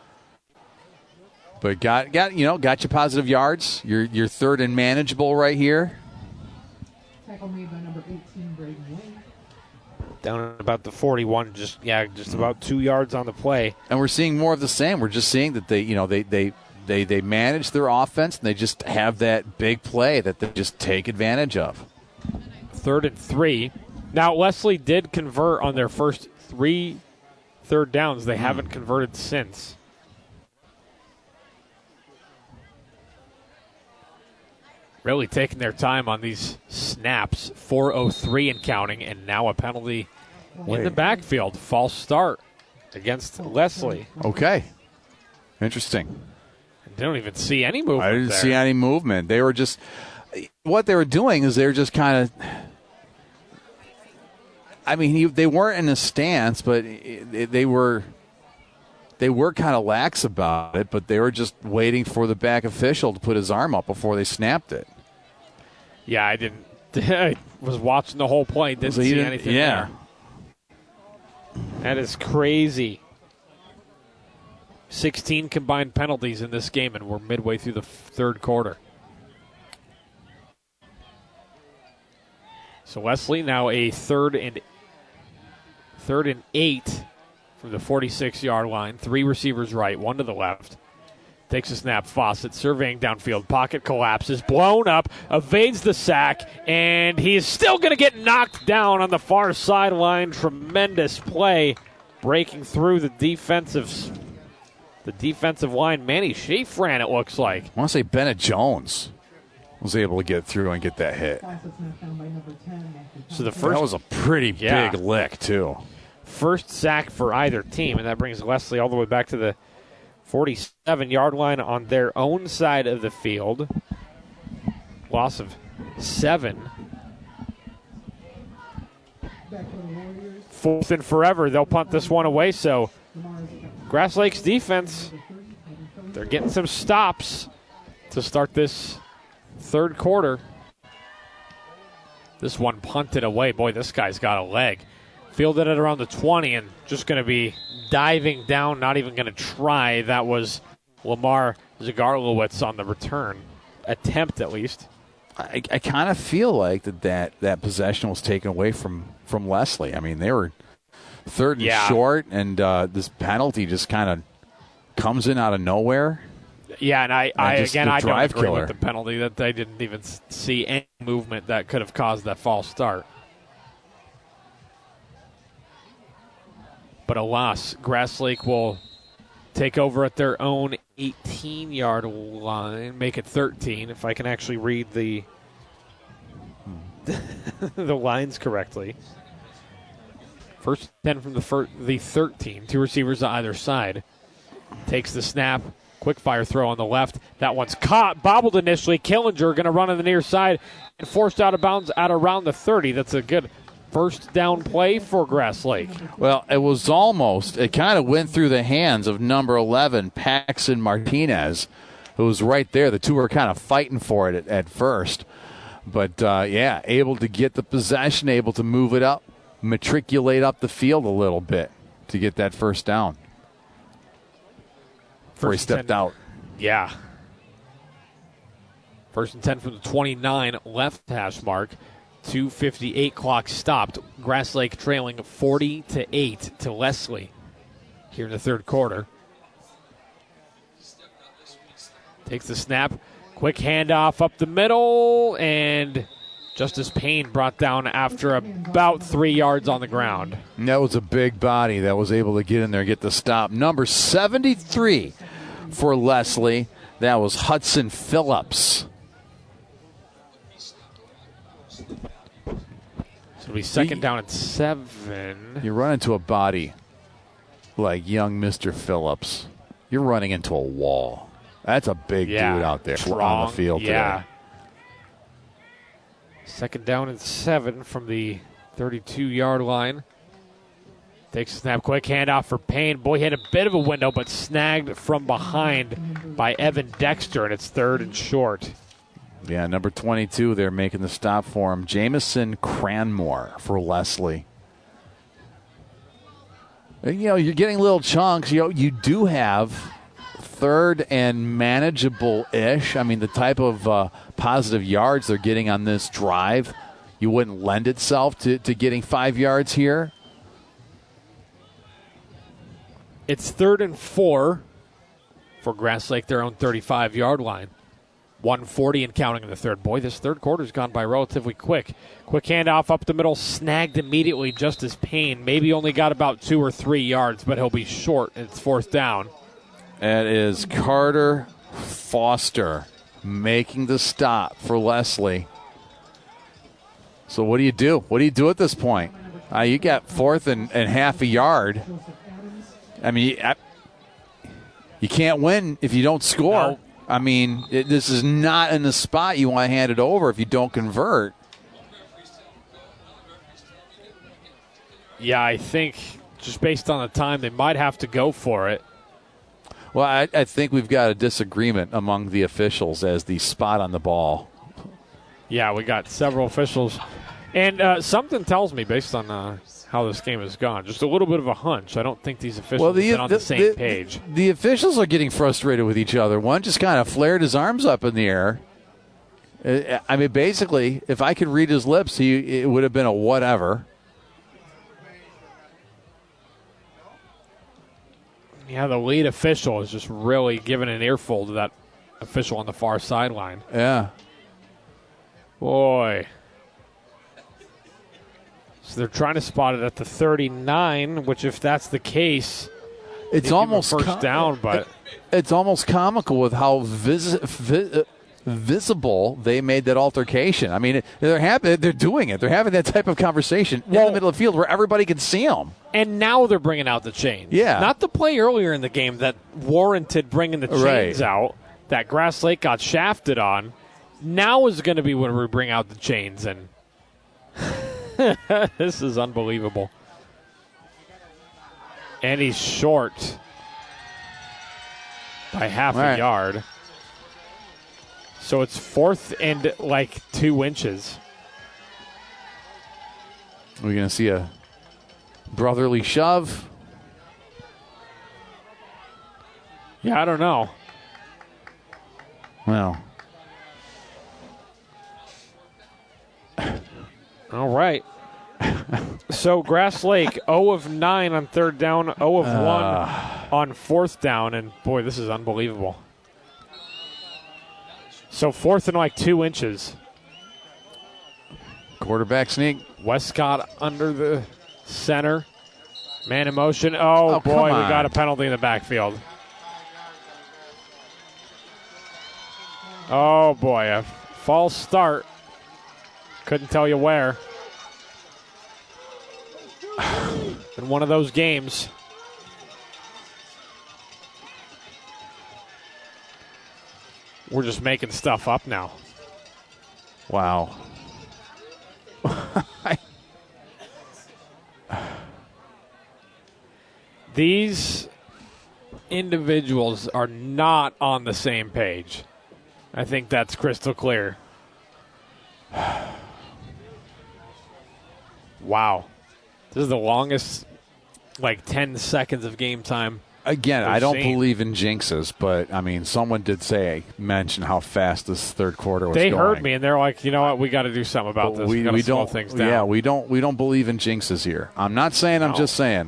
But got you positive yards. You're third and manageable right here. Tackle made by number 18, Braden Wayne. Down at about the 41, just about 2 yards on the play. And we're seeing more of the same. We're just seeing that they manage their offense, and they just have that big play that they just take advantage of. 3rd and 3. Now, Leslie did convert on their first 3 third downs. They haven't converted since. Really taking their time on these snaps. 4:03 and counting, and now a penalty in the backfield. False start against Leslie. Okay. Interesting. I don't even see any movement. I didn't see any movement. They were just – what they were doing is they were just kind of – I mean, they weren't in a stance, but they were kind of lax about it, but they were just waiting for the back official to put his arm up before they snapped it. Yeah, I didn't. I was watching the whole play. Didn't see anything there. That is crazy. 16 combined penalties in this game, and we're midway through the third quarter. So Wesley now a third and 8 from the 46-yard line. 3 receivers right, 1 to the left. Takes a snap. Fawcett surveying downfield. Pocket collapses. Blown up. Evades the sack. And he's still going to get knocked down on the far sideline. Tremendous play. Breaking through the defensive line. Manny Shafran, it looks like. I want to say Bennett Jones was able to get through and get that hit. So the first, that was a pretty big lick, too. First sack for either team, and that brings Wesley all the way back to the 47-yard line on their own side of the field. Loss of 7. 4th and forever. They'll punt this one away, so Grass Lake's defense, they're getting some stops to start this third quarter. This one punted away. Boy, this guy's got a leg. Fielded it around the 20 and just going to be diving down, not even going to try. That was Lamar Zagarlowicz on the return attempt, at least. I kind of feel like that possession was taken away from Leslie. I mean, they were third and short, and this penalty just kind of comes in out of nowhere. Yeah, and I don't agree killer with the penalty that they didn't even see any movement that could have caused that false start. But alas, Grass Lake will take over at their own 18-yard line, make it 13, if I can actually read the the lines correctly. First 10 from the 13, 2 receivers on either side. Takes the snap, quick fire throw on the left. That one's caught, bobbled initially. Killinger going to run on the near side and forced out of bounds at around the 30. That's a good first down play for Grass Lake. Well, it kind of went through the hands of number 11, Paxton Martinez, who was right there. The two were kind of fighting for it at first. But, able to get the possession, able to move it up, matriculate up the field a little bit to get that first down. Before he stepped out. Yeah. First and 10 from the 29 left hash mark. 2:58 clock stopped. Grass Lake trailing 40-8 to Leslie here in the third quarter. Takes the snap. Quick handoff up the middle, and Justice Payne brought down after about 3 yards on the ground. And that was a big body that was able to get in there and get the stop. Number 73 for Leslie. That was Hudson Phillips. So it'll be second down and 7. You run into a body like young Mr. Phillips, you're running into a wall. That's a big dude out there on the field today. Second down and 7 from the 32-yard line. Takes a snap, quick handoff for Payne. Boy, he had a bit of a window, but snagged from behind by Evan Dexter, and it's third and short. Yeah, number 22, they're making the stop for him. Jamison Cranmore for Leslie. You're getting little chunks. You do have third and manageable-ish. I mean, the type of positive yards they're getting on this drive, you wouldn't lend itself to getting 5 yards here. It's 3rd and 4 for Grass Lake, their own 35-yard line. 1:40 and counting in the third. Boy, this third quarter's gone by relatively quick. Quick handoff up the middle, snagged immediately. Justice Payne maybe only got about 2 or 3 yards, but he'll be short, and it's 4th down. It is Carter Foster making the stop for Leslie. So what do you do? What do you do at this point? You got 4th and half a yard. I mean, you can't win if you don't score. No. I mean, this is not in the spot you want to hand it over if you don't convert. Yeah, I think just based on the time, they might have to go for it. Well, I think we've got a disagreement among the officials as the spot on the ball. Yeah, we got several officials. And something tells me, based on how this game has gone, just a little bit of a hunch. I don't think these officials have been on the same page. The officials are getting frustrated with each other. One just kind of flared his arms up in the air. I mean, basically, if I could read his lips, it would have been a whatever. Yeah, the lead official is just really giving an earful to that official on the far sideline. Yeah. Boy. So they're trying to spot it at the 39, which if that's the case, it's almost first down, but it's almost comical with how visible they made that altercation. I mean, they're happy. They're doing it. They're having that type of conversation in the middle of the field where everybody can see them. And now they're bringing out the chains. Yeah. Not the play earlier in the game that warranted bringing the chains out, that Grass Lake got shafted on. Now is going to be when we bring out the chains, and this is unbelievable. And he's short by half a yard. So it's 4th and 2 inches. We're going to see a brotherly shove. Yeah, I don't know. Well. All right. So Grass Lake 0 of 9 on 3rd down, 0 of 1 on 4th down, and boy, this is unbelievable. So 4th and 2 inches. Quarterback sneak. Westcott under the center. Man in motion. Oh boy, we got a penalty in the backfield. Oh boy, a false start. Couldn't tell you where. In one of those games. We're just making stuff up now. Wow. These individuals are not on the same page. I think that's crystal clear. Wow. This is the longest, 10 seconds of game time. Again, I don't believe in jinxes, but, I mean, someone did mention how fast this third quarter was going. They heard me, and they're like, you know what, we got to do something about this. We got to slow things down. Yeah, we don't believe in jinxes here. I'm not saying, I'm just saying.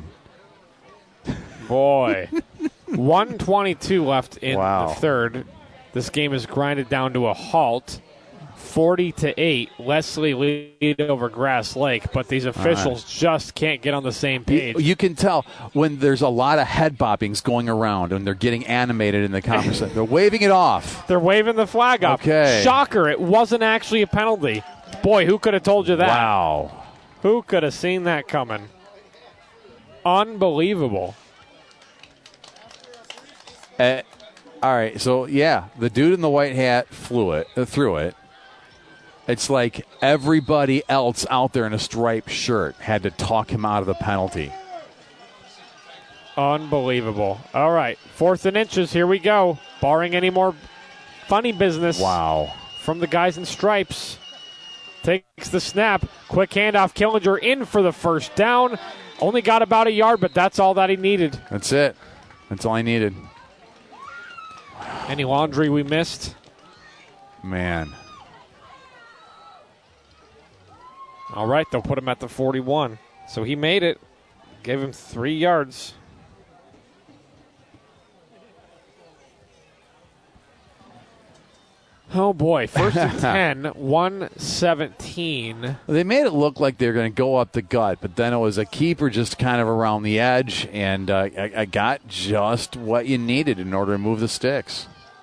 Boy. 1:22 left in the third. This game is grinded down to a halt. 40-8. Leslie lead over Grass Lake, but these officials just can't get on the same page. You can tell when there's a lot of head bobbings going around and they're getting animated in the conversation. They're waving it off. They're waving the flag up. Okay. Shocker, it wasn't actually a penalty. Boy, who could have told you that? Wow. Who could have seen that coming? Unbelievable. All right, so, the dude in the white hat threw it. It's like everybody else out there in a striped shirt had to talk him out of the penalty. Unbelievable. All right, 4th and inches. Here we go. Barring any more funny business. Wow. From the guys in stripes. Takes the snap. Quick handoff. Killinger in for the first down. Only got about a yard, but that's all that he needed. That's it. That's all he needed. Any laundry we missed? Man. All right, they'll put him at the 41. So he made it. Gave him 3 yards. Oh, boy. 1st and 10, 1:17. They made it look like they were going to go up the gut, but then it was a keeper just kind of around the edge, and I got just what you needed in order to move the sticks.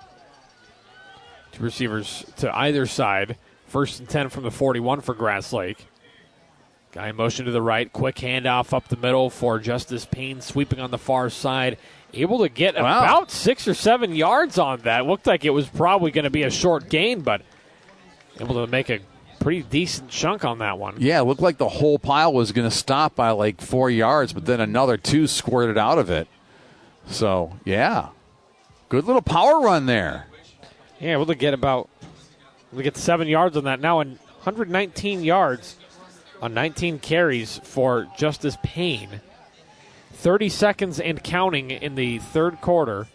2 receivers to either side. 1st and 10 from the 41 for Grass Lake. Guy in motion to the right. Quick handoff up the middle for Justice Payne, sweeping on the far side. Able to get about 6 or 7 yards on that. Looked like it was probably going to be a short gain, but able to make a pretty decent chunk on that one. Yeah, it looked like the whole pile was going to stop by 4 yards, but then another 2 squirted out of it. So, yeah. Good little power run there. Yeah, able to get about We get 7 yards on that now, and 119 yards on 19 carries for Justice Payne. 30 seconds and counting in the third quarter.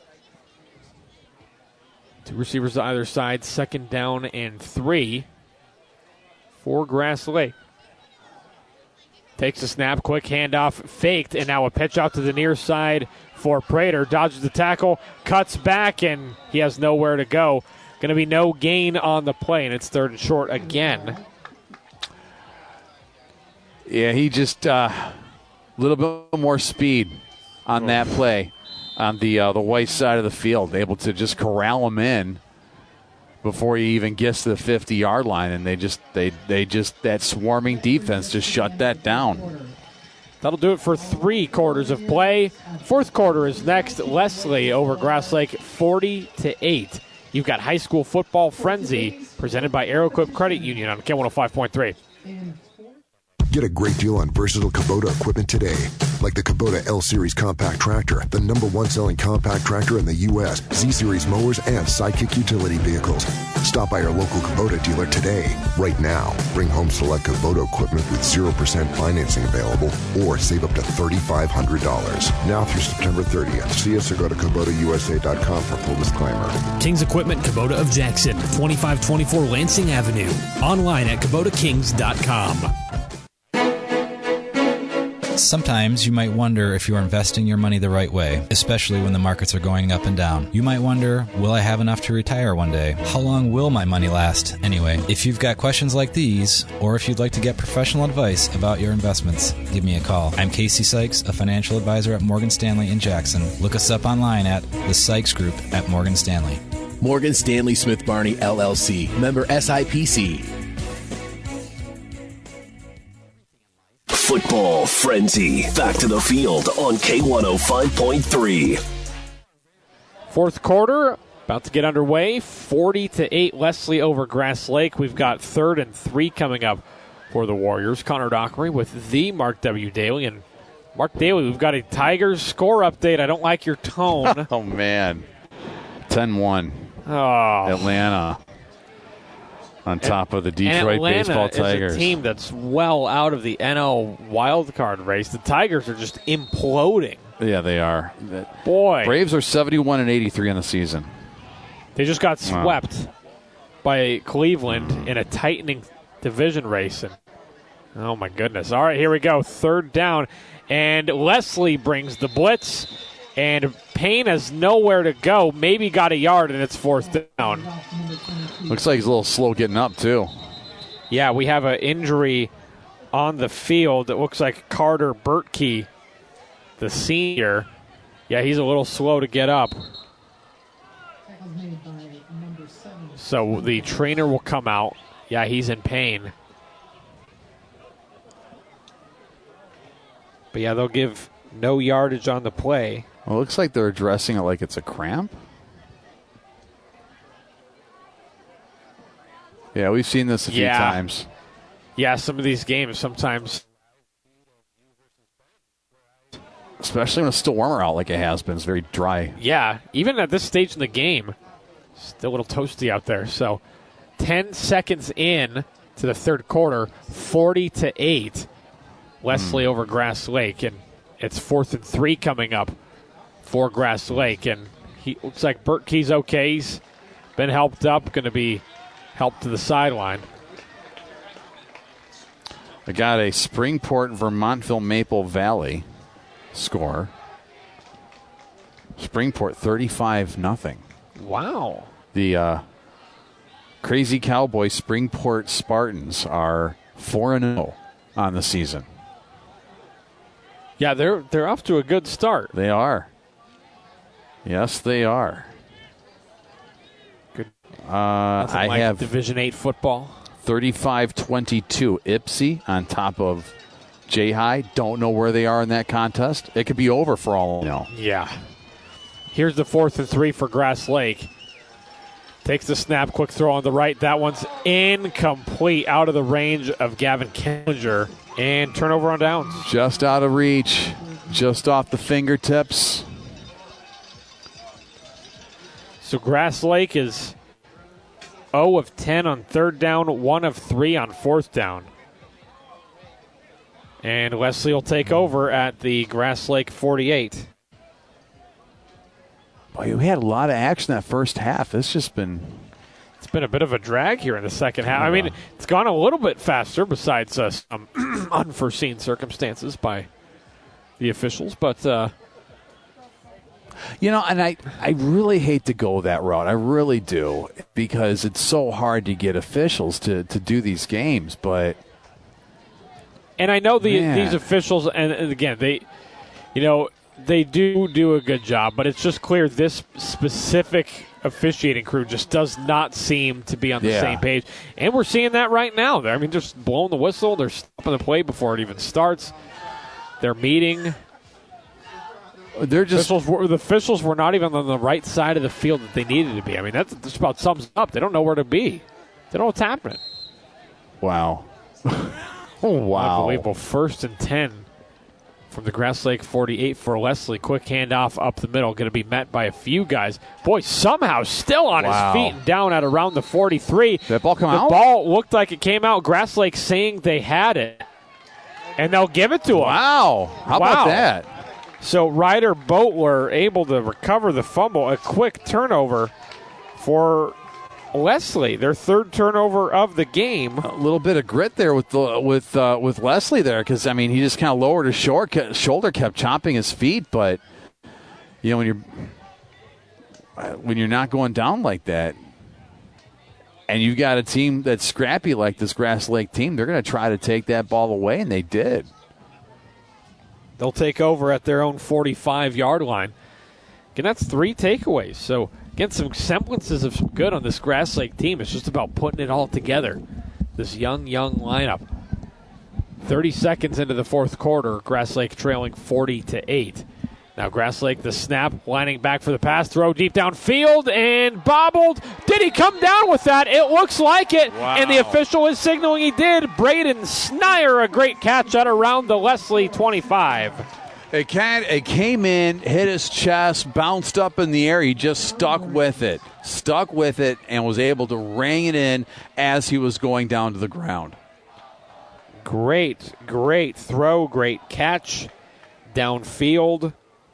2 receivers on either side, 2nd down and 3 for Grass Lake. Takes a snap, quick handoff, faked, and now a pitch out to the near side for Prater. Dodges the tackle, cuts back, and he has nowhere to go. Going to be no gain on the play, and it's 3rd and short again. Yeah, he just a little bit more speed on that play on the white side of the field, able to just corral him in before he even gets to the 50-yard line, and they just that swarming defense just shut that down. That'll do it for 3 quarters of play. 4th quarter is next. Leslie over Grass Lake, 40-8. You've got high school football frenzy presented by Aeroquip Credit Union on K105.3. Get a great deal on versatile Kubota equipment today. Like the Kubota L-Series compact tractor, the #1 selling compact tractor in the U.S., Z-Series mowers, and Sidekick utility vehicles. Stop by your local Kubota dealer today. Right now, bring home select Kubota equipment with 0% financing available or save up to $3,500. Now through September 30th. See us or go to KubotaUSA.com for full disclaimer. Kings Equipment Kubota of Jackson, 2524 Lansing Avenue. Online at KubotaKings.com. Sometimes you might wonder if you're investing your money the right way, especially when the markets are going up and down. You might wonder, will I have enough to retire one day? How long will my money last? Anyway, if you've got questions like these, or if you'd like to get professional advice about your investments, give me a call. I'm Casey Sykes, a financial advisor at Morgan Stanley in Jackson. Look us up online at the Sykes Group at Morgan Stanley. Morgan Stanley Smith Barney, LLC. Member SIPC. Football frenzy. Back to the field on K105.3. 4th quarter about to get underway. 40-8 Leslie over Grass Lake. We've got 3rd and 3 coming up for the Warriors. Connor Dockery with the Mark W. Daly. And Mark Daly, we've got a Tigers score update. I don't like your tone. Oh, man. 10-1. Oh. Atlanta on top of the Detroit Baseball Tigers. Is a team that's well out of the NL wildcard race. The Tigers are just imploding. Yeah, they are. Boy. Braves are 71-83 in the season. They just got swept by Cleveland in a tightening division race. And, oh, my goodness. All right, here we go. 3rd down. And Leslie brings the blitz. And Payne has nowhere to go. Maybe got a yard, and it's 4th down. Looks like he's a little slow getting up, too. Yeah, we have an injury on the field. It looks like Carter Bertkey, the senior. Yeah, he's a little slow to get up. So the trainer will come out. Yeah, he's in pain. But, yeah, they'll give no yardage on the play. Well, it looks like they're addressing it like it's a cramp. Yeah, we've seen this a few times. Yeah, some of these games sometimes. Especially when it's still warmer out like it has been. It's very dry. Yeah, even at this stage in the game, still a little toasty out there. So 10 seconds in to the 3rd quarter, 40-8. Leslie over Grass Lake, and it's 4th and 3 coming up for Grass Lake. And he looks like Bertkey's okay. He's been helped up, going to be helped to the sideline. I got a Springport Vermontville Maple Valley score. Springport 35-0. Wow. The Crazy Cowboy Springport Spartans are 4-0 on the season. Yeah, they're off to a good start. They are. Yes, they are. Good. I have Division 8 football. 35-22 Ypsi on top of J-High. Don't know where they are in that contest. It could be over for all I know. Yeah. Here's the 4th and 3 for Grass Lake. Takes the snap, quick throw on the right. That one's incomplete, out of the range of Gavin Killinger. And turnover on downs. Just out of reach. Just off the fingertips. So Grass Lake is 0 of 10 on third down, 1 of 3 on fourth down. And Leslie will take over at the Grass Lake 48. Boy, we had a lot of action that first half. It's been a bit of a drag here in the second half. I mean, it's gone a little bit faster besides some unforeseen circumstances by the officials, but and I really hate to go that route. I really do, because it's so hard to get officials to do these games, but and I know these officials, and again, they do a good job, but it's just clear this specific officiating crew just does not seem to be on the same page. And we're seeing that right now. I mean, just blowing the whistle. They're stopping the play before it even starts. They're meeting. The officials were not even on the right side of the field that they needed to be. I mean, that just about sums it up. They don't know where to be. They don't know what's happening. Wow. Oh, wow. Unbelievable. 1st and 10 from the Grass Lake 48 for Leslie. Quick handoff up the middle. Going to be met by a few guys. Boy, somehow still on his feet and down at around the 43. Did that ball come out? The ball looked like it came out. Grass Lake saying they had it. And they'll give it to him. Wow. How about that? So Ryder Boatler able to recover the fumble. A quick turnover for Leslie, their third turnover of the game. A little bit of grit there with Leslie there, because I mean he just kind of lowered his shoulder, kept chomping his feet, but when you're not going down like that, and you got a team that's scrappy like this Grass Lake team, they're going to try to take that ball away, and they did. They'll take over at their own 45-yard line. And that's 3 takeaways. So, again, some semblances of some good on this Grass Lake team. It's just about putting it all together. This young lineup. 30 seconds into the fourth quarter, Grass Lake trailing 40-8. Now Grass Lake, the snap, lining back for the pass, throw deep downfield, and bobbled. Did he come down with that? It looks like it. Wow. And the official is signaling he did. Braden Snier, a great catch at around the Leslie 25. It came in, hit his chest, bounced up in the air. He just stuck with it, and was able to ring it in as he was going down to the ground. Great throw, great catch downfield.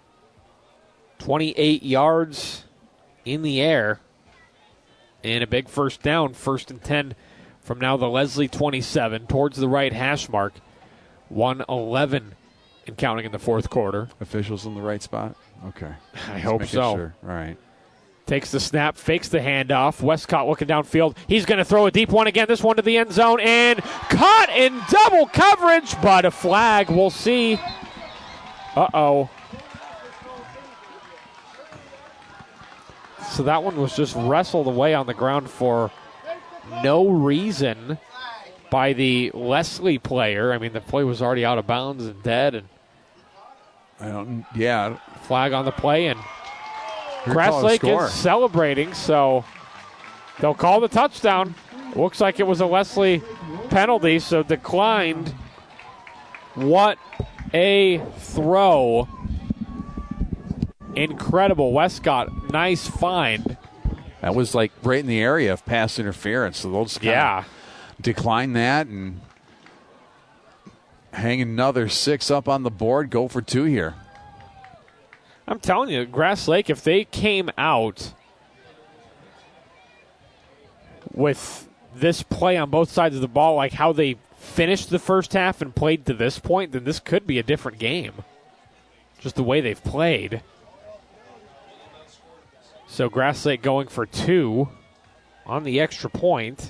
28 yards in the air. And a big first down, 1st and 10 from now the Leslie 27 towards the right hash mark. 1:11 and counting in the fourth quarter. Officials in the right spot? Okay. I hope so. Sure. All right. Takes the snap, fakes the handoff. Westcott looking downfield. He's going to throw a deep one again, this one to the end zone, and caught in double coverage, but a flag. We'll see. Uh-oh. So that one was just wrestled away on the ground for no reason by the Leslie player. I mean, the play was already out of bounds and dead. And flag on the play, and Grass Lake is celebrating, so they'll call the touchdown. Looks like it was a Leslie penalty, so declined. What a throw. Incredible. Westcott, nice find. That was like right in the area of pass interference, so they'll just kind of decline that and hang another 6 up on the board, go for 2 here. I'm telling you, Grass Lake, if they came out with this play on both sides of the ball, like how they finished the first half and played to this point, then this could be a different game. Just the way they've played. So Grass Lake going for 2 on the extra point.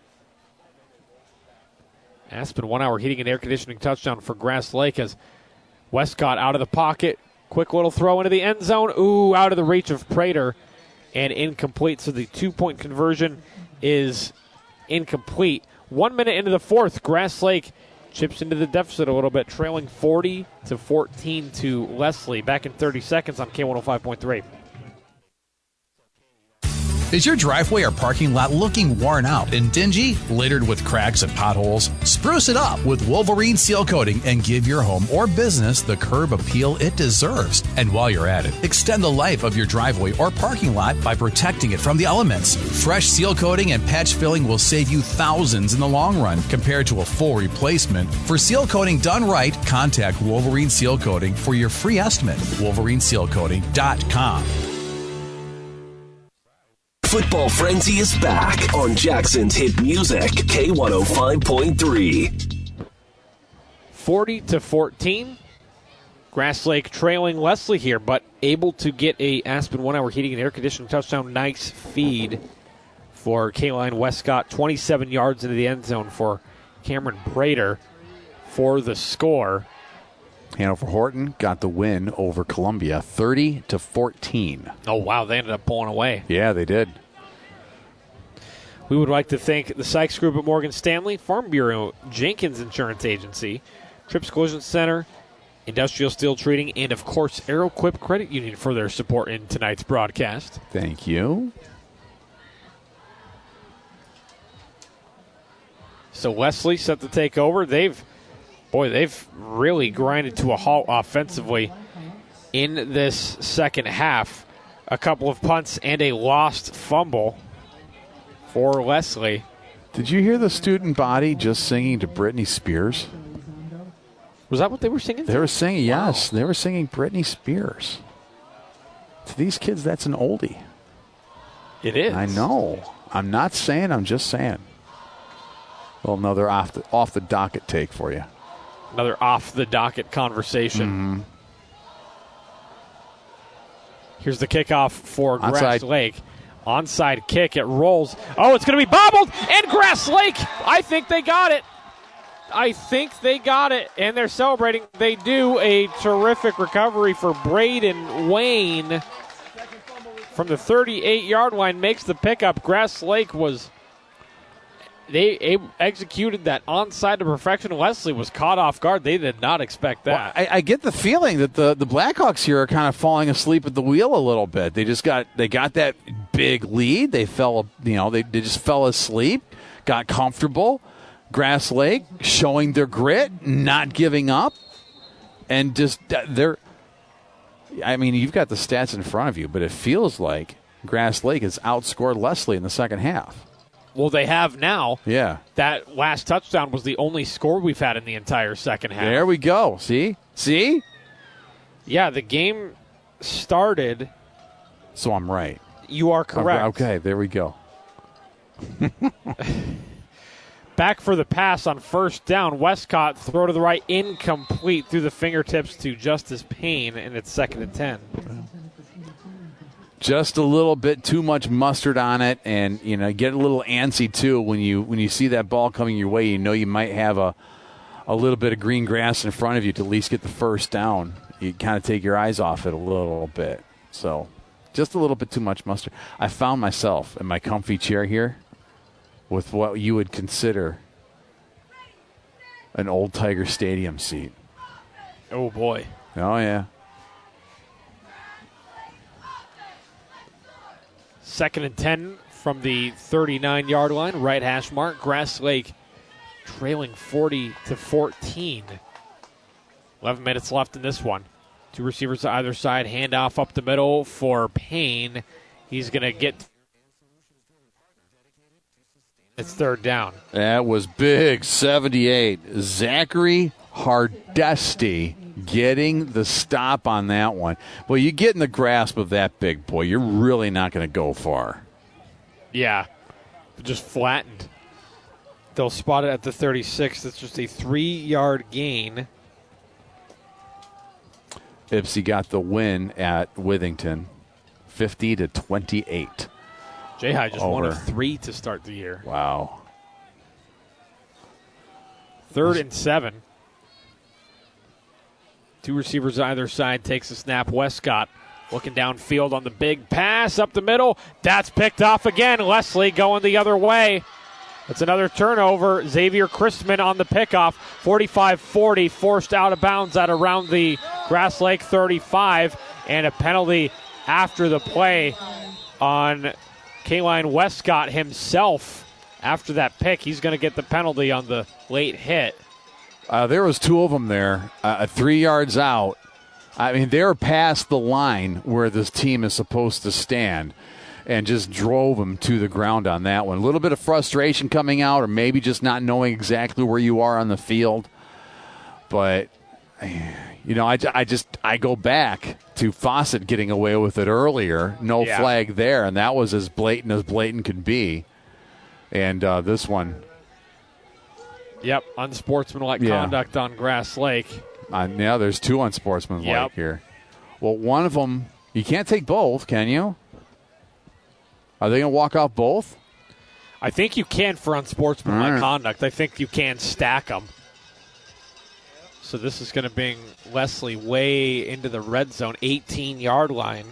Aspen 1 hour heating and air conditioning touchdown for Grass Lake as Westcott out of the pocket. Quick little throw into the end zone. Ooh, out of the reach of Prater and incomplete. So the 2-point conversion is incomplete. 1 minute into the fourth, Grass Lake chips into the deficit a little bit, trailing 40-14 to Leslie. Back in 30 seconds on K105.3. Is your driveway or parking lot looking worn out and dingy, littered with cracks and potholes? Spruce it up with Wolverine Seal Coating and give your home or business the curb appeal it deserves. And while you're at it, extend the life of your driveway or parking lot by protecting it from the elements. Fresh seal coating and patch filling will save you thousands in the long run compared to a full replacement. For seal coating done right, contact Wolverine Seal Coating for your free estimate. WolverineSealCoating.com. Football Frenzy is back on Jackson's hit music, K105.3. 40-14. Grass Lake trailing Leslie here, but able to get a Aspen 1 Hour Heating and Air Conditioning touchdown. Nice feed for Kaline Westcott. 27 yards into the end zone for Cameron Prater for the score. Hanover Horton got the win over Columbia, 30-14. Oh, wow, they ended up pulling away. Yeah, they did. We would like to thank the Sykes Group at Morgan Stanley, Farm Bureau, Jenkins Insurance Agency, Trips Collision Center, Industrial Steel Treating, and, of course, Aeroquip Credit Union for their support in tonight's broadcast. Thank you. So Leslie set to take over. They've really grinded to a halt offensively in this second half. A couple of punts and a lost fumble for Leslie. Did you hear the student body just singing to Britney Spears? Was that what they were singing? They were singing, yes. They were singing Britney Spears. To these kids, that's an oldie. It is. I know. I'm not saying, I'm just saying. Well, another off the docket take for you. Another off-the-docket conversation. Mm-hmm. Here's the kickoff for Grass Onside. Lake. Onside kick. It rolls. Oh, it's going to be bobbled. And Grass Lake, I think they got it. And they're celebrating. They do a terrific recovery for Braden Wayne from the 38-yard line. Makes the pickup. Grass Lake They executed that onside to perfection. Leslie was caught off guard. They did not expect that. Well, I get the feeling that the Blackhawks here are kind of falling asleep at the wheel a little bit. They got that big lead. They just fell asleep, got comfortable. Grass Lake showing their grit, not giving up, and just you've got the stats in front of you, but it feels like Grass Lake has outscored Leslie in the second half. Well, they have now. Yeah. That last touchdown was the only score we've had in the entire second half. There we go. See? Yeah, the game started. So I'm right. You are correct. Okay, there we go. Back for the pass on first down. Westcott, throw to the right, incomplete through the fingertips to Justice Payne, and it's 2nd and 10. Just a little bit too much mustard on it, and get a little antsy too when you see that ball coming your way. You know you might have a little bit of green grass in front of you to at least get the first down. You kind of take your eyes off it a little bit. So just a little bit too much mustard. I found myself in my comfy chair here with what you would consider an old Tiger Stadium seat. Oh boy. Oh yeah. 2nd and 10 from the 39-yard line, right hash mark. Grass Lake trailing 40-14. 11 minutes left in this one. Two receivers to either side. Handoff up the middle for Payne. He's going to get. It's 3rd down. That was big. 78. Zachary Hardesty getting the stop on that one. Well, you get in the grasp of that big boy, you're really not going to go far. Yeah. Just flattened. They'll spot it at the 36. That's just a 3-yard gain. Ipsy got the win at Withington, 50-28. Jay-High just won of 3 to start the year. Wow. 3rd and 7. Two receivers either side, takes a snap. Westcott looking downfield on the big pass up the middle. That's picked off again. Leslie going the other way. It's another turnover. Xavier Christman on the pickoff. 45-40, forced out of bounds at around the Grass Lake 35. And a penalty after the play on Kaline Westcott himself, after that pick, he's going to get the penalty on the late hit. There was two of them there, 3 yards out. I mean, they're past the line where this team is supposed to stand and just drove them to the ground on that one. A little bit of frustration coming out, or maybe just not knowing exactly where you are on the field. But, you know, I go back to Fawcett getting away with it earlier. No flag there, and that was as blatant could be. And this one. Yep, unsportsmanlike conduct on Grass Lake. Yeah, there's two unsportsmanlike here. Well, one of them, you can't take both, can you? Are they going to walk off both? I think you can for unsportsmanlike conduct. I think you can stack them. So this is going to bring Leslie way into the red zone, 18-yard line.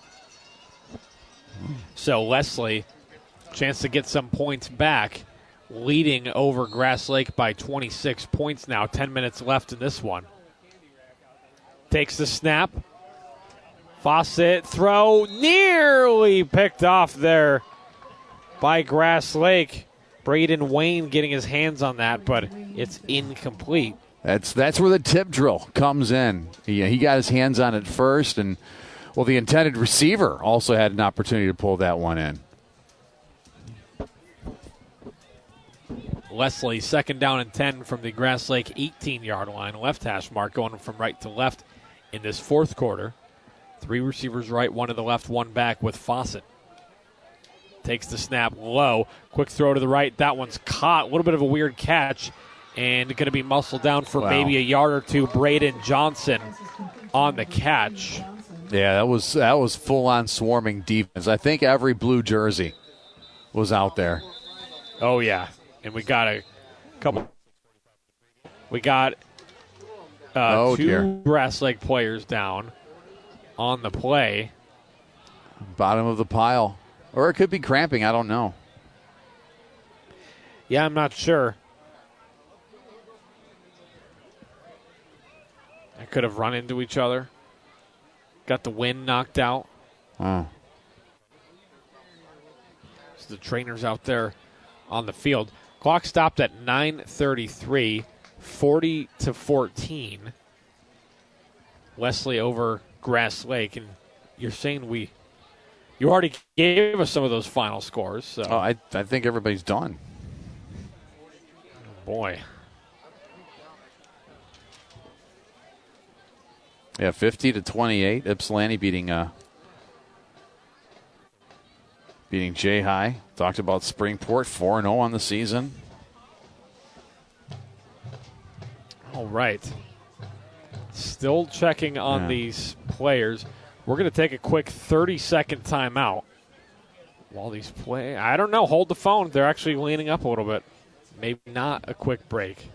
So Leslie, chance to get some points back, leading over Grass Lake by 26 points now. 10 minutes left in this one. Takes the snap. Fawcett throw nearly picked off there by Grass Lake. Braden Wayne getting his hands on that, but it's incomplete. That's where the tip drill comes in. He got his hands on it first, and, well, the intended receiver also had an opportunity to pull that one in. Leslie, 2nd down and 10 from the Grass Lake 18-yard line. Left hash mark going from right to left in this fourth quarter. 3 receivers right, 1 to the left, 1 back with Fawcett. Takes the snap low. Quick throw to the right. That one's caught. A little bit of a weird catch. And going to be muscled down for maybe a yard or two. Braden Johnson on the catch. Yeah, that was full-on swarming defense. I think every blue jersey was out there. Oh, yeah. And we got a couple. We got two Grass Lake players down on the play. Bottom of the pile. Or it could be cramping. I don't know. Yeah, I'm not sure. I could have run into each other. Got the wind knocked out. Oh. So the trainers out there on the field. Clock stopped at 9:33, 40-14. Leslie over Grass Lake, and you're saying you already gave us some of those final scores. So. Oh, I think everybody's done. Oh, boy. Yeah, 50-28. Ypsilanti beating Jay High. Talked about Springport, 4-0 on the season. All right. Still checking on these players. We're going to take a quick 30-second timeout while these play. I don't know. Hold the phone. They're actually leaning up a little bit. Maybe not a quick break.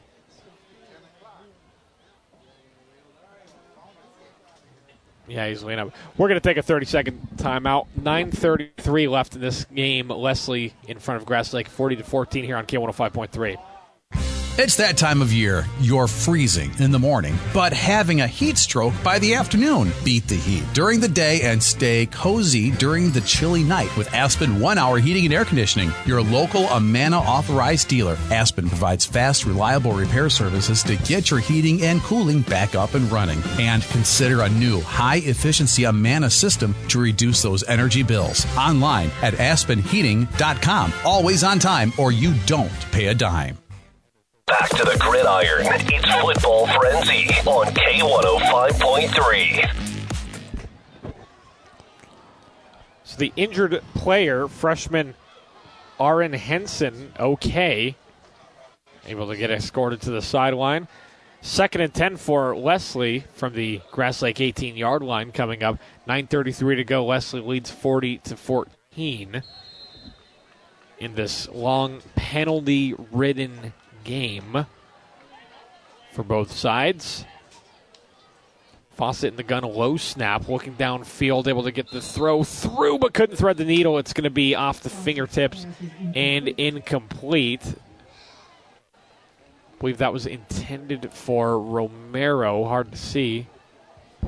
Yeah, he's leaning up. We're going to take a 30-second timeout. 9:33 left in this game. Leslie in front of Grass Lake, 40-14 here on K105.3. It's that time of year. You're freezing in the morning, but having a heat stroke by the afternoon. Beat the heat during the day and stay cozy during the chilly night with Aspen 1-Hour Heating and Air Conditioning, your local Amana authorized dealer. Aspen provides fast, reliable repair services to get your heating and cooling back up and running. And consider a new high-efficiency Amana system to reduce those energy bills. Online at aspenheating.com. Always on time or you don't pay a dime. Back to the gridiron. It's Football Frenzy on K105.3. So the injured player, freshman Aaron Henson, okay. Able to get escorted to the sideline. 2nd and 10 for Leslie from the Grass Lake 18-yard line coming up. 9:33 to go. Leslie leads 40-14 in this long penalty-ridden game for both sides. Fawcett in the gun, a low snap, looking downfield, able to get the throw through, but couldn't thread the needle. It's going to be off the fingertips and incomplete. I believe that was intended for Romero. Hard to see.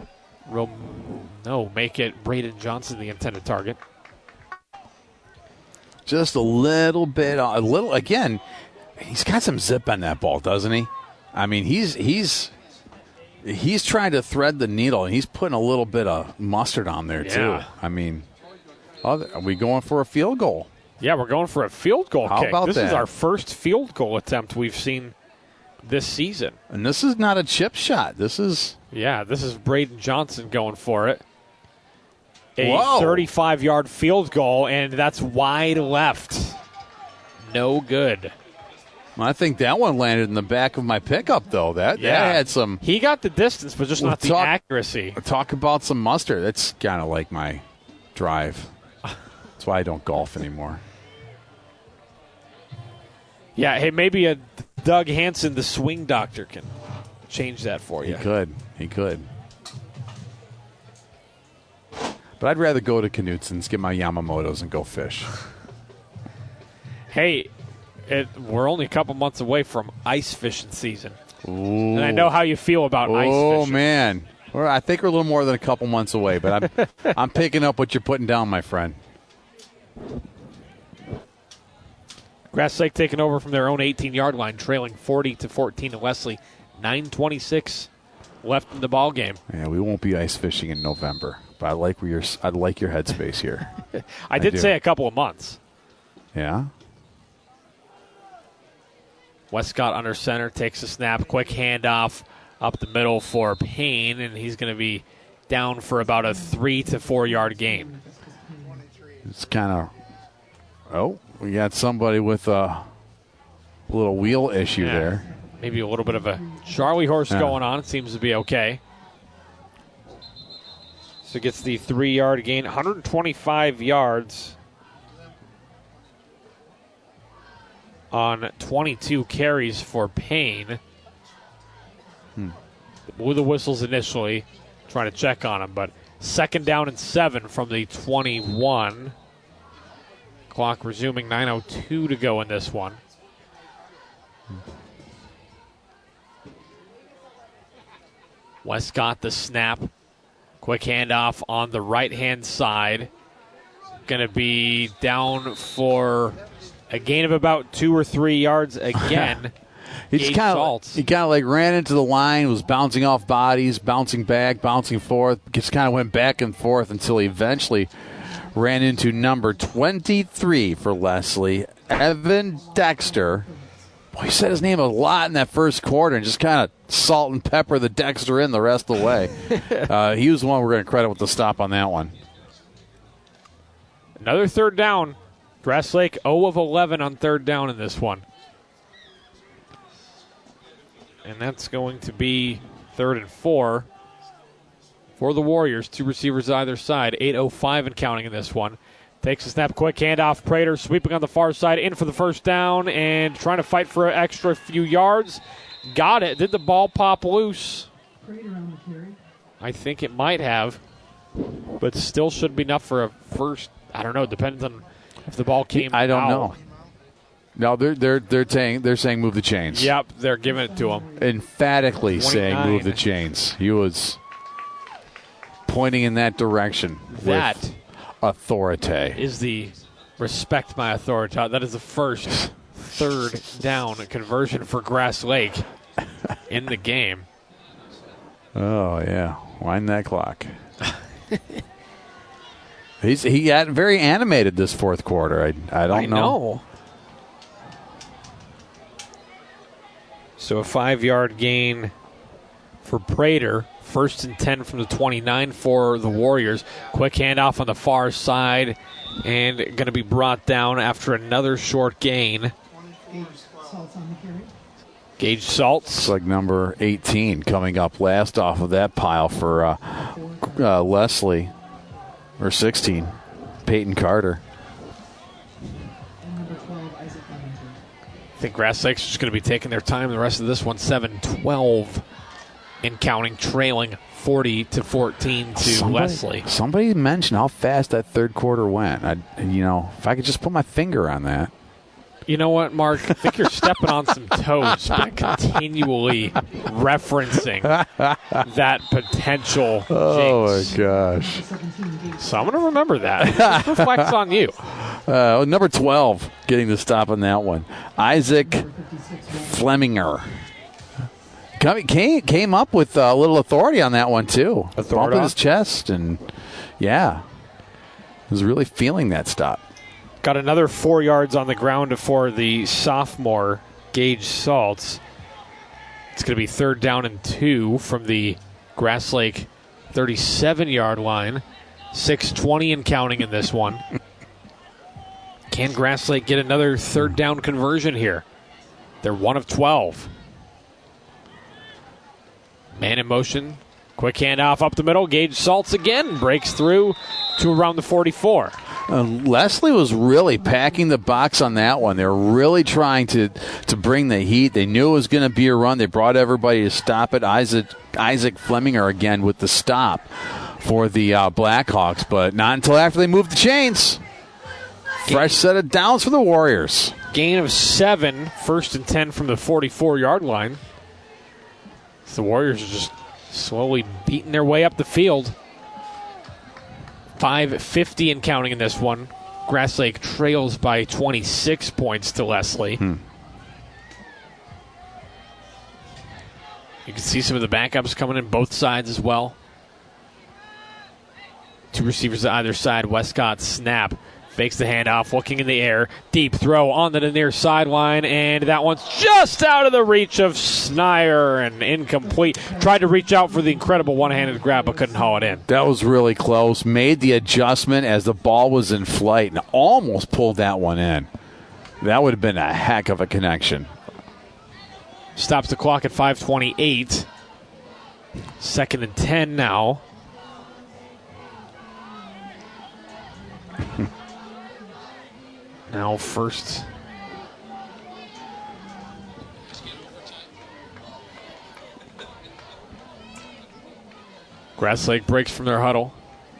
Make it Braden Johnson the intended target. Just a little bit, again, he's got some zip on that ball, doesn't he? I mean, he's trying to thread the needle, and he's putting a little bit of mustard on there, too. I mean, are we going for a field goal? Yeah, we're going for a field goal How kick. about this that? is our first field goal attempt we've seen this season. And this is not a chip shot. This is... Yeah, this is Braden Johnson going for it. A Whoa. 35-yard field goal, and that's wide left. No good. I think that one landed in the back of my pickup, though. That had some... He got the distance, but just not the accuracy. Talk about some mustard. That's kind of like my drive. That's why I don't golf anymore. Yeah, hey, maybe a Doug Hansen, the swing doctor, can change that for you. He could. But I'd rather go to Knutson's, get my Yamamotos, and go fish. Hey, we're only a couple months away from ice fishing season. Ooh. And I know how you feel about ice fishing. Oh, man. I think we're a little more than a couple months away, but I'm picking up what you're putting down, my friend. Grass Lake taking over from their own 18-yard line, trailing 40-14 to Wesley. 9:26 left in the ball game. Yeah, we won't be ice fishing in November, but I like your headspace here. I did say a couple of months. Yeah. Westcott under center, takes a snap, quick handoff up the middle for Payne, and he's going to be down for about a 3 to 4 yard gain. It's kind of, we got somebody with a little wheel issue there. Maybe a little bit of a Charlie horse going on. It seems to be okay. So gets the 3 yard gain, 125 yards on 22 carries for Payne. Blew the whistles initially, trying to check on him, but 2nd down and 7 from the 21. Clock resuming, 9:02 to go in this one. Westcott the snap. Quick handoff on the right-hand side. Going to be down for a gain of about 2 or 3 yards again. He kind of like ran into the line, was bouncing off bodies, bouncing back, bouncing forth. Just kind of went back and forth until he eventually ran into number 23 for Leslie, Evan Dexter. Boy, he said his name a lot in that first quarter and just kind of salt and pepper the Dexter in the rest of the way. He was the one we're going to credit with the stop on that one. Another 3rd down. Grass Lake 0 of 11 on 3rd down in this one. And that's going to be 3rd and 4 for the Warriors. 2 receivers either side. 8:05 and counting in this one. Takes a snap, quick handoff. Prater sweeping on the far side, in for the 1st down and trying to fight for an extra few yards. Got it. Did the ball pop loose? I think it might have, but still should be enough for a first. I don't know. Depends on if the ball came. I don't out. know. No, they're saying move the chains. Yep, they're giving it to him. Emphatically 29. saying move the chains. He was pointing in that direction. That with authority is the respect my authority. That is the first 3rd down conversion for Grass Lake in the game. Oh yeah, wind that clock. He got very animated this 4th quarter. I don't know. So a 5-yard gain for Prater. 1st and 10 from the 29 for the Warriors. Quick handoff on the far side and going to be brought down after another short gain. Gage Saltz. It's like number 18 coming up last off of that pile for Leslie. Or 16, Peyton Carter. I think Grass Lake's just going to be taking their time the rest of this one. 7-12 in counting, trailing 40-14 to Leslie. Somebody mentioned how fast that 3rd quarter went. If I could just put my finger on that. You know what, Mark? I think you're stepping on some toes by continually referencing that potential jinx. Oh, my gosh. So I'm going to remember that. This reflects on you. Number 12 getting the stop on that one. Isaac Fleminger. Came up with a little authority on that one, too. Bump in his chest, and, was really feeling that stop. Got another 4 yards on the ground for the sophomore, Gage Saltz. It's going to be 3rd down and 2 from the Grass Lake 37-yard line. 6:20 and counting in this one. Can Grass Lake get another 3rd down conversion here? They're 1 of 12. Man in motion. Quick handoff up the middle. Gage Saltz again breaks through to around the 44. Leslie was really packing the box on that one. They were really trying to bring the heat. They knew it was going to be a run. They brought everybody to stop it. Isaac Fleminger again with the stop for the Blackhawks, but not until after they moved the chains. Fresh set of downs for the Warriors. Gain of 7, 1st and 10 from the 44-yard line. The Warriors are just slowly beating their way up the field. 5:50 and counting in this one. Grass Lake trails by 26 points to Leslie. You can see some of the backups coming in both sides as well. 2 receivers to either side. Westcott snap. Fakes the handoff, looking in the air. Deep throw onto the near sideline, and that one's just out of the reach of Sneyer and incomplete. Tried to reach out for the incredible one-handed grab, but couldn't haul it in. That was really close. Made the adjustment as the ball was in flight and almost pulled that one in. That would have been a heck of a connection. Stops the clock at 5:28. 2nd and 10 now. Now first. Grass Lake breaks from their huddle.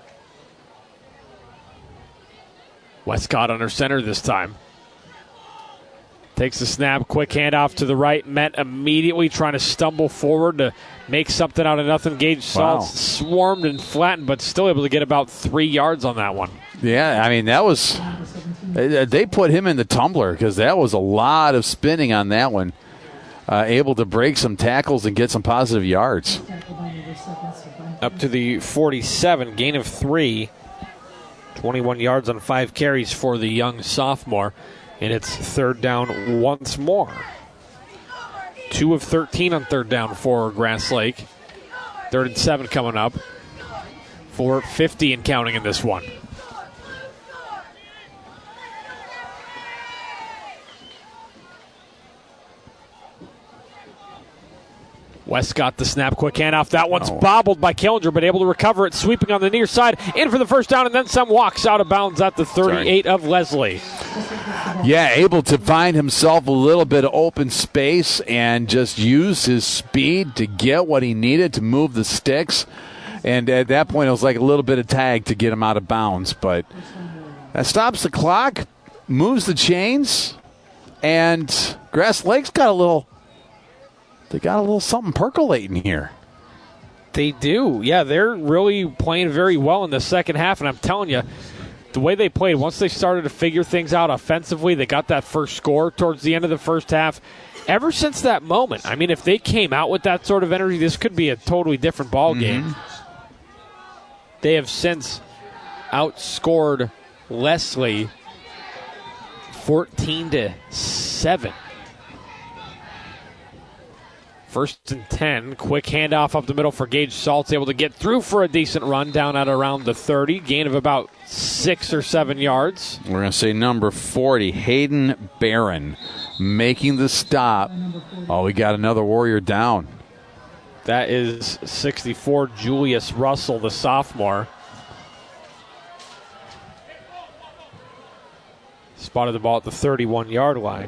Westcott under center this time. Takes the snap, quick handoff to the right. Met immediately trying to stumble forward to make something out of nothing. Gage Saltz swarmed and flattened, but still able to get about 3 yards on that one. Yeah, I mean, that was... They put him in the tumbler because that was a lot of spinning on that one. Able to break some tackles and get some positive yards. Up to the 47, gain of 3. 21 yards on 5 carries for the young sophomore. And it's 3rd down once more. 2 of 13 on 3rd down for Grass Lake. 3rd and 7 coming up. 4:50 and counting in this one. Westcott the snap, quick handoff. That one's bobbled by Killinger, but able to recover it, sweeping on the near side. In for the 1st down, and then some. Walks out of bounds at the 38 of Leslie. Yeah, able to find himself a little bit of open space and just use his speed to get what he needed to move the sticks. And at that point, it was like a little bit of tag to get him out of bounds. But that stops the clock, moves the chains, and Grass Lake's got a little... They got a little something percolating here. They do. Yeah, they're really playing very well in the second half, and I'm telling you, the way they played, once they started to figure things out offensively, they got that first score towards the end of the first half. Ever since that moment, I mean, if they came out with that sort of energy, this could be a totally different ball game. They have since outscored Leslie 14-7. 1st and 10. Quick handoff up the middle for Gage Saltz. Able to get through for a decent run down at around the 30. Gain of about 6 or 7 yards. We're going to say number 40, Hayden Barron, making the stop. Oh, we got another Warrior down. That is 64, Julius Russell, the sophomore. Spotted the ball at the 31-yard line.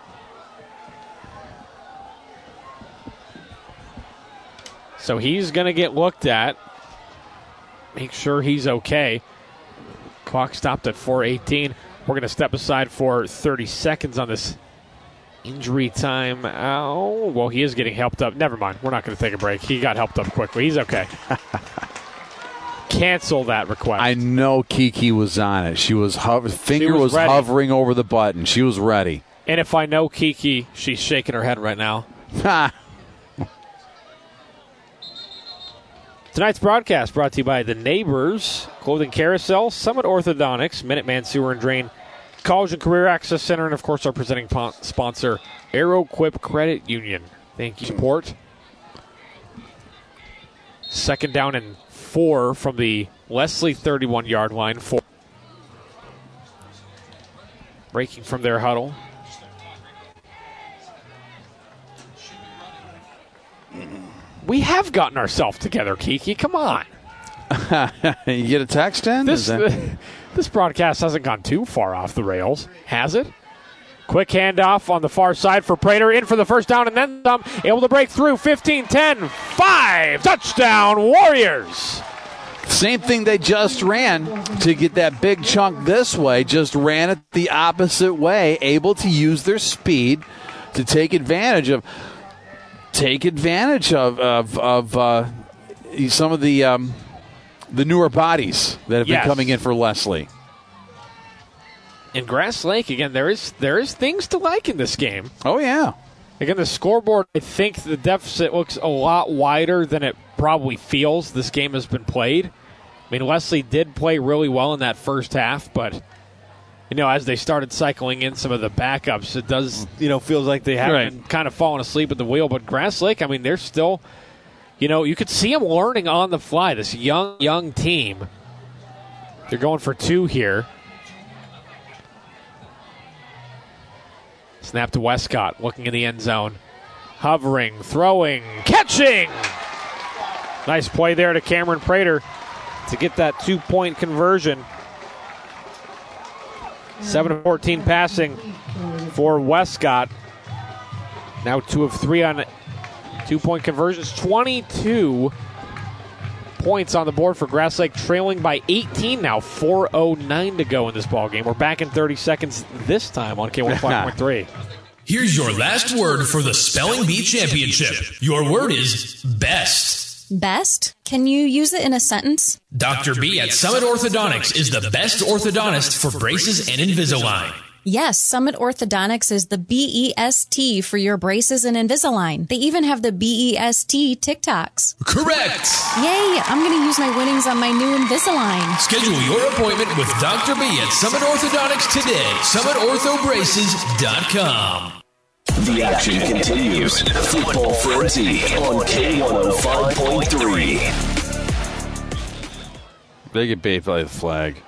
So he's going to get looked at. Make sure he's okay. Clock stopped at 4:18. We're going to step aside for 30 seconds on this injury time. Oh, well, he is getting helped up. Never mind. We're not going to take a break. He got helped up quickly. He's okay. cancel that request. I know Kiki was on it. She was finger was hovering over the button. She was ready. And if I know Kiki, she's shaking her head right now. Tonight's broadcast brought to you by The Neighbors, Clothing Carousel, Summit Orthodontics, Minuteman Sewer and Drain, College and Career Access Center, and, of course, our presenting sponsor, AeroQuip Credit Union. Thank you, support. Second down and 4 from the Leslie 31-yard line. 4. Breaking from their huddle. We have gotten ourselves together, Kiki. Come on. You get a text in? This broadcast hasn't gone too far off the rails, has it? Quick handoff on the far side for Prater. In for the first down and then some. Able to break through. 15-10. 5. Touchdown, Warriors. Same thing they just ran to get that big chunk this way. Just ran it the opposite way. Able to use their speed to take advantage of some of the newer bodies that have been coming in for Leslie. In Grass Lake, again, there is things to like in this game. Oh, yeah. Again, the scoreboard, I think the deficit looks a lot wider than it probably feels this game has been played. I mean, Leslie did play really well in that first half, but, as they started cycling in some of the backups, it does, feels like they have been kind of falling asleep at the wheel. But Grass Lake, I mean, they're still, you could see them learning on the fly, this young team. They're going for 2 here. Snap to Westcott, looking in the end zone. Hovering, throwing, catching! Nice play there to Cameron Prater to get that 2-point conversion. 7-14 passing for Westcott. Now 2 of 3 on 2-point conversions. 22 points on the board for Grass Lake, trailing by 18 now. 4:09 to go in this ballgame. We're back in 30 seconds this time on K15.3. Here's your last word for the Spelling Bee Championship. Your word is best. Best? Can you use it in a sentence? Dr. B at Summit Orthodontics is the best orthodontist for braces and Invisalign. Yes, Summit Orthodontics is the BEST for your braces and Invisalign. They even have the BEST TikToks. Correct! Yay, I'm going to use my winnings on my new Invisalign. Schedule your appointment with Dr. B at Summit Orthodontics today. SummitOrthobraces.com. The action continues. Football Frenzy on K105.3. They get bait by the flag.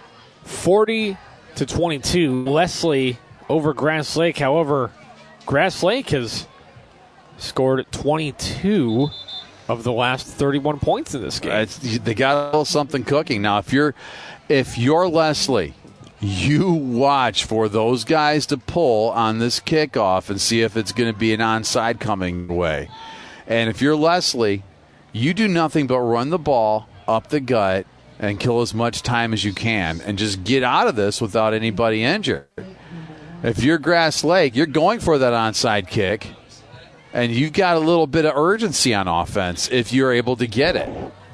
40-22, Leslie over Grass Lake. However, Grass Lake has scored 22 of the last 31 points in this game. They got a little something cooking. Now, if you're Leslie, you watch for those guys to pull on this kickoff and see if it's going to be an onside coming way. And if you're Leslie, you do nothing but run the ball up the gut and kill as much time as you can and just get out of this without anybody injured. If you're Grass Lake, you're going for that onside kick, and you've got a little bit of urgency on offense if you're able to get it.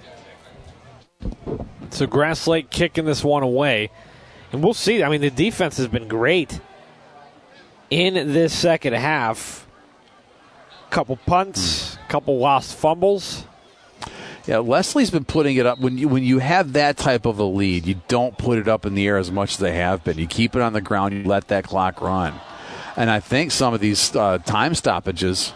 So Grass Lake kicking this one away. And we'll see. I mean, the defense has been great in this second half. Couple punts, couple lost fumbles. Yeah, Leslie's been putting it up. When you have that type of a lead, you don't put it up in the air as much as they have been. You keep it on the ground. You let that clock run. And I think some of these time stoppages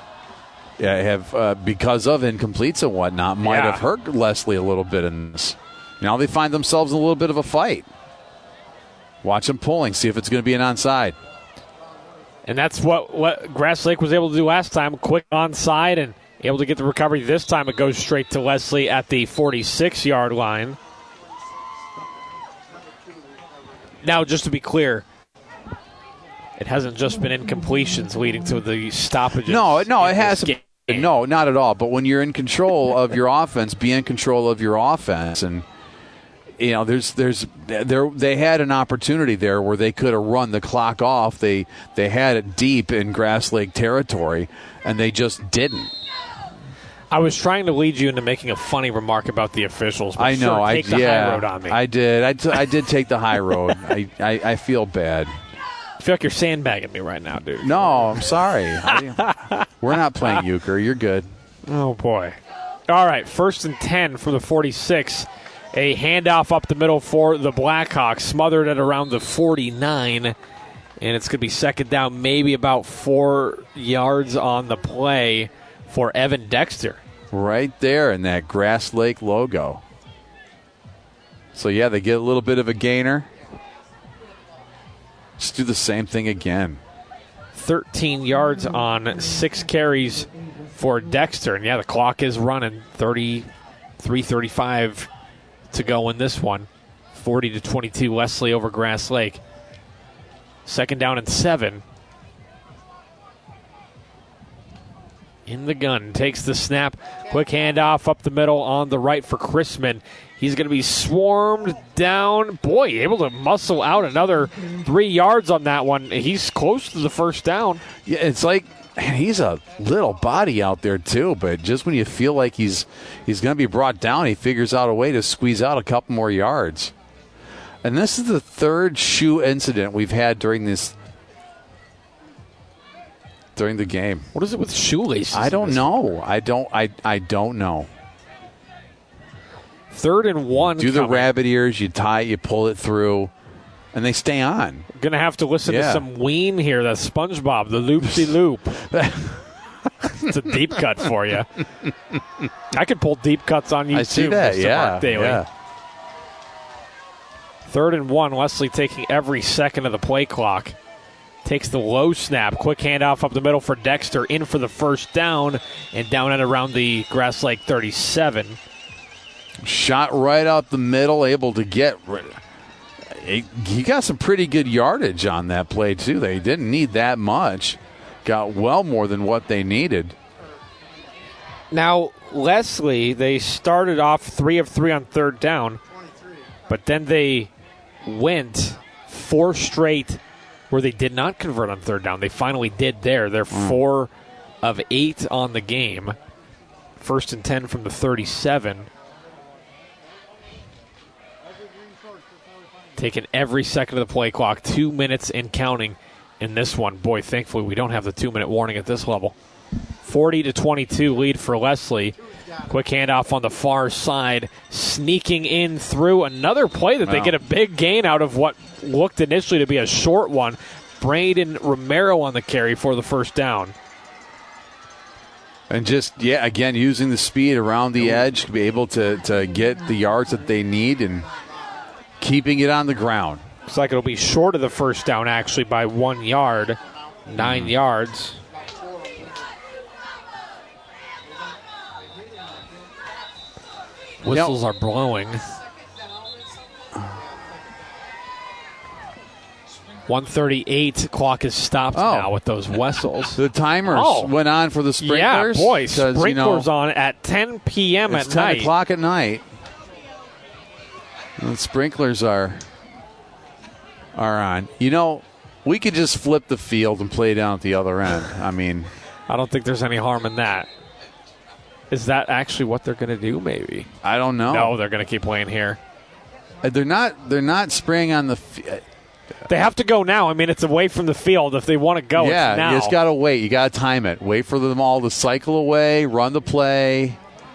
have, because of incompletes and whatnot, might have hurt Leslie a little bit in this. Now they find themselves in a little bit of a fight. Watch them pulling, see if it's going to be an onside. And that's what Grass Lake was able to do last time. Quick onside and able to get the recovery. This time it goes straight to Leslie at the 46-yard line. Now, just to be clear, it hasn't just been incompletions leading to the stoppages. No, it hasn't. No, not at all. But when you're in control of your offense, be in control of your offense. And, they had an opportunity there where they could have run the clock off. They had it deep in Grass Lake territory, and they just didn't. I was trying to lead you into making a funny remark about the officials. But I know. Sure, take the high road on me. I did. I did take the high road. I feel bad. I feel like you're sandbagging me right now, dude. No, I'm sorry. We're not playing euchre. You're good. Oh, boy. All right, 1st and 10 from the 46. A handoff up the middle for the Blackhawks, smothered at around the 49. And it's going to be second down, maybe about 4 yards on the play for Evan Dexter. Right there in that Grass Lake logo. So, yeah, they get a little bit of a gainer. Just do the same thing again. 13 yards on 6 carries for Dexter. And, yeah, the clock is running. 33-35 to go in this one. 40-22, Leslie over Grass Lake. Second down and 7. In the gun, takes the snap. Quick handoff up the middle on the right for Chrisman. He's going to be swarmed down. Boy, able to muscle out another 3 yards on that one. He's close to the first down. Yeah, it's like he's a little body out there too, but just when you feel like he's going to be brought down, he figures out a way to squeeze out a couple more yards. And this is the third shoe incident we've had during the game. What is it with shoelaces? I don't know. I don't know. 3rd and 1. Do the rabbit ears, you tie it, you pull it through, and they stay on. Going to have to listen to some Ween here. That's SpongeBob, the loopsy-loop. It's a deep cut for you. I could pull deep cuts on you, I see that, Mark Daly. Yeah. 3rd and 1, Leslie taking every second of the play clock. Takes the low snap. Quick handoff up the middle for Dexter. In for the first down. And down at around the Grass Lake 37. Shot right up the middle. Able to get... He got some pretty good yardage on that play, too. They didn't need that much. Got well more than what they needed. Now, Leslie, they started off 3 of 3 on 3rd down. But then they went 4 straight where they did not convert on 3rd down. They finally did there. They're 4 of 8 on the game. 1st and 10 from the 37. Taking every second of the play clock. 2 minutes and counting in this one. Boy, thankfully we don't have the 2-minute warning at this level. 40-22 lead for Leslie. Quick handoff on the far side. Sneaking in through another play that they get a big gain out of what looked initially to be a short one. Braden Romero on the carry for the first down. And just, again, using the speed around the edge to be able to get the yards that they need and keeping it on the ground. Looks like it'll be short of the first down, actually, by 1 yard. 9 yards. Whistles are blowing. 1:38. Clock is stopped now with those whistles. The timers went on for the sprinklers. Yeah, boy, sprinklers on at 10 p.m. at night. 10 o'clock at night. The sprinklers are on. You know, we could just flip the field and play down at the other end. I mean, I don't think there's any harm in that. Is that actually what they're going to do, maybe? I don't know. No, they're going to keep playing here. They're not spraying on the They have to go now. I mean, it's away from the field. If they want to go, it's now. You just got to wait. You got to time it. Wait for them all to cycle away, run the play.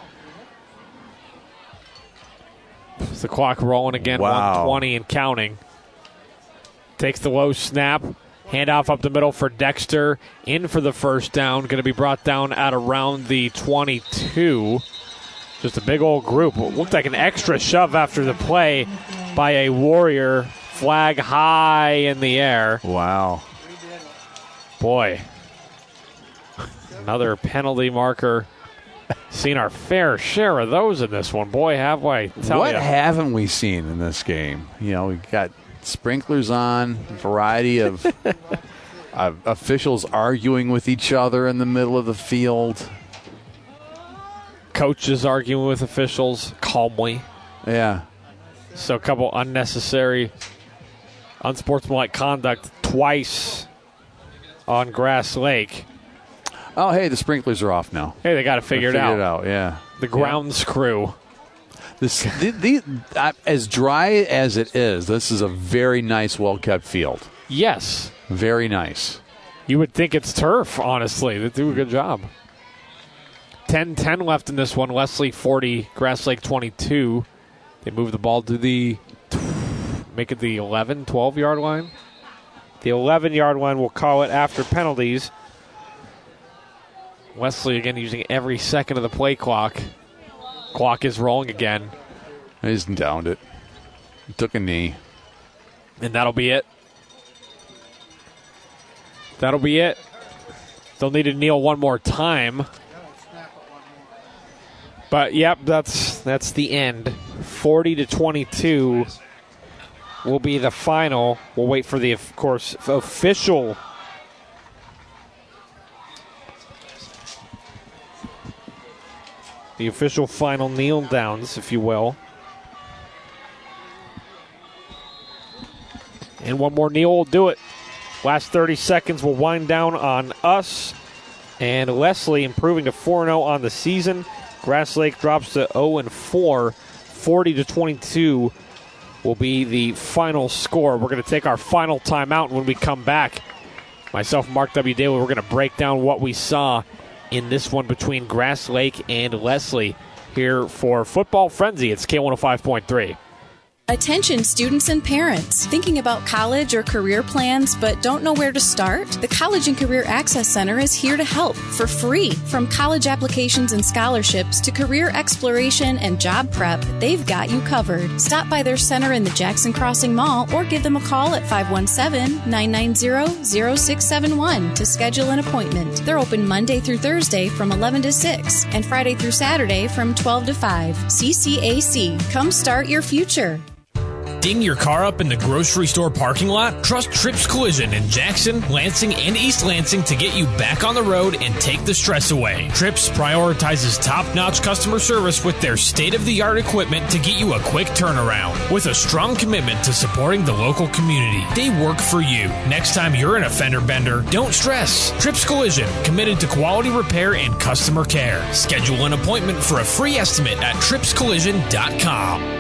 It's the clock rolling again, 1:20 and counting. Takes the low snap. Handoff up the middle for Dexter. In for the first down. Going to be brought down at around the 22. Just a big old group. It looked like an extra shove after the play by a Warrior. Flag high in the air. Wow. Boy. Another penalty marker. Seen our fair share of those in this one. Boy, have I. What haven't we seen in this game? You know, we got sprinklers on, a variety of officials arguing with each other in the middle of the field. Coaches arguing with officials calmly. Yeah. So a couple unnecessary, unsportsmanlike conduct twice on Grass Lake. Oh, hey, the sprinklers are off now. Hey, they got to figure it out. Yeah. The grounds crew. As dry as it is, this is a very nice, well-kept field. Yes. Very nice. You would think it's turf, honestly. They do a good job. 10-10 left in this one. Leslie 40, Grass Lake 22. They move the ball to make it the 11, 12-yard line. The 11-yard line, we'll call it after penalties. Leslie, again, using every second of the play clock. Clock is rolling again. He's downed it. He took a knee. And that'll be it. That'll be it. They'll need to kneel one more time. But, yep, that's the end. 40-22 will be the final. We'll wait for the, of course, official final kneel downs, if you will. And one more kneel will do it. Last 30 seconds will wind down on us. And Leslie improving to 4-0 on the season. Grass Lake drops to 0-4. 40-22 will be the final score. We're going to take our final timeout. When we come back, myself, Mark W. Daly, we're going to break down what we saw in this one between Grass Lake and Leslie here for Football Frenzy. It's K105.3. Attention students and parents. Thinking about college or career plans but don't know where to start? The College and Career Access Center is here to help for free. From college applications and scholarships to career exploration and job prep, they've got you covered. Stop by their center in the Jackson Crossing Mall or give them a call at 517-990-0671 to schedule an appointment. They're open Monday through Thursday from 11 to 6 and Friday through Saturday from 12 to 5. CCAC. Come start your future. Ding your car up in the grocery store parking lot? Trust Trips Collision in Jackson, Lansing, and East Lansing to get you back on the road and take the stress away. Trips prioritizes top-notch customer service with their state-of-the-art equipment to get you a quick turnaround. With a strong commitment to supporting the local community, they work for you. Next time you're in a fender bender, don't stress. Trips Collision, committed to quality repair and customer care. Schedule an appointment for a free estimate at tripscollision.com.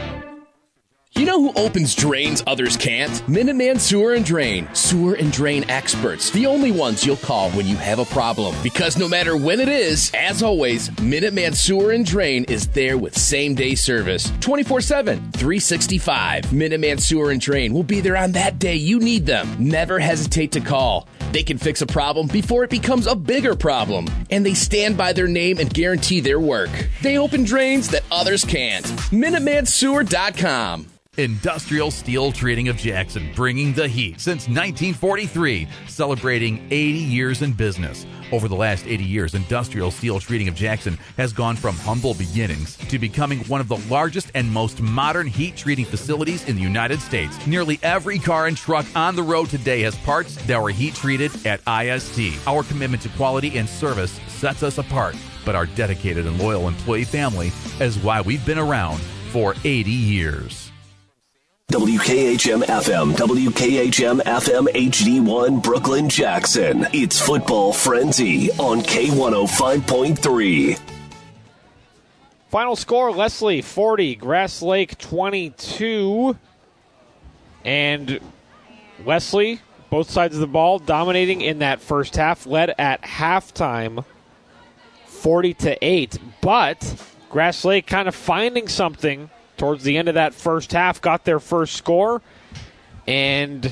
You know who opens drains others can't? Minuteman Sewer and Drain. Sewer and drain experts. The only ones you'll call when you have a problem. Because no matter when it is, as always, Minuteman Sewer and Drain is there with same-day service. 24/7, 365. Minuteman Sewer and Drain will be there on that day you need them. Never hesitate to call. They can fix a problem before it becomes a bigger problem. And they stand by their name and guarantee their work. They open drains that others can't. MinutemanSewer.com. Industrial Steel Treating of Jackson, bringing the heat since 1943, celebrating 80 years in business. Over the last 80 years, Industrial Steel Treating of Jackson has gone from humble beginnings to becoming one of the largest and most modern heat treating facilities in the United States. Nearly every car and truck on the road today has parts that were heat treated at IST. Our commitment to quality and service sets us apart, but our dedicated and loyal employee family is why we've been around for 80 years. WKHM FM, WKHM FM HD1 Brooklyn Jackson. It's Football Frenzy on K105.3. Final score, Leslie 40, Grass Lake 22. And Leslie, both sides of the ball, dominating in that first half, led at halftime 40-8. But Grass Lake kind of finding something towards the end of that first half, got their first score, and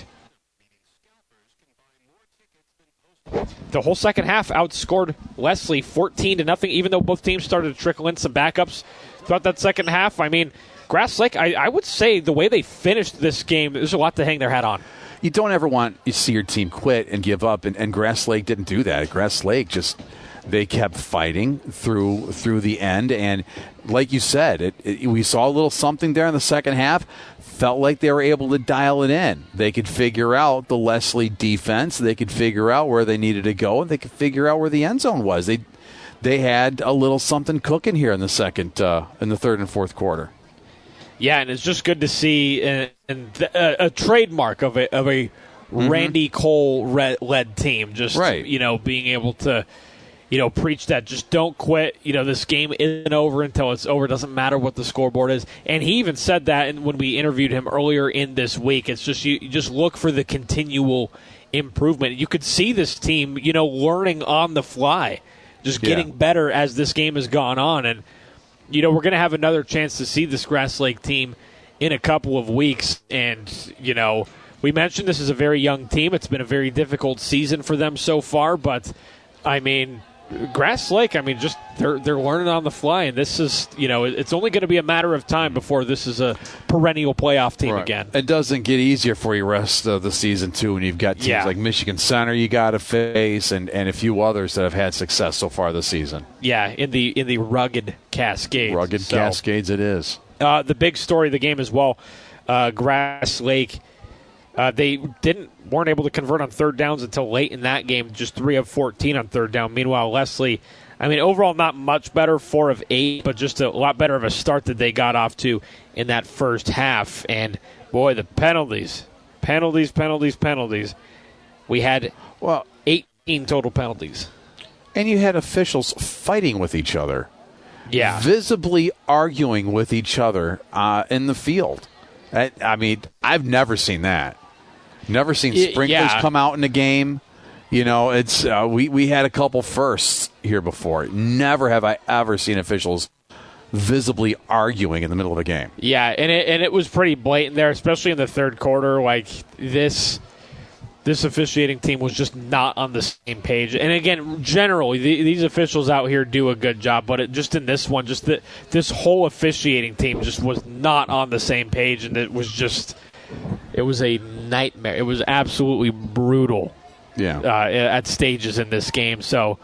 the whole second half outscored Leslie 14-0, even though both teams started to trickle in some backups throughout that second half. I mean, Grass Lake, I would say the way they finished this game, there's a lot to hang their hat on. You don't ever want to see your team quit and give up, and Grass Lake didn't do that. Grass Lake just... They kept fighting through the end, and like you said, we saw a little something there in the second half. Felt like they were able to dial it in. They could figure out the Leslie defense. They could figure out where they needed to go, and they could figure out where the end zone was. They had a little something cooking here in the third and fourth quarter. Yeah, and it's just good to see a trademark of a Randy Cole led team. Just right. Being able to preached that just don't quit. This game isn't over until it's over. It doesn't matter what the scoreboard is. And he even said that when we interviewed him earlier in this week. It's just you just look for the continual improvement. You could see this team, learning on the fly, just getting better as this game has gone on. And, we're going to have another chance to see this Grass Lake team in a couple of weeks. And, we mentioned this is a very young team. It's been a very difficult season for them so far. But, Grass Lake, just they're learning on the fly, and this is, it's only going to be a matter of time before this is a perennial playoff team again. It doesn't get easier for you rest of the season, too, when you've got teams like Michigan Center you got to face and a few others that have had success so far this season. Yeah, in the rugged Cascades. Cascades it is. The big story of the game as well, Grass Lake, they weren't able to convert on third downs until late in that game, just 3 of 14 on third down. Meanwhile, Leslie, overall not much better, 4 of 8, but just a lot better of a start that they got off to in that first half. And, boy, the penalties. We had 18 total penalties. And you had officials fighting with each other. Yeah. Visibly arguing with each other in the field. I've never seen that. Never seen sprinklers come out in the game. It's we had a couple firsts here before. Never have I ever seen officials visibly arguing in the middle of a game. Yeah, and it was pretty blatant there, especially in the third quarter. Like this officiating team was just not on the same page. And again, generally, these officials out here do a good job, but just in this one, this whole officiating team just was not on the same page, and it was a nightmare. It was absolutely brutal. Yeah. At stages in this game. So,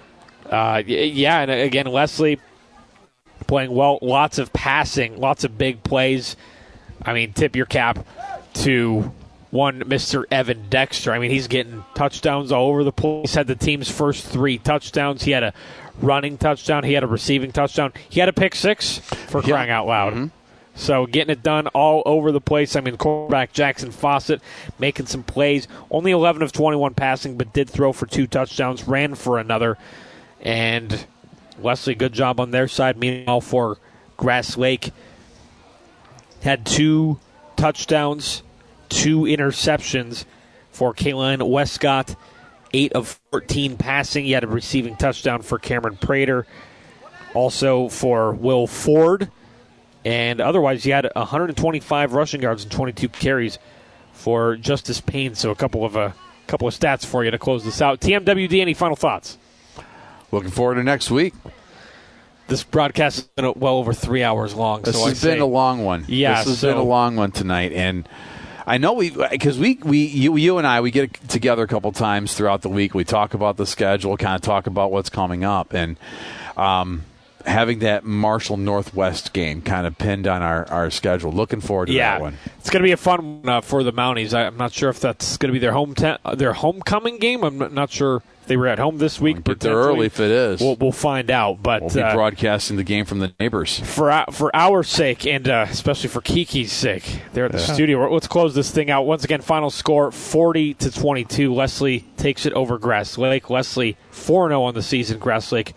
and again, Leslie playing well, lots of passing, lots of big plays. Tip your cap to one Mr. Evan Dexter. He's getting touchdowns all over the place. Had the team's first 3 touchdowns. He had a running touchdown. He had a receiving touchdown. He had a pick 6 for crying out loud. Mm-hmm. So getting it done all over the place. Quarterback Jackson Fawcett making some plays. Only 11 of 21 passing, but did throw for 2 touchdowns, ran for another. And Leslie, good job on their side. Meanwhile, for Grass Lake, had 2 touchdowns, 2 interceptions for Kaylin Westcott. 8 of 14 passing. He had a receiving touchdown for Cameron Prater. Also for Will Ford. And otherwise, he had 125 rushing yards and 22 carries for Justice Payne. So a couple of stats for you to close this out. TMWD, any final thoughts? Looking forward to next week. This broadcast has been well over 3 hours long. This has been a long one. Yeah, this has been a long one tonight, and I know because you and I, we get together a couple times throughout the week. We talk about the schedule, kind of talk about what's coming up, and having that Marshall Northwest game kind of pinned on our schedule. Looking forward to that one. It's going to be a fun one for the Mounties. I'm not sure if that's going to be their homecoming game. I'm not sure if they were at home this week. Get there early if it is. We'll find out. But we'll be broadcasting the game from the neighbors. For our sake, and especially for Kiki's sake, they're at the studio. Let's close this thing out. Once again, final score, 40-22. Leslie takes it over Grass Lake. Leslie 4-0 on the season. Grass Lake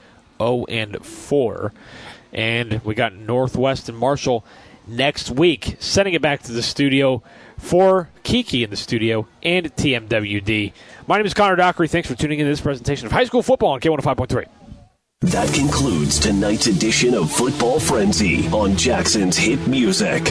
0-4. And we got Northwest and Marshall next week. Sending it back to the studio for Kiki in the studio and TMWD. My name is Connor Dockery. Thanks for tuning in to this presentation of high school football on K105.3. That concludes tonight's edition of Football Frenzy on Jackson's hit music,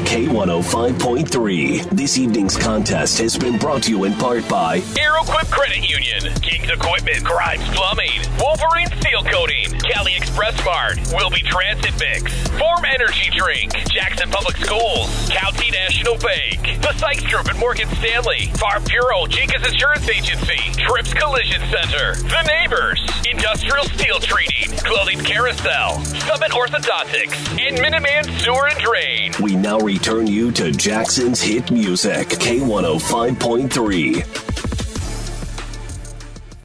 K105.3. This evening's contest has been brought to you in part by AeroQuip Credit Union, King's Equipment, Grimes Plumbing, Wolverine Steel Coating, Cali Express Mart, Wilby Transit Mix, Form Energy Drink, Jackson Public Schools, County National Bank, The Sykes Group at Morgan Stanley, Farm Bureau, Jenkins Insurance Agency, Trips Collision Center, The Neighbors, Industrial Steel Treating, Clothing Carousel, Summit Orthodontics, and Minuteman Sewer and Drain. We now return you to Jackson's hit music, K105.3.